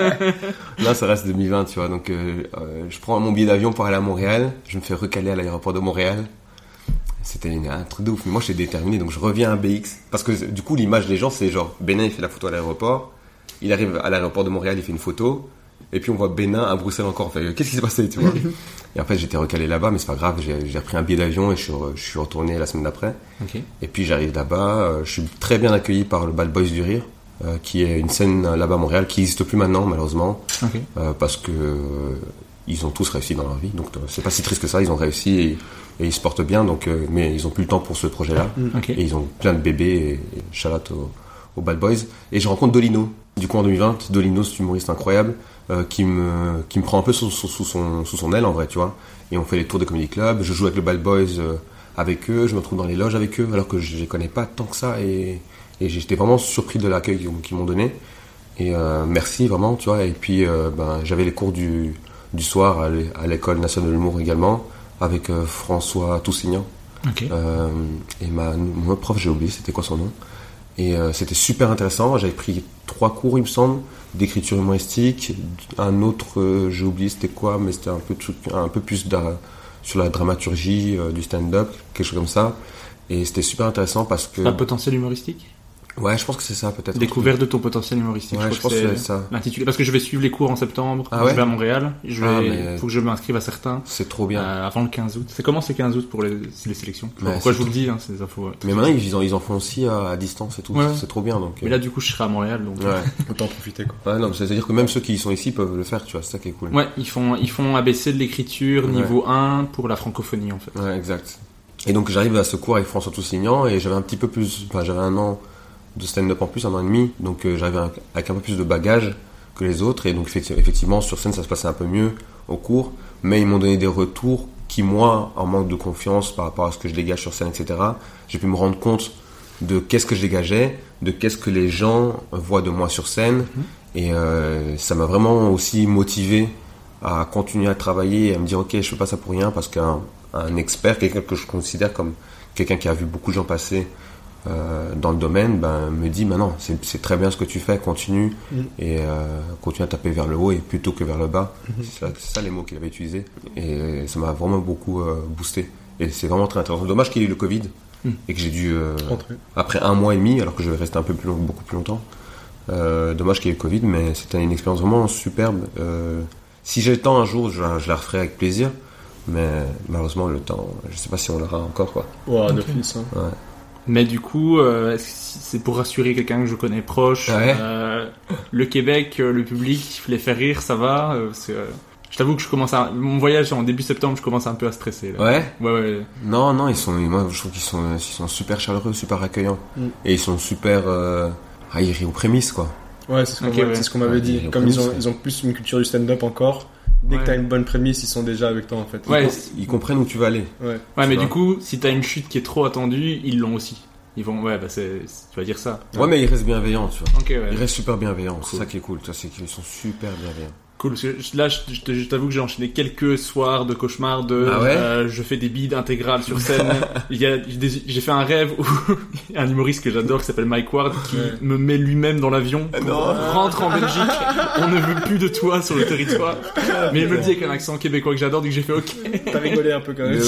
Là, ça reste deux mille vingt, tu vois. Donc, euh, euh, je prends mon billet d'avion pour aller à Montréal. Je me fais recaler à l'aéroport de Montréal. C'était une- un truc de ouf. Mais moi, j'étais déterminé. Donc, je reviens à B X. Parce que, du coup, l'image des gens, c'est genre, Bénin, il fait la photo à l'aéroport. Il arrive à l'aéroport de Montréal, il fait une photo. Et puis, on voit Bénin à Bruxelles encore. Fait, qu'est-ce qui s'est passé, tu vois? Et après, j'étais recalé là-bas, mais c'est pas grave. J'ai, j'ai repris un billet d'avion et je suis, re- je suis retourné la semaine d'après. Ok. Et puis, j'arrive là-bas. euh, Je suis très bien accueilli par le Bad Boys du Rire. Euh, qui est une scène euh, là-bas à Montréal qui n'existe plus maintenant malheureusement Ok. euh, parce que euh, ils ont tous réussi dans leur vie, donc euh, c'est pas si triste que ça, ils ont réussi et, et ils se portent bien, donc euh, mais ils ont plus le temps pour ce projet-là. Ok. Et ils ont plein de bébés et, et shout out aux, aux Bad Boys. Et je rencontre Dolino, du coup en deux mille vingt. Dolino, c'est un humoriste incroyable euh, qui me qui me prend un peu sous, sous, sous son sous son aile en vrai, tu vois. Et on fait les tours des comedy clubs, je joue avec le Bad Boys euh, avec eux, je me trouve dans les loges avec eux alors que je les connais pas tant que ça et et j'étais vraiment surpris de l'accueil qu'ils, qu'ils m'ont donné. Et euh, merci vraiment, tu vois. Et puis euh, ben, j'avais les cours du, du soir à, l'é- à l'école nationale de l'humour également, avec euh, François Toussignan. Ok. Euh, et ma, mon autre prof, j'ai oublié, c'était quoi son nom. Et euh, c'était super intéressant. J'avais pris trois cours, il me semble, d'écriture humoristique. Un autre, euh, j'ai oublié c'était quoi, mais c'était un peu, de truc, un peu plus d'a- sur la dramaturgie, euh, du stand-up, quelque chose comme ça. Et c'était super intéressant parce que... Un potentiel humoristique? Ouais, je pense que c'est ça, peut-être. Découverte de ton potentiel humoristique. Ouais, je, je crois pense que que c'est c'est ça. l'intitulé. Parce que je vais suivre les cours en septembre. Ah ouais je vais à Montréal. Je vais, Ah, mais- faut que je m'inscrive à certains. C'est trop bien. Euh, avant le quinze août. C'est comment c'est quinze août pour les, les sélections? Je sais pas Ouais, pourquoi c'est je vous le dis, hein, c'est des infos. euh, Mais maintenant, ils en, ils en font aussi à, à distance et tout. Ouais. C'est trop bien, donc. Mais là, du coup, je serai à Montréal, donc. Ouais. Autant en profiter, quoi. Ouais, non, c'est-à-dire que même ceux qui sont ici peuvent le faire, tu vois, c'est ça qui est cool. Ouais, ils font, ils font A B C de l'écriture Ouais. niveau un pour la francophonie, en fait. Ouais, exact. Et donc, j'arrive à ce cours avec François Toussignan et j'avais un petit peu plus, enfin, j'avais un an de stand-up en plus, un an et demi, donc euh, j'arrivais un- avec un peu plus de bagage que les autres et donc effecti- effectivement sur scène ça se passait un peu mieux au cours, mais ils m'ont donné des retours qui moi, en manque de confiance par rapport à ce que je dégage sur scène, et cetera, j'ai pu me rendre compte de qu'est-ce que je dégageais, de qu'est-ce que les gens voient de moi sur scène et euh, ça m'a vraiment aussi motivé à continuer à travailler et à me dire ok je fais pas ça pour rien parce qu'un un expert, quelqu'un que je considère comme quelqu'un qui a vu beaucoup de gens passer euh, dans le domaine, ben, me dit bah non, c'est, c'est très bien ce que tu fais, continue Mm. et euh, continue à taper vers le haut et plutôt que vers le bas. Mhm. C'est, ça, c'est ça les mots qu'il avait utilisés et ça m'a vraiment beaucoup euh, boosté et c'est vraiment très intéressant. Dommage qu'il y ait eu le Covid Mm. et que j'ai dû euh, Rentrer. après un mois et demi alors que je vais rester un peu plus long, beaucoup plus longtemps. Euh, dommage qu'il y ait eu le Covid, mais c'était une expérience vraiment superbe. Euh, si j'ai le temps un jour, je, je la referai avec plaisir. Mais malheureusement, le temps, je sais pas si on l'aura encore, quoi. Ouais, Ok. d'office, hein. Ouais. Mais du coup, euh, est-ce que c'est pour rassurer quelqu'un que je connais proche. Ouais. Euh, le Québec, euh, le public, les faire rire, ça va. euh, c'est, euh, je t'avoue que je commence à... Mon voyage en début septembre, je commence un peu à stresser. Là. Ouais. Ouais, ouais. Non, non, ils sont, moi, je trouve qu'ils sont, ils sont super chaleureux, super accueillants. Mm. Et ils sont super, euh, ah, ils rient aux prémices, quoi. Ouais, c'est ce qu'on, Ok, m'a- ouais. c'est ce qu'on m'avait Ouais, dit. ils ont Comme plus, ils ont, ouais. ils ont plus une culture du stand-up encore, dès Ouais. que t'as une bonne prémisse, ils sont déjà avec toi, en fait. Ouais, Ils comprennent où tu vas aller. Ouais. Ouais, mais vois. du coup, si t'as une chute qui est trop attendue, ils l'ont aussi. Ils vont, ouais, bah c'est, c'est- tu vas dire ça. Ouais, mais ils restent bienveillants, tu vois. Ok, ouais. Ils restent super bienveillants. C'est Cool. ça qui est cool, tu vois, c'est qu'ils sont super bienveillants. Cool, parce que je- là, je, je te- je t'avoue que j'ai enchaîné quelques soirs de cauchemars de, Ah ouais euh, je fais des bides intégrales sur scène. Il y a, j'ai des- j'ai fait un rêve où il y a un humoriste que j'adore qui s'appelle Mike Ward qui Ouais. me met lui-même dans l'avion. pour- non. Rentre en Belgique, on ne veut plus de toi sur le territoire. Mais il me le dit avec un accent québécois que j'adore, donc j'ai fait ok. T'as rigolé un peu quand même.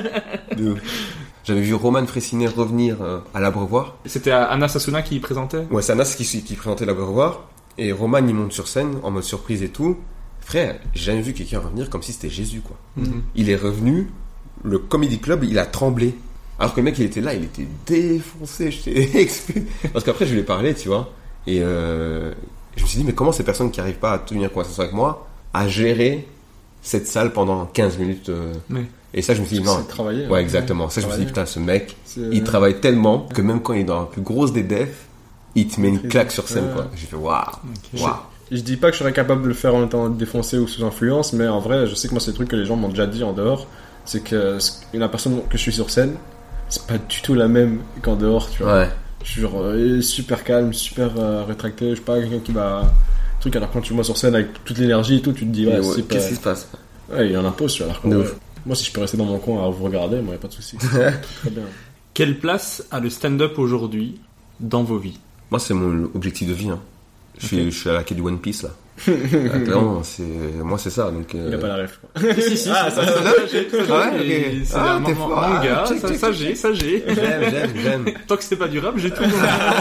De ouf. J'avais vu Roman Fressinet revenir euh, à l'Abreuvoir. C'était Anna Sassouna qui présentait. Ouais, c'est Anas qui, qui présentait l'Abreuvoir. Et Roman, il monte sur scène en mode surprise et tout. Frère, j'ai jamais vu quelqu'un revenir comme si c'était Jésus, quoi. Mhm. Il est revenu, le Comedy Club, il a tremblé. Alors que le mec, il était là, il était défoncé. J'étais expé- Parce qu'après, je lui ai parlé, tu vois. Et euh, je me suis dit, mais comment ces personnes qui n'arrivent pas à tenir conversation avec moi, à gérer cette salle pendant quinze minutes euh, Ouais. Et ça, je me suis dit, non. C'est travailler. Ouais, exactement. Ça, je me suis dit, Travailler. putain, ce mec, C'est- il travaille tellement que même quand il est dans la plus grosse des defs, il te met une claque sur scène, ouais. quoi. J'ai fait waouh, okay. waouh. Je, je dis pas que je serais capable de le faire en étant défoncé ou sous influence, mais en vrai, je sais que moi, c'est des trucs que les gens m'ont déjà dit en dehors. C'est que la personne que je suis sur scène, c'est pas du tout la même qu'en dehors, tu vois. Ouais. Je suis genre euh, super calme, super euh, rétracté. Je suis pas quelqu'un qui va. Truc, alors quand tu me vois sur scène avec toute l'énergie et tout, tu te dis, ouais, ouais c'est qu'est-ce pas... qui se passe? Ouais, il en impose, tu vois. Alors que, ouais, moi, si je peux rester dans mon coin à vous regarder, moi, y a pas de souci. Très bien. Quelle place a le stand-up aujourd'hui dans vos vies? Moi, c'est mon objectif de vie. Hein. Je, okay. suis, je suis à la quête du One Piece, là. Ah, clairement, c'est... moi, c'est ça. Donc, euh... il a pas la ref, quoi. si, si, ah, ça, ça, ça, j'ai. C'est un manga, ça, j'ai, ça, j'ai. J'aime, j'aime, j'aime. Tant que c'était pas du rap, j'ai tout.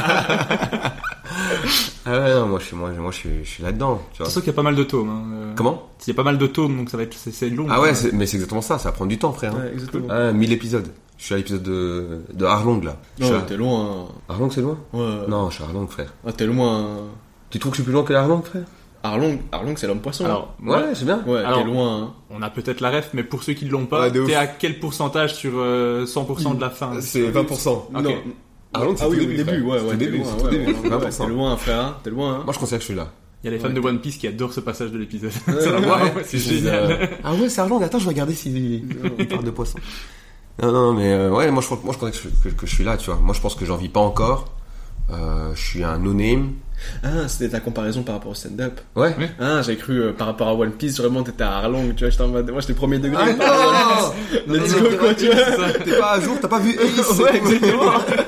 Ah ouais, non, moi, je suis, moi, moi, je suis, je suis là-dedans, tu vois. C'est sûr qu'il y a pas mal de tomes, hein. Euh... Comment? Il y a pas mal de tomes, donc ça va être, c'est, c'est long. Ah ouais, c'est, mais c'est exactement ça, ça va prendre du temps, frère. Ouais, exactement. Ah, mille épisodes. Je suis à l'épisode de, de Arlong, là. Non, ouais, à... t'es loin. Arlong, c'est loin? Ouais. Non, je suis à Arlong, frère. Ah, t'es loin. Tu trouves que je suis plus loin que Arlong, frère? Arlong, Arlong, c'est l'homme poisson. Alors, ouais, ouais, c'est bien. Ouais, alors, t'es loin. Hein. On a peut-être la ref, mais pour ceux qui ne l'ont pas, ouais, t'es à quel pourcentage sur euh, cent pour cent de la fin? C'est vingt pour cent. Okay. Non. Arlong, c'est ah tout oui, début, au début, ouais, ouais, début, loin, c'est ouais, début. Ouais, ouais, t'es loin, frère. T'es loin. Hein. Moi, je considère que je suis là. Il y a les fans ouais, de One Piece qui adorent ce passage de l'épisode. Ouais, ça ouais, ouais, ouais, c'est génial. Euh... Ah ouais, c'est Arlong. Attends, je vais regarder s'il il parle de poisson. Non, non, mais euh, ouais, moi, je, moi, je connais que je, que, que je suis là, tu vois. Moi, je pense que j'en vis pas encore. Euh, je suis un no-name. Ah, c'était ta comparaison par rapport au stand-up. Ouais. Ah, j'ai cru euh, par rapport à One Piece, vraiment t'étais à Arlong, tu vois, j'étais en mode, moi j'étais premier degré. Ah non, non, Let's go, quoi, tu vois. T'es pas à jour, t'as pas vu Ace. Ouais, exactement.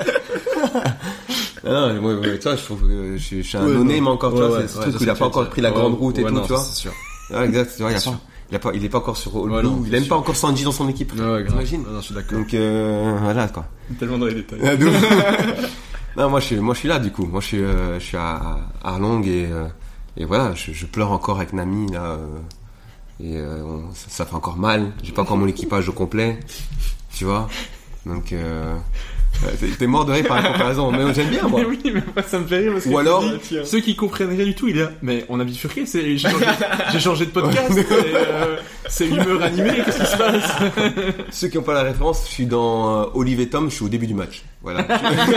Non, non, moi, ouais, tu vois, je trouve que je, je suis un ouais, no-name encore, tu ouais, vois, ouais, c'est ce ouais, truc où il a pas encore pris la grande ouais, route et ouais, tout, non, tu vois. C'est sûr. Ouais, exact, tu vois, il a pas, il a pas, il est pas encore sur All Blue, il aime pas encore Sanji dans son équipe. Ouais, t'imagines? Non, je suis d'accord. Donc, euh, voilà, quoi. Tellement dans les détails. Non, moi je suis, moi je suis là du coup. Moi je suis, euh, je suis à, à Arlong et euh, et voilà, je, je pleure encore avec Nami là. Euh, et euh, on, ça, ça fait encore mal. J'ai pas encore mon équipage au complet, tu vois. Donc euh, t'es, t'es mort de rire par la comparaison, mais j'aime bien moi. Mais oui, mais moi, ça me fait rire parce que ou alors dis, ceux qui comprennent rien du tout, il est là. Mais on a bifurqué, c'est j'ai changé, j'ai changé de podcast. Ouais. Et, euh, c'est humeur animée, qu'est-ce qui se passe? Ceux qui n'ont pas la référence, je suis dans euh, Olive et Tom, je suis au début du match. Voilà.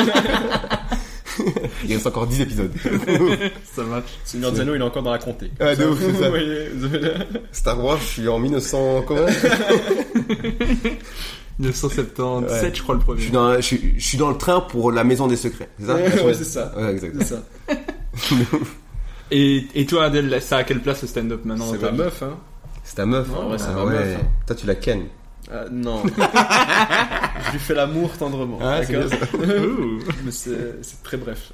Il reste encore dix épisodes. Ça marche. Seigneur Zano, il est encore dans la comté. Ah, de ouf, c'est ça. Star Wars, je suis en mille neuf cents, comment? mille neuf cent soixante-dix-sept, ouais. Je crois, le premier. Je suis, dans, je, suis, je suis dans le train pour la maison des secrets. C'est ça? Ouais, ouais, c'est ça. Ouais, exact. C'est ça. et, et toi, Adèle, ça a quelle place le stand-up maintenant? C'est ma meuf, hein. C'est ta meuf? Ah, ouais, ah, c'est ma ouais. meuf. Hein. Toi, tu la kennes. Euh, non. Je lui fais l'amour tendrement. Ah, c'est bien ça. Mais c'est, c'est très bref.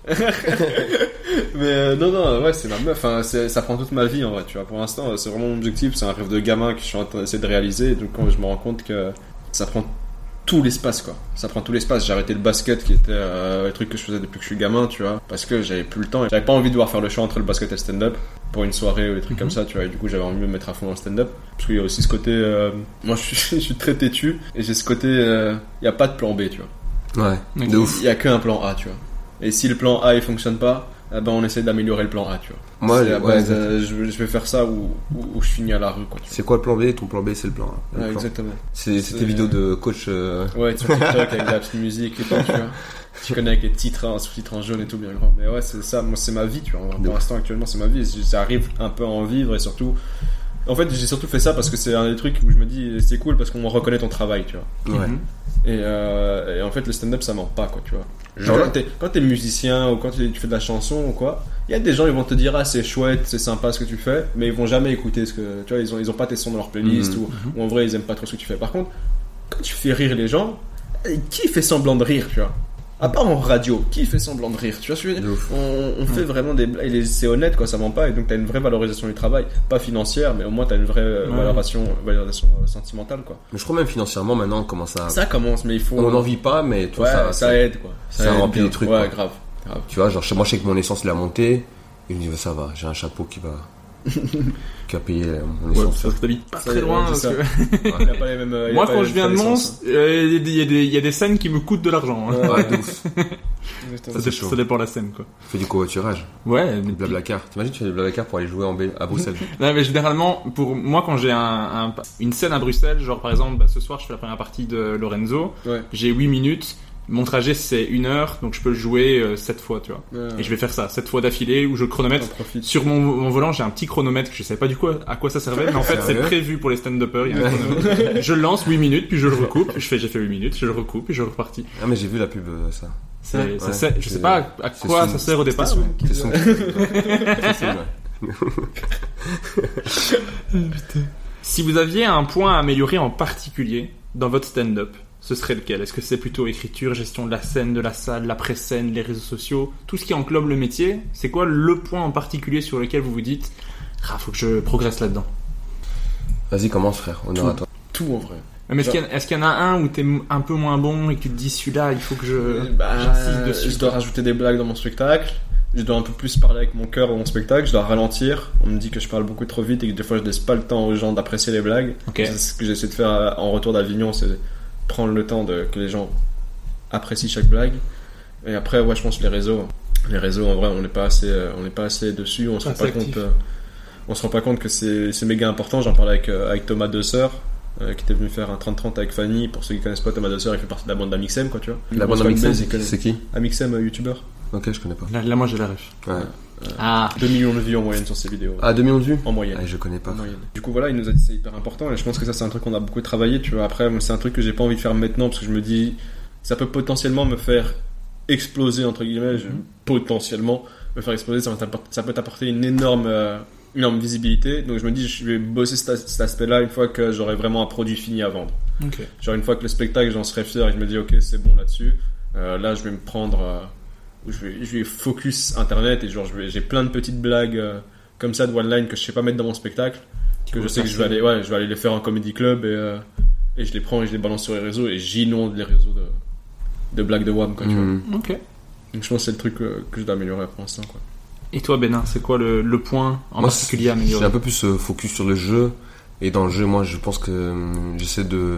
Mais euh, non, non, ouais, c'est ma meuf. Hein. C'est, ça prend toute ma vie en vrai, tu vois. Pour l'instant, c'est vraiment mon objectif. C'est un rêve de gamin que je suis en train d'essayer de réaliser. Et donc, quand je me rends compte que ça prend tout l'espace, quoi. Ça prend tout l'espace. J'ai arrêté le basket qui était euh, le truc que je faisais depuis que je suis gamin, tu vois. Parce que j'avais plus le temps. J'avais pas envie de devoir faire le choix entre le basket et le stand-up pour une soirée ou des trucs mm-hmm. comme ça, tu vois. Et du coup, j'avais envie de me mettre à fond dans le stand-up. Parce qu'il y a aussi ce côté. Euh, moi, je suis, je suis très têtu. Et j'ai ce côté. Il euh, y a pas de plan B, tu vois. Ouais, okay. De ouf. Il y a qu'un plan A, tu vois. Et si le plan A il fonctionne pas, eh ben on essaie d'améliorer le plan A, tu vois. Moi, c'est, ouais, base, euh, je, je vais faire ça ou, ou, ou je finis à la rue, quoi. C'est quoi le plan B? Ton plan B, c'est le plan A. Le ouais, plan. Exactement. C'est, c'est tes vidéos de coach. Euh... Ouais, sur TikTok avec de la petite musique et tout, tu vois. Tu connais avec les titres, hein, sous-titres en jaune et tout, bien grand. Mais ouais, c'est ça. Moi, c'est ma vie, tu vois. Pour l'instant, actuellement, c'est ma vie. J'arrive un peu à en vivre et surtout. En fait, j'ai surtout fait ça parce que c'est un des trucs où je me dis c'est cool parce qu'on reconnaît ton travail, tu vois. Ouais. Et, euh, et en fait, le stand-up, ça ment pas, quoi, tu vois. Genre, quand t'es, quand t'es musicien ou quand tu fais de la chanson ou quoi, il y a des gens, ils vont te dire ah c'est chouette, c'est sympa ce que tu fais, mais ils vont jamais écouter ce que, tu vois, ils ont, ils ont pas tes sons dans leur playlist mmh. ou, mmh. ou en vrai ils aiment pas trop ce que tu fais. Par contre, quand tu fais rire les gens, qui fait semblant de rire, tu vois? À part en radio, qui fait semblant de rire? Tu vois ce que je veux dire? On, on fait mmh. vraiment des blagues, c'est honnête, quoi, ça ment pas, et donc t'as une vraie valorisation du travail, pas financière, mais au moins t'as une vraie ouais. valorisation, valorisation sentimentale, quoi. Mais je crois même financièrement maintenant on commence à. Ça commence, mais il faut. On n'en vit pas, mais tout ouais, ça, ça, ça aide, quoi. Ça, ça remplit des trucs. Ouais, quoi. grave, grave. Tu vois, genre moi je sais que mon essence l'a montée, et je me dis bah, ça va, j'ai un chapeau qui va. qui a payé mon essence. Ouais, parce que t'habites pas ça, très loin. Parce que... ouais, il a pas les mêmes, il moi, pas quand les je viens de Mons, il euh, y, y, y a des scènes qui me coûtent de l'argent. Hein. Ouais, de ouf. ça, ça, ça dépend de la scène, quoi. Tu fais du covoiturage. Ouais. Du blablacar. T'imagines, tu fais du blablacar pour aller jouer en B... à Bruxelles. Non, mais généralement, pour moi, quand j'ai un, un, une scène à Bruxelles, genre par exemple, bah, ce soir, je fais la première partie de Lorenzo, ouais. j'ai huit minutes. mon trajet c'est une heure, donc je peux le jouer euh, sept fois, tu vois. Ouais. Et je vais faire ça, sept fois d'affilée, où je chronomètre. Sur mon, mon volant, j'ai un petit chronomètre, que je savais pas du coup à quoi ça servait, mais en fait c'est prévu pour les stand-uppers, il y a un chronomètre. Je le lance huit minutes, puis je le recoupe, je fais, j'ai fait huit minutes, je le recoupe, puis je repartis. Ah mais j'ai vu la pub, euh, ça. C'est, ouais, ça sert, je sais pas à, à quoi ça sert au départ. C'est son, c'est son, c'est son, Si vous aviez un point à améliorer en particulier dans votre stand-up, ce serait lequel ? Est-ce que c'est plutôt écriture, gestion de la scène, de la salle, l'après-scène, les réseaux sociaux, tout ce qui englobe le métier ? C'est quoi le point en particulier sur lequel vous vous dites « Ah, faut que je progresse là-dedans ». Vas-y, commence frère, honneur à toi. Tout en vrai. Mais est-ce qu'il, y a, est-ce qu'il y en a un où t'es un peu moins bon et que tu te dis celui-là, il faut que je bah, j'insiste dessus ? Je dois rajouter des blagues dans mon spectacle. Je dois un peu plus parler avec mon cœur dans mon spectacle. Je dois ralentir. On me dit que je parle beaucoup trop vite et que des fois je laisse pas le temps aux gens d'apprécier les blagues. Okay. C'est ce que j'essaie de faire en retour d'Avignon, c'est prendre le temps de que les gens apprécient chaque blague. Et après, ouais, je pense que les réseaux, les réseaux en vrai, on n'est pas assez, on n'est pas assez dessus. On se rend pas compte. Euh, on se rend pas compte que c'est, c'est méga important. J'en parlais avec euh, avec Thomas Desseur. Euh, qui était venu faire un trente trente avec Fanny. Pour ceux qui connaissent pas Thomas Desseur, il fait partie de la bande d'Amixem, quoi, tu vois. La bande d'Amixem, c'est, c'est qui ? Amixem, euh, youtubeur. Ok, je connais pas. Là, là moi j'ai la ref. Ouais. Euh, ah. deux millions de vues en moyenne sur ses vidéos. Ah, deux millions de vues ? En moyenne. Ah, je connais pas. En moyenne. Du coup, voilà, il nous a dit c'est hyper important et je pense que ça, c'est un truc qu'on a beaucoup travaillé, tu vois. Après, moi, c'est un truc que j'ai pas envie de faire maintenant parce que je me dis, ça peut potentiellement me faire exploser, entre guillemets, je, potentiellement me faire exploser, ça, ça peut t'apporter une énorme. Euh, une énorme visibilité, donc je me dis je vais bosser cet, cet aspect-là une fois que j'aurai vraiment un produit fini à vendre. Okay. Genre une fois que le spectacle j'en serai fier et je me dis ok c'est bon là-dessus, euh, là je vais me prendre, euh, je, vais, je vais focus internet et genre je vais, j'ai plein de petites blagues euh, comme ça de one line que je sais pas mettre dans mon spectacle, que je sais que je vais aller, ouais, je vais aller les faire en comedy club et, euh, et je les prends et je les balance sur les réseaux et j'inonde les réseaux de, de blagues de W A M quoi, tu mmh. vois. Ok. Donc je pense que c'est le truc que, que je dois améliorer pour l'instant quoi. Et toi Bénin, c'est quoi le, le point en moi, particulier à améliorer ? C'est un peu plus euh, focus sur le jeu. Et dans le jeu, moi, je pense que euh, j'essaie de,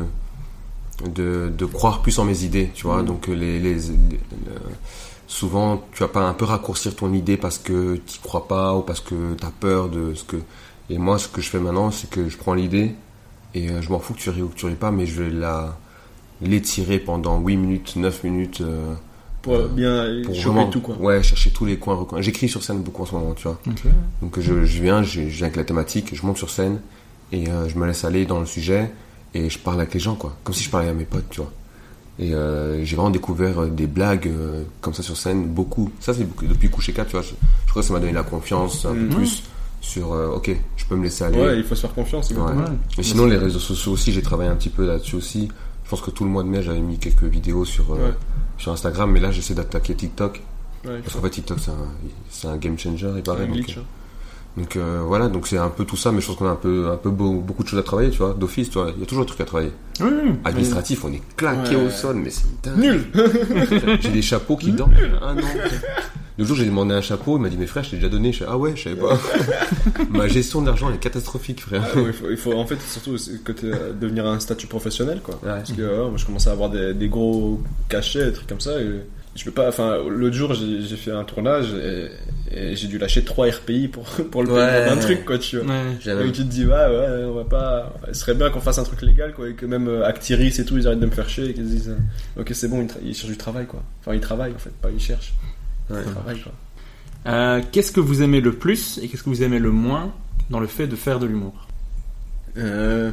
de de croire plus en mes idées, tu vois. Mmh. Donc les, les, les, les souvent, tu vas pas un peu raccourcir ton idée parce que t'y crois pas ou parce que t'as peur de ce que. Et moi, ce que je fais maintenant, c'est que je prends l'idée et euh, je m'en fous que tu ris ou que tu ris pas, mais je vais la l'étirer pendant huit minutes, neuf minutes. Euh, Pour bien pour choper vraiment, tout quoi. Ouais, chercher tous les coins recoins. J'écris sur scène beaucoup en ce moment, tu vois. Okay. Donc je, je viens, je, je viens avec la thématique, je monte sur scène et euh, je me laisse aller dans le sujet et je parle avec les gens quoi, comme si je parlais à mes potes, tu vois. Et euh, j'ai vraiment découvert des blagues euh, comme ça sur scène, beaucoup. Ça c'est beaucoup, depuis Couché quatre, tu vois. Je, je crois que ça m'a donné la confiance un mmh. peu plus sur euh, ok, je peux me laisser aller. Ouais, il faut se faire confiance. Ouais. Ouais. Et sinon les réseaux sociaux aussi, j'ai travaillé un petit peu là-dessus aussi. Je pense que tout le mois de mai, j'avais mis quelques vidéos sur euh, ouais. sur Instagram, mais là j'essaie d'attaquer TikTok. Ouais, parce qu'en fait TikTok c'est un, c'est un game changer, il paraît. Un glitch, donc donc euh, voilà, donc c'est un peu tout ça, mais je pense qu'on a un peu, un peu beau, beaucoup de choses à travailler, tu vois, d'office, tu vois, il y a toujours des trucs à travailler. Oui, administratif, oui. On est claqué ouais. au sol, mais c'est dingue. Nul. J'ai des chapeaux qui dorment un an. Le jour j'ai demandé un chapeau, il m'a dit mais frère, je t'ai déjà donné. Je fais ah ouais, je savais pas. Ma gestion de l'argent elle est catastrophique, frère. Ah, ouais, il, faut, il faut en fait surtout côté euh, devenir un statut professionnel quoi. Ouais. Parce que euh, moi je commençais à avoir des, des gros cachets, des trucs comme ça. Et je peux pas. Enfin l'autre jour j'ai, j'ai fait un tournage et, et j'ai dû lâcher trois R P I pour pour le ouais, payer d'un truc quoi, tu vois. Ouais, et tu te dis ouais ouais on va pas. Il serait bien qu'on fasse un truc légal quoi et que même euh, Actiris et tout ils arrêtent de me faire chier et qu'ils disent euh, ok c'est bon ils, tra- ils cherchent du travail quoi. Enfin ils travaillent en fait, pas ils cherchent. Ouais, travail, quoi. Euh, qu'est-ce que vous aimez le plus et qu'est-ce que vous aimez le moins dans le fait de faire de l'humour ? euh...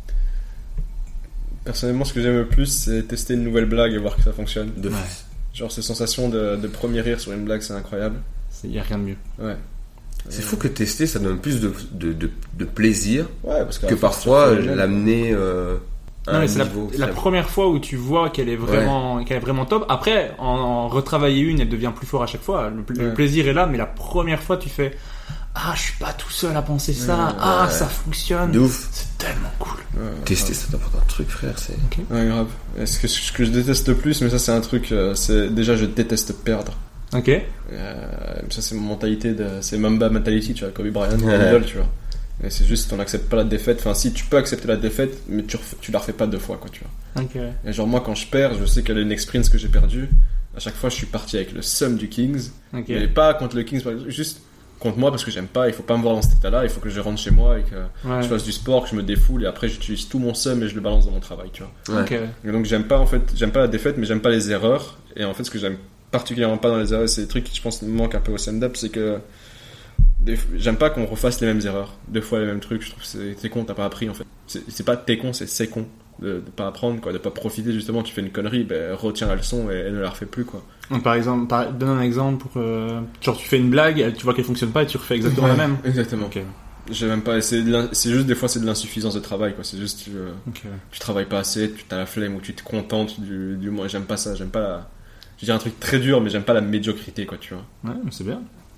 Personnellement, ce que j'aime le plus, c'est tester une nouvelle blague et voir que ça fonctionne. De ouais. Genre, cette sensation de, de premier rire sur une blague, c'est incroyable. Il n'y a rien de mieux. Ouais. C'est euh... fou que tester, ça donne plus de, de, de, de plaisir ouais, parce que parfois l'amener... Euh... Non, mais c'est niveau, la, la première fois où tu vois qu'elle est vraiment, ouais. qu'elle est vraiment top. Après, en, en retravailler une, elle devient plus forte à chaque fois. Le, ouais. le plaisir est là, mais la première fois, tu fais ah, je suis pas tout seul à penser ça. Ouais, ah, ouais. Ça fonctionne. De ouf. C'est tellement cool. Ouais, Tester, ça t'apporte un truc, frère. C'est. Okay. Ouais, grave. Est-ce que ce que je déteste le plus, mais ça, c'est un truc. Euh, c'est déjà, je déteste perdre. Ok. Euh, ça, c'est mon mentalité de, c'est Mamba mentality, tu vois, Kobe Bryant, ouais. idole, tu vois. Et c'est juste, on n'accepte pas la défaite. Enfin, si tu peux accepter la défaite, mais tu, refais, tu la refais pas deux fois, quoi, tu vois. Okay. Et genre, moi, quand je perds, je sais qu'elle est une expérience que j'ai perdue. À chaque fois, je suis parti avec le seum du Kings. Okay. Mais pas contre le Kings, juste contre moi parce que j'aime pas, il faut pas me voir dans cet état-là, il faut que je rentre chez moi et que Ouais. je fasse du sport, que je me défoule et après j'utilise tout mon seum et je le balance dans mon travail, tu vois. Ok. Et donc j'aime pas en fait, j'aime pas la défaite mais j'aime pas les erreurs et en fait ce que j'aime particulièrement pas dans les erreurs, c'est des trucs qui je pense me manquent un peu au stand-up, c'est que des... j'aime pas qu'on refasse les mêmes erreurs, deux fois les mêmes trucs, je trouve que c'est, c'est con, t'as pas appris en fait. C'est, c'est pas t'es con, c'est c'est con. De, de pas apprendre, quoi, de pas profiter justement, tu fais une connerie, ben retiens la leçon et, et ne la refais plus, quoi. Donc, par exemple, par... donne un exemple pour. Euh... Genre, tu fais une blague, elle- tu vois qu'elle fonctionne pas et tu refais exactement Ouais, la même. Exactement. Ok. J'ai même pas, c'est, de l'in- c'est juste des fois c'est de l'insuffisance de travail, quoi. C'est juste tu, euh, Ok. tu travailles pas assez, tu t'as la flemme ou tu te contentes du, du moins. J'aime pas ça, j'aime pas la. Je dirais un truc très dur, mais j'aime pas la médiocrité, quoi, tu vois. Ouais, mais c'est bien.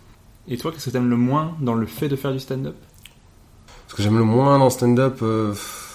Et toi, qu'est-ce que t'aimes le moins dans le fait de faire du stand-up? Ce que j'aime le moins dans le stand-up, euh...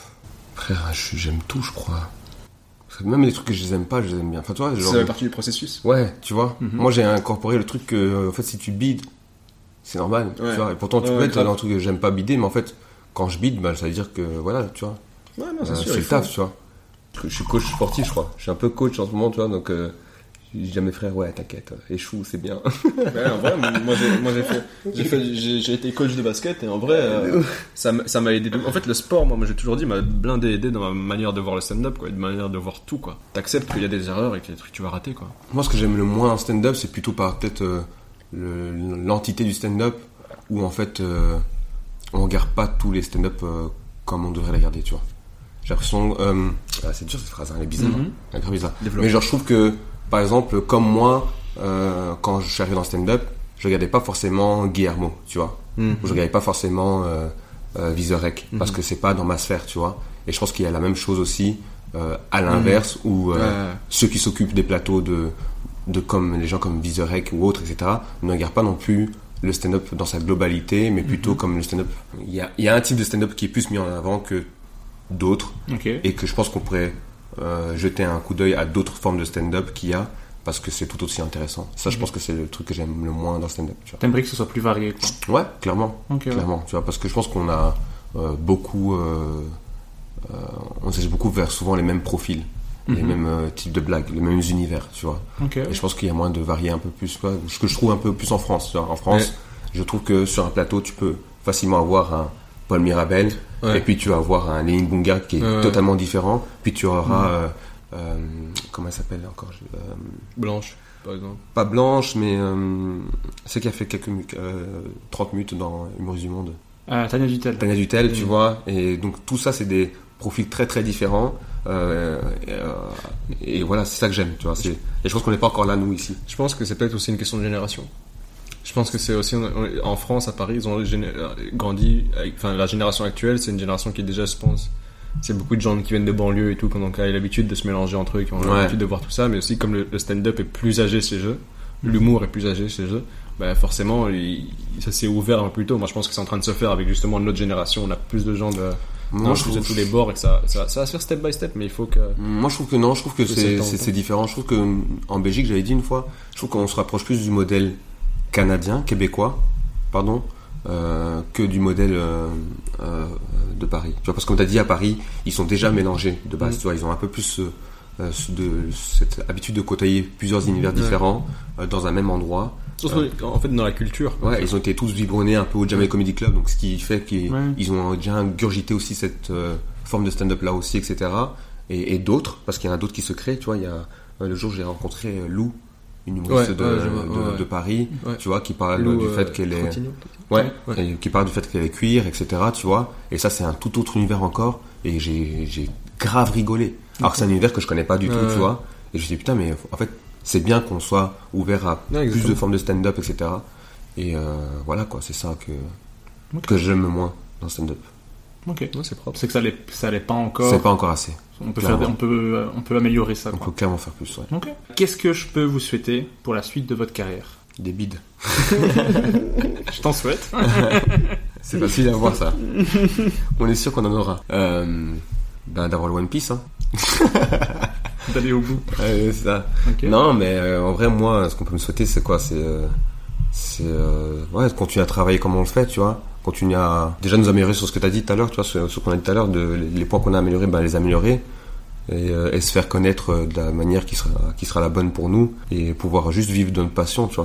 frère, je- j'aime tout, je crois. Parce que même les trucs que je les aime pas, je les aime bien. Enfin, toi, genre... Ça fait partie du processus. Ouais, tu vois. Mhm. Moi, j'ai incorporé le truc que, en fait, si tu bides, c'est normal, Ouais. tu vois. Et pourtant, tu Ouais, peux ouais, être grave. dans un truc que j'aime pas bider, mais en fait, quand je bide, bah, ça veut dire que, voilà, tu vois. Ouais, non, c'est Euh, sûr. c'est il le faut. taf, tu vois. Je suis coach sportif, je crois. Je suis un peu coach en ce moment, tu vois, donc, euh, je dis à mes frères, ouais, t'inquiète, échoue, c'est bien. Ouais, en vrai, moi j'ai, moi j'ai fait, j'ai fait, j'ai, j'ai été coach de basket et en vrai, euh, ça, m'a- ça m'a aidé. de- En fait, le sport, moi, moi j'ai toujours dit, m'a blindé aidé dans ma manière de voir le stand-up, quoi, et de manière de voir tout, quoi. T'acceptes qu'il y a des erreurs et qu'il y a des trucs que tu vas rater, quoi. Moi, ce que j'aime le moins en stand-up, c'est plutôt par peut-être euh, le- l'entité du stand-up, où en fait, euh, on regarde pas tous les stand-up euh, comme on devrait les regarder, tu vois. J'ai l'impression, euh, ah, c'est dur cette phrase, hein, elle est bizarre, Mhm. hein. Elle est grave bizarre. Développe. Mais genre, je trouve que, par exemple, comme moi, euh, quand je suis arrivé dans le stand-up, je regardais pas forcément Guillermo, tu vois. Mhm. Ou je regardais pas forcément euh, euh, Vizorek, parce que c'est pas dans ma sphère, tu vois. Et je pense qu'il y a la même chose aussi euh, à l'inverse, où euh, Ouais. ceux qui s'occupent des plateaux de, de comme les gens comme Vizorek ou autres, et cetera, ne regardent pas non plus le stand-up dans sa globalité, mais plutôt comme le stand-up. Il y a, il y a un type de stand-up qui est plus mis en avant que d'autres, Ok. et que je pense qu'on pourrait euh, jeter un coup d'œil à d'autres formes de stand-up qu'il y a, parce que c'est tout aussi intéressant. Ça, je pense que c'est le truc que j'aime le moins dans le stand-up, tu vois. T'aimerais que ce soit plus varié, quoi. Ouais, clairement. Ok, ouais. Clairement, tu vois, parce que je pense qu'on a euh, beaucoup, euh, euh, on s'agit beaucoup vers souvent les mêmes profils, les Mhm. mêmes euh, types de blagues, les mêmes univers, tu vois. Ok. Et je pense qu'il y a moyen de varier un peu plus, tu vois, ce que je trouve un peu plus en France, tu vois. En France, Ouais. je trouve que sur un plateau, tu peux facilement avoir un Paul Mirabel, Ouais. et puis tu vas avoir un Lénine Bunga qui est Ouais. totalement différent, puis tu auras, euh, euh, comment elle s'appelle encore, je- euh, Blanche, par exemple. pas Blanche, mais euh, celle qui a fait quelques mu- euh, trente minutes dans Humoristes du Monde. Euh, Tania Dutel. Tania Dutel, tu Mm. vois, et donc tout ça, c'est des profils très très différents, euh, et, euh, et voilà, c'est ça que j'aime, tu vois. C'est, et je pense qu'on n'est pas encore là, nous, ici. Je pense que c'est peut-être aussi une question de génération. Je pense que c'est aussi on- en France, à Paris, ils ont géné- grandi. Avec, enfin, la génération actuelle, c'est une génération qui déjà, je pense, c'est beaucoup de gens qui viennent de banlieue et tout, qui ont donc l'habitude de se mélanger entre eux, qui ont Ouais. l'habitude de voir tout ça, mais aussi comme le, le stand-up est plus âgé chez eux, l'humour est plus âgé chez eux, bah forcément, il- ça s'est ouvert un peu plus tôt. Moi, je pense que c'est en train de se faire avec justement notre génération. On a plus de gens de, Moi, de, je de trouve- tous les bords et que ça, ça, ça va se faire step by step, mais il faut que. Moi, je trouve que non, je trouve que Que c'est, c'est le temps, c'est, quoi. c'est différent. Je trouve que en Belgique, j'avais dit une fois, je trouve qu'on se rapproche plus du modèle canadien, québécois, pardon, euh, que du modèle euh, euh, de Paris. Tu vois, parce que comme tu as dit, à Paris, ils sont déjà mélangés de base. Mm. Tu vois, ils ont un peu plus euh, euh, de cette habitude de côtoyer plusieurs univers Ouais. différents euh, dans un même endroit. Surtout, en fait, dans la culture. quoi. Ouais, ils ont été tous vibronnés un peu au Jamel Comedy Club, donc ce qui fait qu'ils Ouais. ils ont déjà ingurgité aussi cette euh, forme de stand-up là aussi, et cetera. Et, et d'autres, parce qu'il y en a d'autres qui se créent, tu vois, il y a, euh, le jour j'ai rencontré euh, Lou, une humoriste Ouais, de, ouais, je vois, de, ouais. de Paris, Ouais. tu vois, qui parle Lou, du euh, fait qu'elle est... Trottigno, Ouais, Ouais. et qui parle du fait qu'elle est cuir, et cetera, tu vois. Et ça, c'est un tout autre univers encore, et j'ai, j'ai grave rigolé. Alors que c'est un univers que je connais pas du tout, Ouais. tu vois. Et je me suis dit, putain, mais en fait, c'est bien qu'on soit ouvert à Ouais, plus exactement. de formes de stand-up, et cetera. Et euh, voilà, quoi, c'est ça que, Ok. que j'aime le moins dans le stand-up. Ok. Ouais, c'est propre. C'est que ça l'est, ça l'est pas encore. C'est pas encore assez. On peut faire, clairement. des- on peut, euh, on peut améliorer ça. On Quoi. peut clairement faire plus, ouais. Ok. Qu'est-ce que je peux vous souhaiter pour la suite de votre carrière? Des bides. Je t'en souhaite. C'est facile à voir, ça. On est sûr qu'on en aura. Euh, ben, d'avoir le One Piece, hein. D'aller au bout. Ouais, c'est ça. Ok. Non, mais euh, en vrai, moi, ce qu'on peut me souhaiter, c'est quoi? C'est, euh, c'est, euh, ouais, de continuer à travailler comme on le fait, tu vois. Continuer à, déjà nous améliorer sur ce que tu as dit tout à l'heure, tu vois, sur ce qu'on a dit tout à l'heure, de, les points qu'on a améliorés, ben, les améliorer. Et, euh, et se faire connaître euh, de la manière qui sera, qui sera la bonne pour nous. Et pouvoir juste vivre de notre passion, tu vois.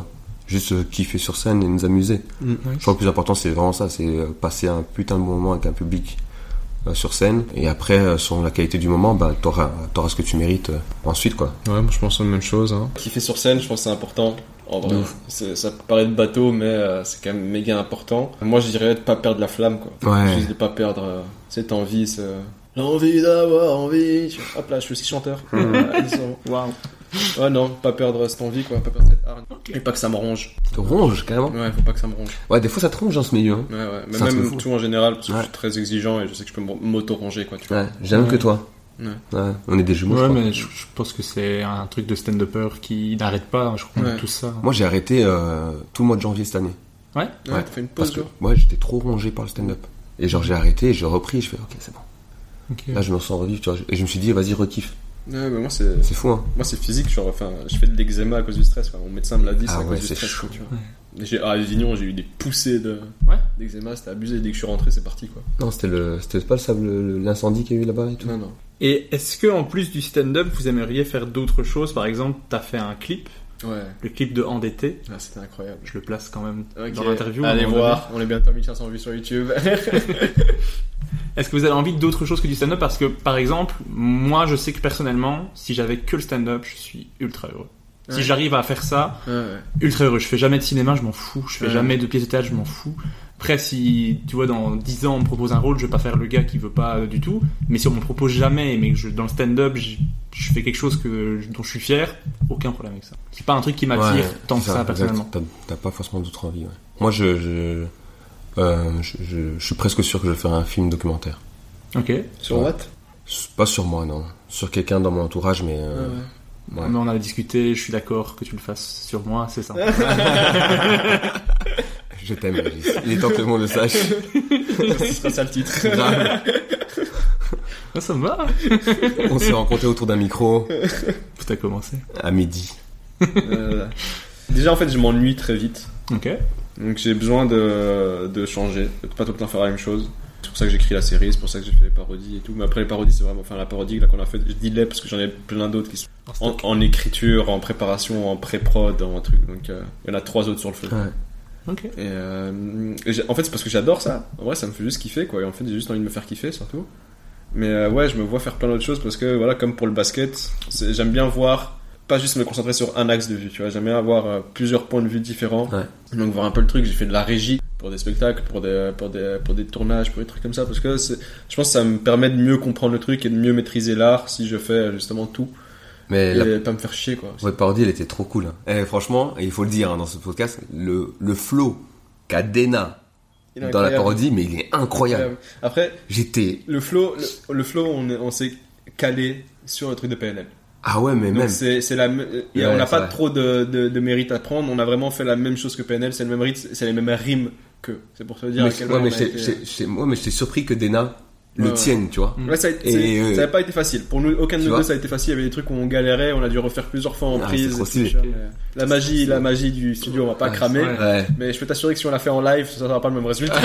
juste euh, kiffer sur scène et nous amuser. Mm, ouais. Je crois que le plus important, c'est vraiment ça, c'est euh, passer un putain de bon moment avec un public euh, sur scène, et après, euh, selon la qualité du moment, bah, t'auras, t'auras ce que tu mérites euh, ensuite, quoi. Ouais, moi je pense la même chose. Hein. Kiffer sur scène, je pense que c'est important. En vrai, c'est, ça peut paraître bateau, mais euh, c'est quand même méga important. Moi, je dirais de pas perdre la flamme, quoi. Ouais. Juste de pas perdre euh, cette envie, ce... l'envie d'avoir envie. Tu vois. Hop là, je suis aussi chanteur. Waouh. Ouais, non, pas perdre cette envie, quoi. Pas perdre cette hargne. Et pas que ça me ronge. Te ronge, carrément. Ouais, faut pas que ça me ronge. Ouais, des fois ça te ronge dans ce milieu. Hein. Ouais, ouais. Mais c'est même tout en général, parce que ouais. je suis très exigeant et je sais que je peux m'auto-ronger, quoi. Tu vois. Ouais, j'aime ouais. que toi. Ouais. Ouais, on est des jumeaux. Ouais, je crois. mais je, je pense que c'est un truc de stand-upper qui n'arrête pas. Je crois qu'on Ouais. a tous ça. Moi, j'ai arrêté euh, tout le mois de janvier cette année. Ouais. Ouais, Ouais. t'as fait une Parce pause, que, genre. ouais, j'étais trop rongé par le stand-up. Et genre, j'ai arrêté, j'ai repris, et je fais, ok, c'est bon. Ok. Là, je me sens revivre, tu vois. Et je me suis dit, vas-y, rekiffe. Ouais, mais moi c'est. C'est fou, hein. Moi c'est physique, genre, enfin, je fais de l'eczéma à cause du stress. Enfin, mon médecin me l'a dit, c'est Ah à ouais, cause du c'est stress, chaud. tu vois. Et j'ai, à Avignon, j'ai eu des poussées de Ouais. d'eczéma, c'était abusé. Dès que je suis rentré, c'est parti, quoi. Non, c'était le, c'était pas le sable, le- l'incendie qu'il y a eu là-bas et tout. Non, non. Et est-ce que en plus du stand-up, vous aimeriez faire d'autres choses? Par exemple, t'as fait un clip, Ouais. le clip de Endetté. Ah, c'était incroyable. Je le place quand même Ok. dans l'interview. Allez à un moment voir, on est bientôt à mille cinq cents vues sur YouTube. donné. Est-ce que vous avez envie d'autre chose que du stand-up? Parce que, par exemple, moi, je sais que personnellement, si j'avais que le stand-up, je suis ultra heureux. Ouais. Si j'arrive à faire ça, Ouais, ouais. ultra heureux. Je fais jamais de cinéma, je m'en fous. Je fais Ouais. jamais de pièces de théâtre, je m'en fous. Après, si, tu vois, dans dix ans, on me propose un rôle, je vais pas faire le gars qui veut pas euh, du tout. Mais si on me propose jamais, mais que je, dans le stand-up, je, je fais quelque chose que, dont je suis fier, aucun problème avec ça. C'est pas un truc qui m'attire Ouais, tant que c'est ça, personnellement. T'as, t'as pas forcément d'autres envies, ouais. Moi, je, je, euh, je, je, je suis presque sûr que je vais faire un film documentaire. Ok. Sur Ouais. what? Pas sur moi, non. Sur quelqu'un dans mon entourage, mais, euh, Ouais, ouais. Mais on a discuté, je suis d'accord que tu le fasses sur moi, c'est ça. Je t'aime, Régis. Il est temps que le monde le sache. Ce sera ça le titre. Grave. Ah, ça me va. On s'est rencontrés autour d'un micro Tout a commencé. à midi. Euh, Déjà, en fait, je m'ennuie très vite. Ok. Donc j'ai besoin de, de changer, de pas tout le temps faire la même chose. C'est pour ça que j'écris la série, c'est pour ça que j'ai fait les parodies et tout. Mais après les parodies, c'est vraiment, enfin la parodie là qu'on a fait, je dis les parce que j'en ai plein d'autres qui sont en, en écriture, en préparation, en pré-prod, en truc. Donc euh, il y en a trois autres sur le feu. Ouais. Ok. Et, euh, et j'ai- en fait c'est parce que j'adore ça. En vrai ça me fait juste kiffer quoi. Et en fait j'ai juste envie de me faire kiffer surtout. Mais euh, ouais, je me vois faire plein d'autres choses parce que voilà, comme pour le basket, c'est- j'aime bien voir, pas juste me concentrer sur un axe de vue, tu vois. J'aime bien avoir euh, plusieurs points de vue différents. Ouais. Donc voir un peu le truc, j'ai fait de la régie pour des spectacles, pour des, pour des, pour des tournages, pour des trucs comme ça, parce que c'est, je pense que ça me permet de mieux comprendre le truc et de mieux maîtriser l'art si je fais justement tout Mais et la, pas me faire chier quoi. votre parodie, elle était trop cool. Hein. Et franchement, et il faut le dire hein, dans ce podcast, le, le flow qu'a Dena Il est dans la incroyable. parodie, mais il est incroyable. Après, J'étais... le flow, le, le flow, on, est- on s'est calé sur le truc de P N L. Ah ouais, mais Donc même... c'est, c'est la, me- et Ouais, on n'a c'est pas vrai. trop de, de, de mérite à prendre. On a vraiment fait la même chose que P N L. C'est le même rythme, c'est les mêmes rimes que. C'est pour te dire mais, à quel ouais, point mais on a j'étais, été- j'étais- j'étais- moi, mais j'étais surpris que Dena le Ouais, ouais. tienne, tu vois. Ouais, ça a, Et, c'est- euh, ça n'a pas été facile. Pour nous, aucun de tu nous vois deux, ça a été facile. Il y avait des trucs où on galérait, on a dû refaire plusieurs fois en Ah, prise. c'est trop et tout, stylé. tu vois, mais La magie, la magie du studio, on va pas Ouais, cramer. ouais. Ouais. Mais je peux t'assurer que si on l'a fait en live, ça sera pas le même résultat.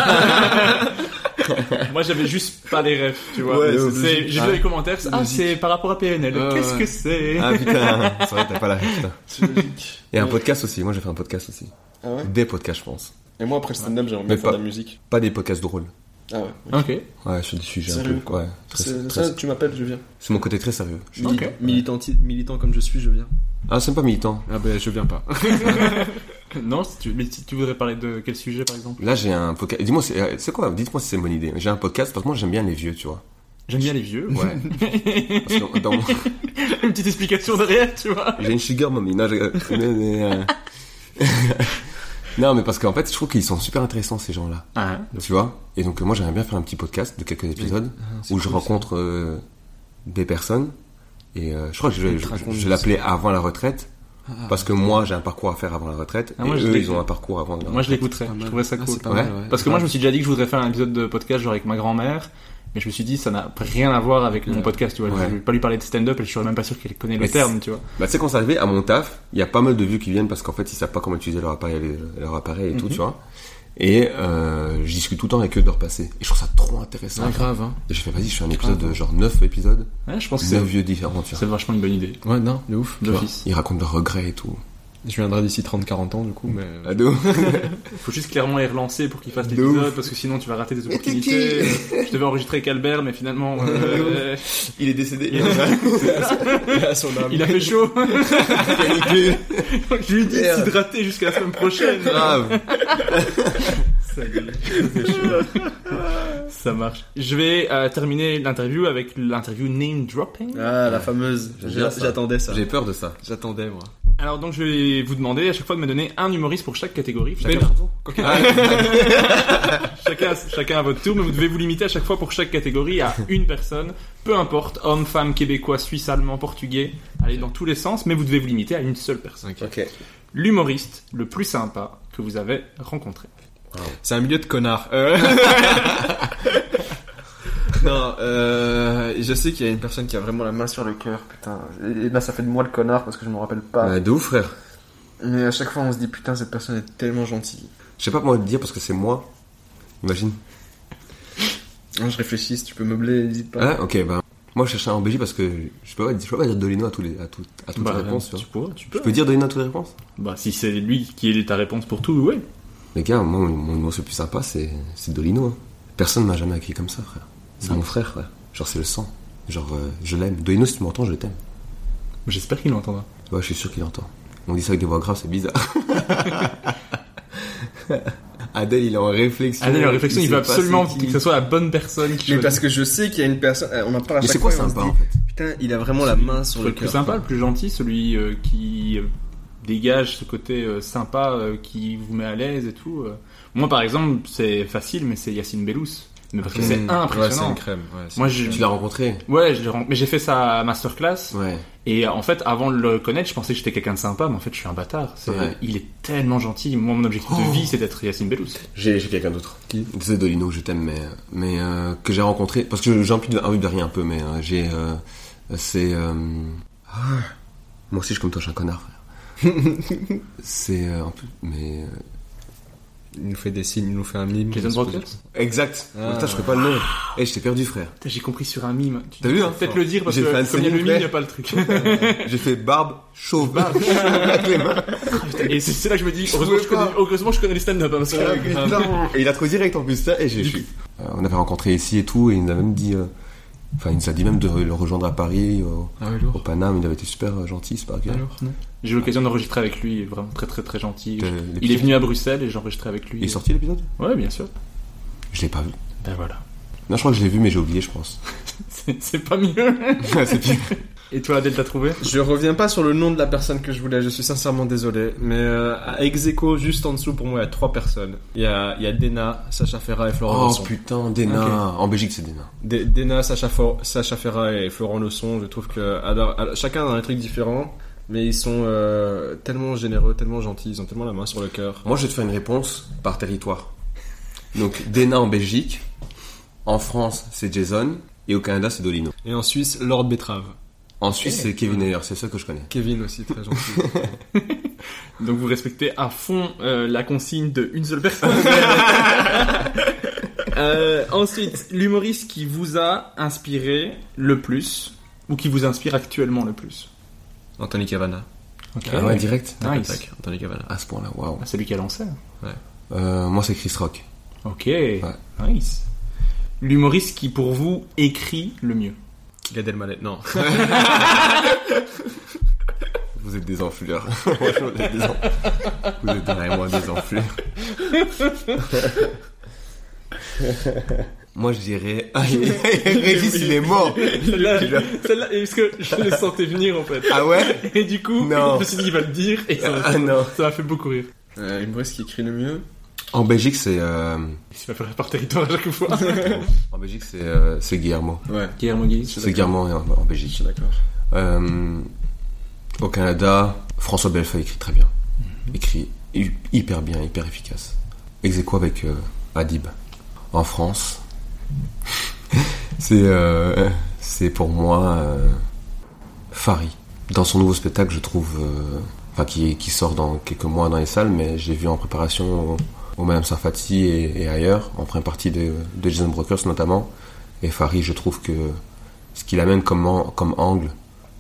Moi, j'avais juste pas les refs, tu vois. Ouais, C'est- c'est c'est- logique. J'ai vu Ah. les commentaires, c'est, ah, Logique. c'est par rapport à P N L. Ouais, Qu'est-ce ouais. que c'est? Ah putain, c'est vrai, t'as pas la putain. C'est logique. Et un Ouais. podcast aussi, moi j'ai fait un podcast aussi. Ah ouais. Des podcasts, je pense. Et moi, après le stand-up, j'aimerais Mais bien faire pas- de la musique. Pas des podcasts drôles. Ah ouais. Ok. Ouais, sur des sujets Sérieux, un peu... quoi. Ouais, très, C'est- très- ça, tu m'appelles, je viens. c'est mon côté très sérieux. Je- Mili- Ok. militant, militant comme je suis, je viens. Ah, c'est pas militant. Ah ben, je viens pas. Non, si tu, mais si tu voudrais parler de quel sujet, par exemple? Là, j'ai un podcast. Dis-moi, c'est, euh, c'est quoi? Dites-moi si c'est une bonne idée. J'ai un podcast parce que moi j'aime bien les vieux, tu vois. J'aime bien les vieux. Ouais. Parce que dans mon- Une petite explication derrière, tu vois. J'ai une sugar mommy. Non, je- mais- mais, euh, non, mais parce qu'en fait, je trouve qu'ils sont super intéressants ces gens-là. Ah, Tu vois. Et donc euh, moi, j'aimerais bien faire un petit podcast de quelques épisodes c'est où je cool, rencontre euh, des personnes. Et euh, je crois que je vais, Ils te je, racontent je des l'appelais avant la retraite. Parce que moi, j'ai un parcours à faire avant la retraite. Ah, et moi, je eux, l'ai- ils ont un parcours avant la moi, je retraite. l'écouterais. Je trouverais ça cool. pas Ouais. mal, ouais. Parce que moi, je me suis déjà dit que je voudrais faire un épisode de podcast genre avec ma grand-mère, mais je me suis dit ça n'a rien à voir avec mon Ouais. podcast, tu vois. Ouais. Je vais pas lui parler de stand-up et je suis même pas sûr qu'elle connaît Mais le terme, tu vois. Bah, tu sais, quand c'est arrivé à mon taf, il y a pas mal de vues qui viennent parce qu'en fait, ils savent pas comment utiliser leur appareil, leur appareil et tout, Mhm. tu vois. Et euh, je discute tout le temps avec eux de leur passé. Et je trouve ça trop intéressant. Ah, grave, hein. Et j'ai fait, vas-y, je fais un épisode de genre neuf épisodes. Ouais, je pense que neuf c'est, vieux différents, tu c'est vois. vachement une bonne idée. Ouais, non, de ouf. Tu vois, D'office. ils racontent leurs regrets et tout. Je viendrai d'ici trente à quarante ans, du coup, mais... Ado. Faut juste clairement les relancer pour qu'ils fassent De l'épisode, ouf. parce que sinon tu vas rater des Mais t'es opportunités. Euh, Je devais enregistrer avec Albert, mais finalement... euh, Il est décédé. Il a, son âme. il a fait chaud. Canicule. Je lui ai dit de s'hydrater jusqu'à la semaine prochaine. Grave. Ça gueule. C'est chaud. Ça marche. Je vais euh, terminer l'interview avec l'interview name dropping. Ah, la fameuse. J'aime bien ça. J'attendais ça. J'ai peur de ça. J'attendais, moi. Alors donc je vais vous demander à chaque fois de me donner un humoriste pour chaque catégorie. Chacun, Ah, chacun, chacun à votre tour, mais vous devez vous limiter à chaque fois pour chaque catégorie à une personne, peu importe, homme, femme, québécois, suisse, allemand, portugais, allez dans tous les sens, mais vous devez vous limiter à une seule personne. ok. L'humoriste le plus sympa que vous avez rencontré. C'est un milieu de connards. Euh... non, euh, je sais qu'il y a une personne qui a vraiment la main sur le cœur, putain. Et là, ça fait de moi le connard parce que je me rappelle pas. Ouais, de ouf, frère. Mais à chaque fois, on se dit, putain, cette personne est tellement gentille. Je sais pas comment te dire parce que c'est moi. Imagine. Non, je réfléchis, si tu peux meubler, n'hésite pas. Ah, ok, bah. Moi, je cherchais un B J parce que je peux pas, je peux pas dire Dolino à tous les, à tout, à toutes Bah, les réponses, tu tu vois. peux, tu peux. Je peux dire Dolino à toutes les réponses? Bah si c'est lui qui est ta réponse pour tout, ouais. Les gars, moi, mon, mon humoriste le plus sympa, c'est, c'est Dolino, hein. Personne m'a jamais accueilli comme ça, frère. C'est Ouais. mon frère, frère. Genre, c'est le sang. Genre, euh, je l'aime. Dolino, si tu m'entends, je t'aime. J'espère qu'il l'entendra. Ouais, je suis sûr qu'il entend. On dit ça avec des voix graves, c'est bizarre. Adèle, il est en réflexion. Adèle, en réflexion, il, sait veut pas absolument c'est qui. que ce soit la bonne personne qui Mais choisit. parce que je sais qu'il y a une personne, euh, on en parle à Mais chaque c'est quoi fois, et on sympa, se dit, en fait? putain, il a vraiment la main sur le le plus cœur. sympa, le plus gentil, celui euh, qui euh, dégage ce côté euh, sympa, euh, qui vous met à l'aise et tout. euh. Moi, par exemple, c'est facile, mais c'est Yacine Bellous. Mais parce que c'est Mmh. impressionnant. Ouais, c'est une crème. Ouais, c'est Moi, une je- crème. Tu l'as rencontré? Ouais, je l'ai ren- mais j'ai fait sa masterclass. Ouais. Et euh, en fait, avant de le connaître, je pensais que j'étais quelqu'un de sympa, mais en fait, je suis un bâtard. C'est, Ouais. Il est tellement gentil. Moi, mon objectif Oh. de vie, c'est d'être Yacine Bellous. J'ai, j'ai quelqu'un d'autre. Qui? C'est Dolino, je t'aime, mais, mais, euh, que j'ai rencontré, parce que j'ai un peu de, un peu de rien un peu, mais, euh, j'ai, euh, c'est, euh, ah, moi aussi, je comme toi, je suis un connard, frère. C'est, euh, un peu, mais, euh, Il nous fait des signes, il nous fait un mime. Jason Brockers. exact. Ah. Putain, je ferais pas le nom. Eh, je t'ai perdu, frère. Putain, j'ai compris sur un mime. Tu T'as vu, hein? Peut-être le dire parce J'ai fait un que comme il y a le signe, mime, il ouais. n'y a pas le truc. J'ai fait barbe, chauve, barbe, avec les mains. Et c'est, c'est là que je me dis, heureusement, pouvais je connais, pas. heureusement, je connais les stand-up. Hein, parce que- Et il a trouvé direct en plus ça, et j'ai, je- euh, on avait rencontré ici et tout, et il nous a même dit, euh, enfin, il nous a dit même de le rejoindre à Paris, au, Ah oui, au lourd. Paname, il avait été super euh, gentil, c'est pas grave. Alors, non. J'ai eu l'occasion d'enregistrer avec lui, vraiment très très très gentil. De- Il l'épisode. est venu à Bruxelles et j'ai enregistré avec lui. Il est sorti l'épisode? Ouais, bien sûr. Je l'ai pas vu. Ben voilà. Non, je crois que je l'ai vu, mais j'ai oublié, je pense. C'est, c'est pas mieux. C'est pire. Et toi, Adèle, t'as trouvé? Je reviens pas sur le nom de la personne que je voulais, je suis sincèrement désolé. Mais euh, à ex aequo, juste en dessous, pour moi, il y a trois personnes. Il y a, il y a Dena, Sacha Ferra et Florent Oh Leçon. putain, Dena. Ok. En Belgique, c'est Dena. D- Dena, Sacha, For- Sacha Ferra et Florent Leçon, je trouve que alors, alors, chacun a un truc différent, mais ils sont euh, tellement généreux, tellement gentils, ils ont tellement la main sur le cœur. Moi, je vais te faire une réponse par territoire. Donc, Dena en Belgique. En France, c'est Jason. Et au Canada, c'est Dolino. Et en Suisse, Lord Betrave. En Suisse, c'est Kevin Ayer, c'est le seul que je connais. Kevin aussi, très gentil. Donc vous respectez à fond euh, la consigne de une seule personne. euh, ensuite, l'humoriste qui vous a inspiré le plus, ou qui vous inspire actuellement le plus. Anthony Cavana. Ok. Ah ouais, direct. Nice. Tac, tac, Anthony Cavana. À ce point-là, waouh. Ah, c'est lui qui a lancé. Euh, moi, c'est Chris Rock. Ok. Nice. L'humoriste qui pour vous écrit le mieux. Gad Elmaleh, non. Vous êtes des enflures. Franchement, vous êtes des enflures. Vous êtes vraiment des enflures. Moi, je dirais... Ah, Régis, il est mort. Celle-là, celle-là, parce que je le sentais venir en fait. Ah ouais? Et du coup, Non. je me suis dit il va le dire et ça m'a Ah non. ça m'a fait beaucoup rire. Euh, humoriste qui écrit le mieux. En Belgique, c'est... Euh... Il va faire par territoire à chaque fois. En Belgique, c'est, euh, c'est Guillermo. Ouais. Guillermo Guise. C'est Guillermo en, en Belgique. Je suis d'accord. Euh, au Canada, François Bellefeuille écrit très bien. Écrit hy- hyper bien, hyper efficace. Ex aequo avec euh, Adib. En France, c'est, euh, c'est pour moi euh, Fari. Dans son nouveau spectacle, je trouve... Euh, enfin, qui, qui sort dans quelques mois dans les salles, mais j'ai vu en préparation au, au Madame Sarfati et, et ailleurs, en première partie de, de Jason Brokers notamment. Et Fari, je trouve que ce qu'il amène comme, an- comme angle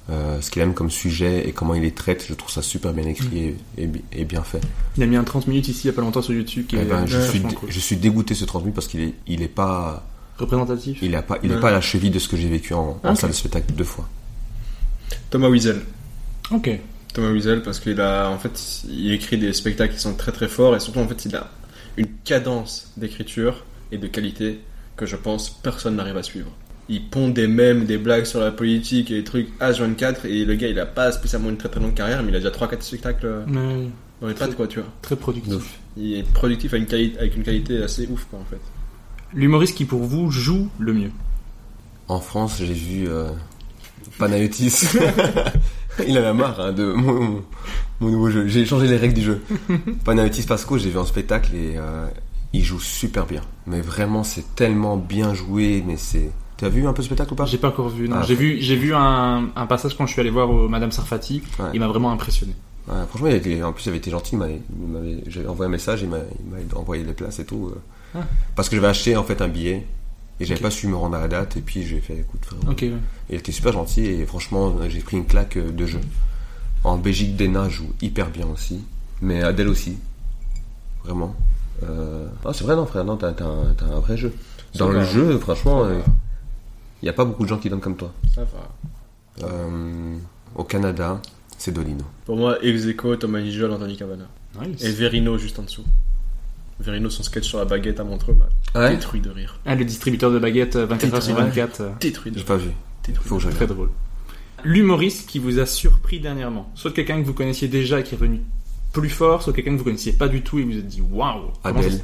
euh, ce qu'il aime comme sujet et comment il les traite. Je trouve ça super bien écrit et, et, et bien fait. Il a mis un trente minutes ici, il y a pas longtemps sur YouTube. Qui eh est ben, je, suis cool. dé- je suis dégoûté ce trente minutes parce qu'il est, il est pas... représentatif. Il est pas, il est Ouais. pas à la cheville de ce que j'ai vécu en, en Ok. salle de spectacle deux fois. Thomas Wiesel. Ok. Thomas Wiesel, parce qu'il a, en fait, il écrit des spectacles qui sont très très forts et surtout, en fait, il a une cadence d'écriture et de qualité que je pense personne n'arrive à suivre. Il pond des mèmes, des blagues sur la politique et des trucs H vingt-quatre et le gars, il a pas spécialement une très très longue carrière, mais il a déjà trois quatre spectacles Mais dans les pattes, quoi, tu vois. très productif. Il est productif avec une, quali- avec une qualité assez ouf, quoi, en fait. L'humoriste qui pour vous joue le mieux. En France, j'ai vu euh, Panayotis. Il en a marre hein, de mon, mon, mon nouveau jeu. J'ai changé les règles du jeu. Panayotis Pasco, j'ai vu en spectacle et euh, il joue super bien. Mais vraiment, c'est tellement bien joué. Mais c'est. Tu as vu un peu le spectacle ou pas? J'ai pas encore vu. Non. Ah, j'ai vu, j'ai vu un, un passage quand je suis allé voir au Madame Sarfati. Ouais. Il m'a vraiment impressionné. Ouais, franchement, il était, en plus, il avait été gentil. Il m'avait, il m'avait, j'ai envoyé un message, il m'a, il m'a envoyé les places et tout. euh, Ah. Parce que j'avais acheté en fait un billet et j'avais Ok. pas su me rendre à la date. Et puis j'ai fait, écoute, frère. Ok. Ouais. Il était super gentil et franchement, j'ai pris une claque euh, de jeu. En Belgique, Dena joue hyper bien aussi, mais Adèle aussi, vraiment. Euh... Ah, c'est vrai, non, frère, non, t'as, t'as, un, t'as un vrai jeu. Dans Ça le va. jeu, franchement, Ça il va. n'y a pas beaucoup de gens qui donnent comme toi. Ça va. Euh, au Canada, c'est Dolino. Pour moi, ex aequo, Thomas Nigel, Anthony Cavana. Nice. Et Verino juste en dessous. Verino, son sketch sur la baguette à Montreux, m'a Ouais. détruit de rire. Ah, le distributeur de baguettes euh, vingt-quatre heures sur Détruit. vingt-quatre. euh, Détruit de J'ai rire. pas vu. Détruit Faut que de je rire. Très drôle. L'humoriste qui vous a surpris dernièrement. Soit quelqu'un que vous connaissiez déjà et qui est revenu plus fort, soit quelqu'un que vous connaissiez pas du tout et vous vous êtes dit waouh. comment Adèle.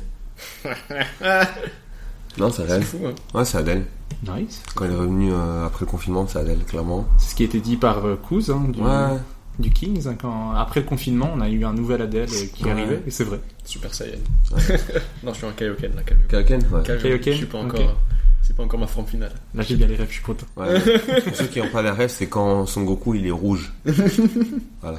Non, c'est C'est Adèle. fou, hein. Ouais, c'est Adèle. ça- Nice. Quand elle est revenue euh, après le confinement, c'est Adèle, clairement. C'est ce qui a été dit par euh, Kouz, hein, du, Ouais. du Kings. Hein, quand, après le confinement, on a eu un nouvel Adèle euh, qui Ouais. arrivait, et c'est vrai. Super Saiyan. Ouais. Non, je suis un Kaioken là, calme. Kaioken, ouais. Kaioken, Je suis pas encore. ok. C'est pas encore ma forme finale. Là, j'ai bien les rêves, je suis content. Ouais. Pour ceux qui n'ont pas la rêve, c'est quand Son Goku il est rouge. Voilà.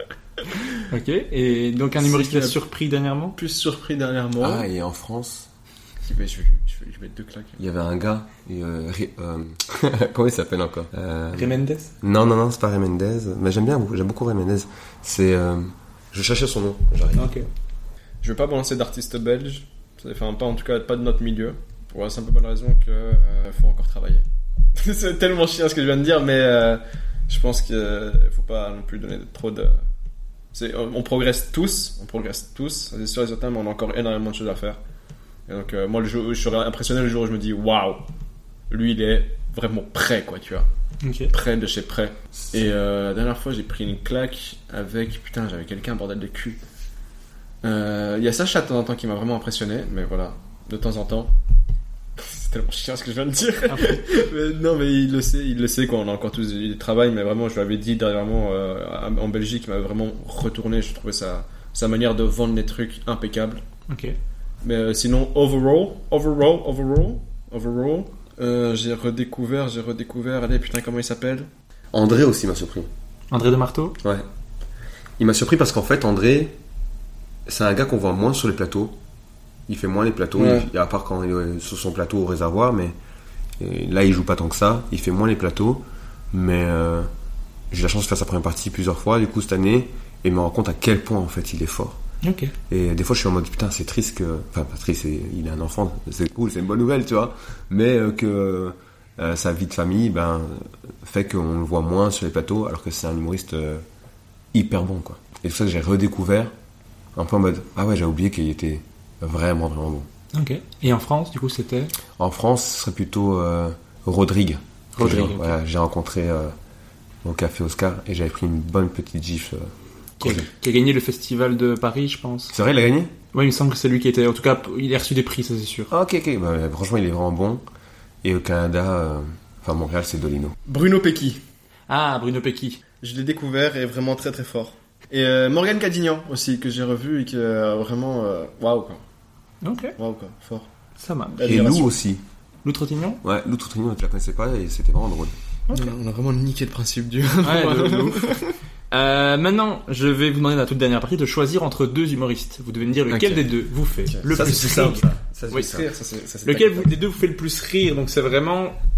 Ok. Et donc, un C'est humoriste qui qui a a- surpris dernièrement. Plus surpris dernièrement. Ah, et en France, Je vais, je, vais, je, vais, je vais mettre deux claques. il y avait un gars. Et, euh, Ré- euh, comment il s'appelle encore euh, Ray Mendes. Non, non, non, c'est pas Ray Mendez. Mais j'aime bien, j'aime beaucoup Ray Mendez. C'est. Euh, je cherchais son nom, j'arrive. Ok. Je vais pas balancer d'artistes belges. Enfin, pas en tout cas, pas de notre milieu. Pour la simple bonne raison que euh, faut encore travailler. C'est tellement chiant ce que je viens de dire, mais euh, je pense qu'il euh, faut pas non plus donner trop de. C'est, on, on progresse tous, on progresse tous. C'est sûr et certain, mais on a encore énormément de choses à faire. Et donc, euh, moi, le jour, je serais impressionné le jour où je me dis, waouh, lui, il est vraiment prêt, quoi, tu vois. Ok. Prêt de chez prêt. Et euh, la dernière fois, j'ai pris une claque avec. Putain, j'avais quelqu'un, bordel de cul. Euh, Il y a Sacha de temps en temps qui m'a vraiment impressionné, mais voilà, de temps en temps. C'est tellement chiant ce que je viens de dire. Mais non, mais il le sait, il le sait quoi. On a encore tous du travail, mais vraiment, je l'avais dit dernièrement euh, en Belgique, il m'a vraiment retourné. Je trouvais sa, sa manière de vendre les trucs impeccable. Ok. Mais euh, sinon, overall, overall, overall, overall, euh, j'ai redécouvert, j'ai redécouvert. Allez, putain, comment il s'appelle? André aussi m'a surpris. André de Marteau. Ouais. Il m'a surpris parce qu'en fait, André, c'est un gars qu'on voit moins sur les plateaux. Il fait moins les plateaux, Ouais. il- à part quand il est sur son plateau au réservoir, mais et là, il joue pas tant que ça. Il fait moins les plateaux, mais euh, j'ai eu la chance de faire sa première partie plusieurs fois, du coup, cette année, et me rends compte à quel point, en fait, il est fort. Ok. Et des fois, je suis en mode, putain, c'est triste que... Enfin, pas triste, c'est- il est un enfant, c'est cool, c'est une bonne nouvelle, tu vois. Mais euh, que euh, sa vie de famille, ben, fait qu'on le voit moins sur les plateaux, alors que c'est un humoriste euh, hyper bon, quoi. Et c'est ça que j'ai redécouvert, un peu en mode, ah ouais, j'ai oublié qu'il était vraiment, vraiment bon. Ok. Et en France, du coup, c'était. En France, ce serait plutôt euh, Rodrigue. que Rodrigue, j'ai- ok. Voilà, j'ai rencontré euh, au Café Oscar, et j'avais pris une bonne petite gifle. euh, Qui a, Rodrigue. qui a gagné le festival de Paris, je pense. C'est vrai, il a gagné? Oui, il me semble que c'est lui qui était. En tout cas, il a reçu des prix, ça c'est sûr. Ah, ok, ok. Bah, franchement, il est vraiment bon. Et au Canada, euh, enfin Montréal, c'est Dolino. Bruno Pecky. Ah, Bruno Pecky. Je l'ai découvert et vraiment très très fort. Et euh, Morgane Cadignan aussi, que j'ai revu et qui est vraiment. euh, Waouh, quoi. Ok. Waouh, quoi. Fort. Ça marche. Et Admiration. Lou aussi. Lou Trottignon. Ouais, Lou Trottignon, je la connaissais pas et c'était vraiment drôle. Ok. On a vraiment niqué le principe du. Ouais, de- de ouf. Euh, maintenant, je vais vous demander dans la toute dernière partie de choisir entre deux humoristes. Vous devez me dire lequel Ok. des deux vous fait le Ça, plus c'est rire. simple, ça. Ça, c'est Oui. simple. Rire, ça, c'est- ça, c'est Lequel tac, vous, des deux vous fait le plus rire. Donc c'est vraiment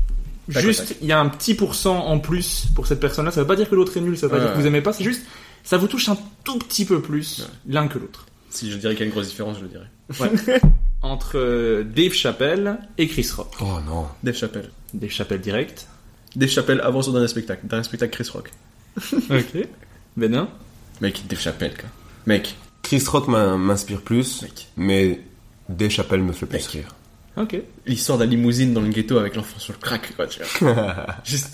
Juste, il y a un petit pourcent en plus pour cette personne-là. Ça veut pas dire que l'autre est nul, ça veut pas ouais, dire que vous aimez pas. C'est juste, ça vous touche un tout petit peu plus ouais. l'un que l'autre. Si je dirais qu'il y a une grosse différence, je le dirais. Ouais. Entre euh, Dave Chappelle et Chris Rock. Oh non. Dave Chappelle. Dave Chappelle direct. Dave Chappelle avant son dernier spectacle. Dernier spectacle Chris Rock. Ok. Benin. Mec, Dave Chappelle, quoi. Mec. Chris Rock m'inspire plus, Mec. mais Dave Chappelle me fait plus Mec. rire. Ok. L'histoire de la limousine dans le ghetto avec l'enfant sur le crack, quoi, tu vois. Juste.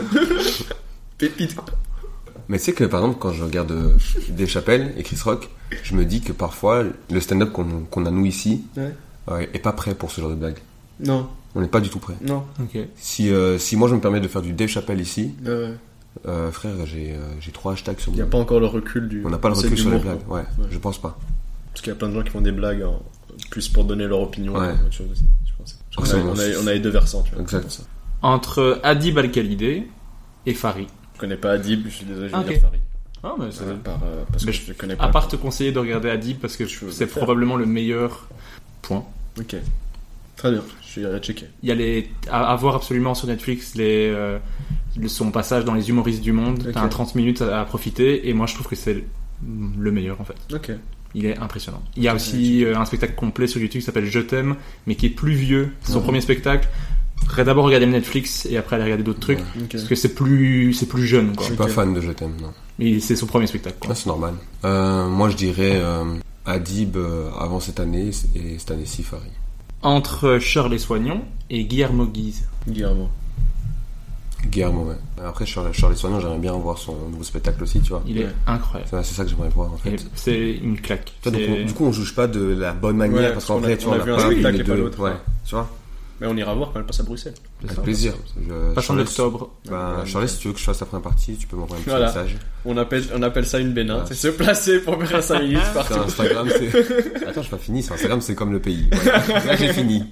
Pépite, quoi. Mais tu sais que, par exemple, quand je regarde euh, Dave Chappelle et Chris Rock, je me dis que parfois, le stand-up qu'on, qu'on a nous ici, ouais. euh, est pas prêt pour ce genre de blague. Non. On n'est pas du tout prêt. Non. Ok. Si, euh, si moi je me permets de faire du Dave Chappelle ici, ouais. euh, frère, j'ai, euh, j'ai trois hashtags sur Il n'y a pas encore le recul du... On n'a pas le recul sur les blagues, ouais, ouais, je pense pas. Parce qu'il y a plein de gens qui font des blagues en... plus pour donner leur opinion. Ouais. Autre chose aussi, je pense. On a, on, a, on a les deux versants, tu vois. Exact. Entre Adib Al-Khalidé et Fari. Je connais pas Adib, je suis désolé, je vais okay. dire Fari. Ah, mais c'est... Euh, par, euh, parce mais que je, je connais pas. À part te conseiller de regarder Adib parce que je c'est probablement le meilleur point. Ok. Très bien, je vais checker. Il y a les... à, à voir absolument sur Netflix les, euh, son passage dans les humoristes du monde. Okay. T'as un trente minutes à, à profiter et moi je trouve que c'est le meilleur en fait. Ok. Il est impressionnant. Il y a aussi euh, un spectacle complet sur YouTube qui s'appelle Je t'aime, mais qui est plus vieux. C'est son mmh. premier spectacle. Faudrait d'abord regarder le Netflix et après aller regarder d'autres trucs. Ouais, okay. Parce que c'est plus, c'est plus jeune, quoi. Je suis pas okay. fan de Je t'aime, non. Mais c'est son premier spectacle, quoi. Ah, c'est normal. Euh, moi, je dirais euh, Adib euh, avant cette année et cette année-ci, Fari. Entre Shirley Soignon et Guillermo Guise. Guillermo. Guillermo, ouais. Après, Charles, Charles Soignon, j'aimerais bien voir son nouveau spectacle aussi, tu vois. Il est ouais. incroyable. C'est, c'est ça que j'aimerais voir, en fait. Et c'est une claque. Tu vois, donc on, du coup, on juge pas de la bonne manière, ouais, parce qu'en vrai, tu vois, on a vu un spectacle et pas l'autre. Ouais, tu vois. Mais on ira voir quand elle passe à Bruxelles. Avec ça, plaisir. Passe en octobre. Bah, Charles, si tu veux que je fasse la première partie, tu peux m'envoyer un petit voilà. message. On appelle, on appelle ça une Bénin. Ouais. C'est se placer pour faire cinq minutes partout. Sur Instagram, c'est... Attends, j'ai pas fini. Sur Instagram, c'est comme le pays. Ouais. Là, j'ai fini.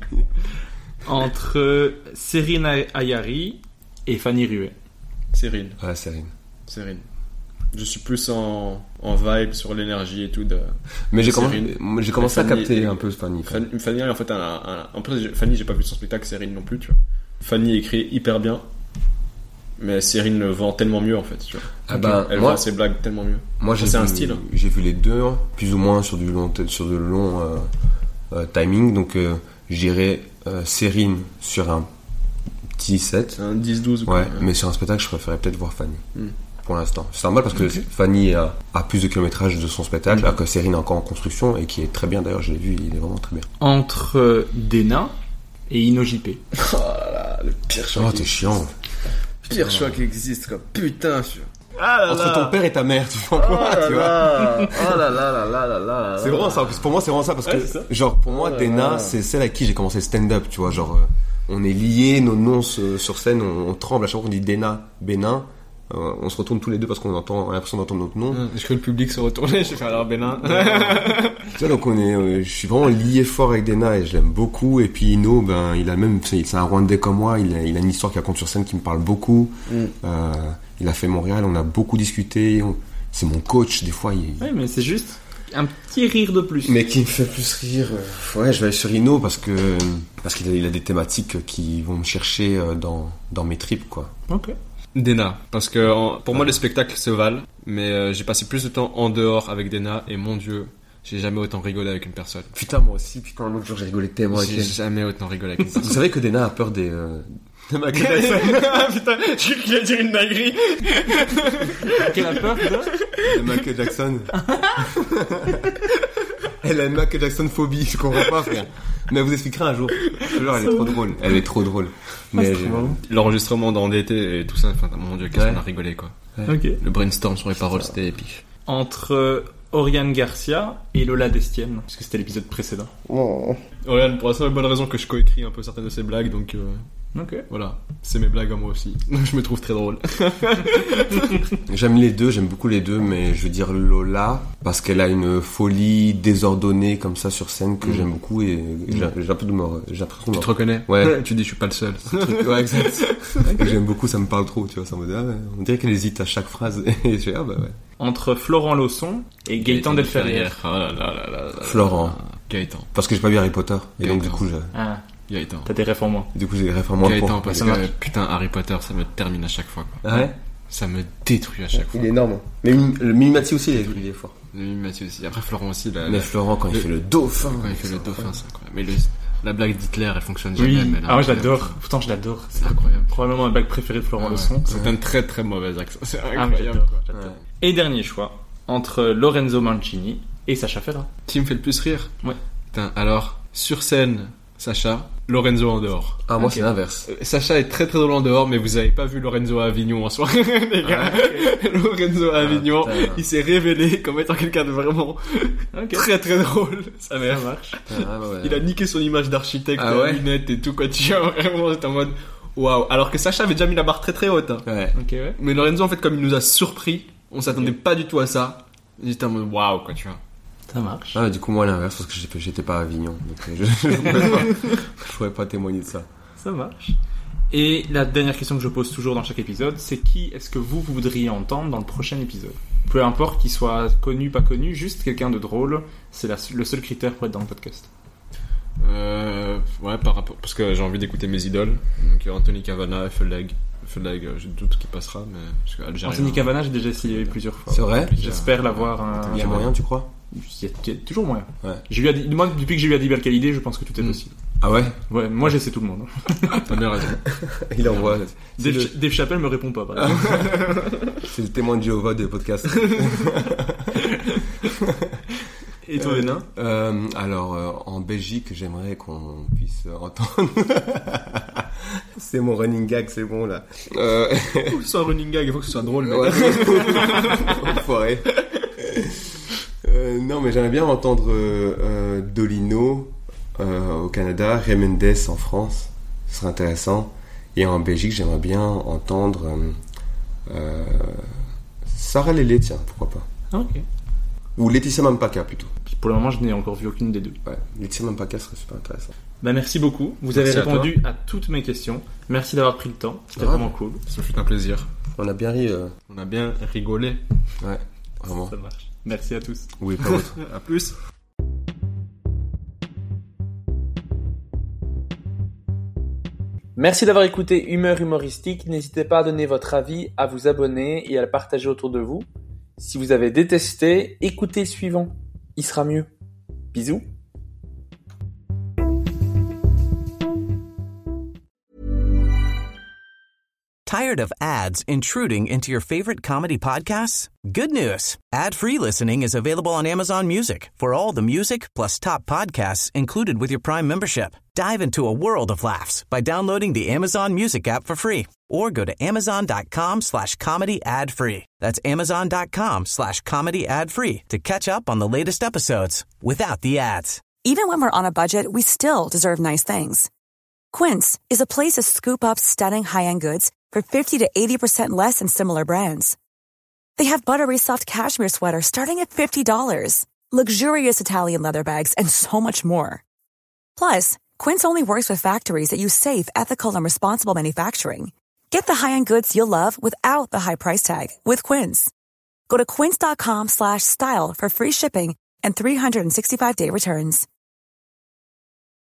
Entre Serine Ayari et Fanny Ruet. Serine. Ouais, Serine. Serine. Je suis plus en, en vibe sur l'énergie et tout de. Mais j'ai, comm... j'ai commencé à capter un peu Fanny. Fanny, Fanny en fait, un, un, en plus, Fanny, j'ai pas vu son spectacle, Serine non plus, tu vois. Fanny écrit hyper bien, mais Serine le vend tellement mieux en fait, tu vois. Ah ben, elle moi, vend ses blagues tellement mieux. Moi, j'ai c'est vu, un style. Hein. J'ai vu les deux, plus ou moins sur du long, sur de long euh, euh, timing, donc euh, j'irais euh, Serine sur un petit set. Un dix douze ou ouais, quoi. Mais sur un spectacle, je préférais peut-être voir Fanny. Mm. Pour l'instant. C'est normal parce que okay. Fanny a, a plus de kilométrage de son spectacle, mmh. alors que Serine est encore en construction et qui est très bien d'ailleurs, je l'ai vu, il est vraiment très bien. Entre euh, Dena et Inojipé. Oh là là, le pire choix. Oh, t'es chiant. Pire oh. choix qui existe, quoi. Putain, je... ah là Entre là. ton père et ta mère, tu vois quoi, oh tu vois. Oh là là là là là là. C'est vraiment ça. Pour moi, c'est vraiment ça parce ouais, que, genre, pour moi, oh Dena, là. c'est celle avec qui j'ai commencé le stand-up, tu vois. Genre, euh, on est liés, nos noms se, sur scène, on, on tremble à chaque fois qu'on dit Dena, Bénin. Euh, on se retourne tous les deux parce qu'on entend, on a l'impression d'entendre notre nom. Est-ce que le public se retournait? J'ai fait alors Bénin. Tu vois, donc on est, euh, je suis vraiment lié fort avec Dena et je l'aime beaucoup. Et puis Ino, ben, il a même, c'est, c'est un Rwandais comme moi. Il a, il a une histoire qu'il raconte sur scène qui me parle beaucoup. Mm. Euh, il a fait Montréal, on a beaucoup discuté. On, c'est mon coach, des fois. Il... Oui, mais c'est juste un petit rire de plus. Mais qui me fait plus rire. Euh, ouais, je vais aller sur Ino parce que parce qu'il a, il a des thématiques qui vont me chercher dans dans mes tripes, quoi. Ok. Dena, parce que en, pour moi le spectacle se valent, mais euh, j'ai passé plus de temps en dehors avec Dena et mon Dieu, j'ai jamais autant rigolé avec une personne. Putain, moi aussi, putain, l'autre jour j'ai rigolé tellement avec elle. J'ai jamais autant rigolé avec une personne. Vous savez que Dena a peur des... Euh... de Michael Jackson. Putain, j'ai cru qu'il allait dire une dinguerie. Quelle a peur de De Michael Jackson. Elle a une Michael Jackson phobie, je comprends pas, frère. Mais elle vous expliquera un jour. Genre, elle est trop drôle. Elle est trop drôle. Mais j'ai... l'enregistrement d'En D T et tout ça, enfin, mon Dieu, qu'est-ce ouais. qu'on a rigolé, quoi. Ouais. Okay. Le brainstorm sur les paroles, c'était épique. Entre Oriane Garcia et Lola Destienne, parce que c'était l'épisode précédent. Oh. Oriane, pour la seule bonne raison que je coécris un peu certaines de ses blagues, donc euh, ok. Voilà, c'est mes blagues à moi aussi. Je me trouve très drôle. J'aime les deux, j'aime beaucoup les deux, mais je veux dire Lola parce qu'elle a une folie désordonnée comme ça sur scène que mmh. j'aime beaucoup et, et j'ai, j'ai un peu de mort. J'ai l'impression de tu te reconnais? Ouais. Tu dis je suis pas le seul. Ouais, exact. Okay. J'aime beaucoup, ça me parle trop, tu vois. Ça me dit, ah, on dirait qu'elle hésite à chaque phrase et je fais ah bah ouais. Entre Florent Lausson et Gaëtan Delferrière. Oh là là là là là. Florent. Gaëtan. Parce que j'ai pas vu Harry Potter et Gaëtan. donc du coup je. Ah. Gaëtan. T'as des refs en moins. Du coup, j'ai des refs en moins. Gaëtan, pour... parce ça que marche. putain, Harry Potter, ça me termine à chaque fois. Quoi. Ah ouais. Ça me détruit à chaque fois. Il est énorme. Mais le Mimimati aussi, il est, il est fort. Le Mathieu aussi. Après Florent aussi. La, Mais la, Florent, quand le, il fait le dauphin. Quand il fait le dauphin, c'est incroyable. Mais le, la blague d'Hitler, elle fonctionne jamais. Oui. Mais Ah ouais, je l'adore. Pourtant, je l'adore. C'est incroyable. Probablement ma blague préférée de Florent Ah, Leçon. ouais. C'est un très très mauvais accent. C'est Ah, incroyable. j'adore, quoi. j'adore. Ouais. Et dernier choix, entre Lorenzo Mancini et Sacha Ferra. Qui me fait le plus rire? Ouais. Putain, alors, sur scène, Sacha, Lorenzo en dehors. Ah, moi, okay. c'est l'inverse. Euh, Sacha est très très drôle en dehors, mais vous avez pas vu Lorenzo à Avignon en soirée, les gars. Ah, okay. Lorenzo à Avignon, ah, il s'est révélé comme étant quelqu'un de vraiment okay. très très drôle. Ça marche. Ah, ouais. Il a niqué son image d'architecte, ah, ouais. lunettes et tout, quoi. Tu vois, vraiment, j'étais en mode, waouh. Alors que Sacha avait déjà mis la barre très très haute. Hein. Ouais. Okay, ouais. Mais Lorenzo, en fait, comme il nous a surpris, on s'attendait okay. pas du tout à ça. J'étais en mode, waouh, quoi, tu vois. Ça marche. Ah, du coup, moi, l'inverse, parce que j'étais, j'étais pas à Avignon. Donc, je, je, pourrais pas, je pourrais pas témoigner de ça. Ça marche. Et la dernière question que je pose toujours dans chaque épisode, c'est qui est-ce que vous, vous voudriez entendre dans le prochain épisode? Peu importe qu'il soit connu, pas connu, juste quelqu'un de drôle, c'est la, le seul critère pour être dans le podcast. Euh, ouais, par rapport, parce que j'ai envie d'écouter mes idoles. Donc, Anthony Cavana, Effeleg. Effeleg, j'ai doute qu'il passera, mais, parce que Algérien. Anthony Cavana, j'ai déjà essayé plusieurs fois. C'est vrai? J'espère l'avoir un. Il y a moyen, tu crois? Il y a, il y a toujours moyen. Ouais. J'ai vu Adi... Moi, depuis que j'ai vu Adib Al-Khalidi, je pense que tout est possible. Ah ouais? Ouais, moi j'essaie tout le monde. T'as bien raison. Il envoie. Dave, le... Dave Chappelle me répond pas, par exemple. C'est le témoin de Jéhovah des podcasts. Et toi, euh, Bénin? euh, Alors, euh, en Belgique, j'aimerais qu'on puisse entendre. C'est mon running gag, c'est bon là. Euh... Il faut que ce soit un running gag, il faut que ce soit drôle. Ouais. Enfoiré. Euh, non, mais j'aimerais bien entendre euh, euh, Dolino euh, au Canada, Ray Mendes en France, ce serait intéressant. Et en Belgique, j'aimerais bien entendre euh, euh, Sarah Lélé, tiens, pourquoi pas. Ah, ok. Ou Laetitia Mampaka plutôt. Pour le moment, je n'ai encore vu aucune des deux. Ouais, Laetitia Mampaka serait super intéressant. Bah, merci beaucoup. Vous merci avez répondu à, à toutes mes questions. Merci d'avoir pris le temps. C'était ah, vraiment cool. Ça fait un plaisir. On a bien ri. Euh... On a bien rigolé. Ouais, vraiment. Ça marche. Merci à tous. Oui, pas autre. À plus. Merci d'avoir écouté Humeur Humoristique. N'hésitez pas à donner votre avis, à vous abonner et à le partager autour de vous. Si vous avez détesté, écoutez le suivant. Il sera mieux. Bisous. Tired of ads intruding into your favorite comedy podcasts? Good news. Ad-free listening is available on Amazon Music for all the music plus top podcasts included with your Prime membership. Dive into a world of laughs by downloading the Amazon Music app for free or go to amazon.com slash comedy ad free. That's amazon.com slash comedy ad free to catch up on the latest episodes without the ads. Even when we're on a budget, we still deserve nice things. Quince is a place to scoop up stunning high-end goods for fifty to eighty percent less than similar brands. They have buttery soft cashmere sweaters starting at fifty dollars, luxurious Italian leather bags, and so much more. Plus, Quince only works with factories that use safe, ethical, and responsible manufacturing. Get the high-end goods you'll love without the high price tag with Quince. Go to quince.com slash style for free shipping and three sixty-five day returns.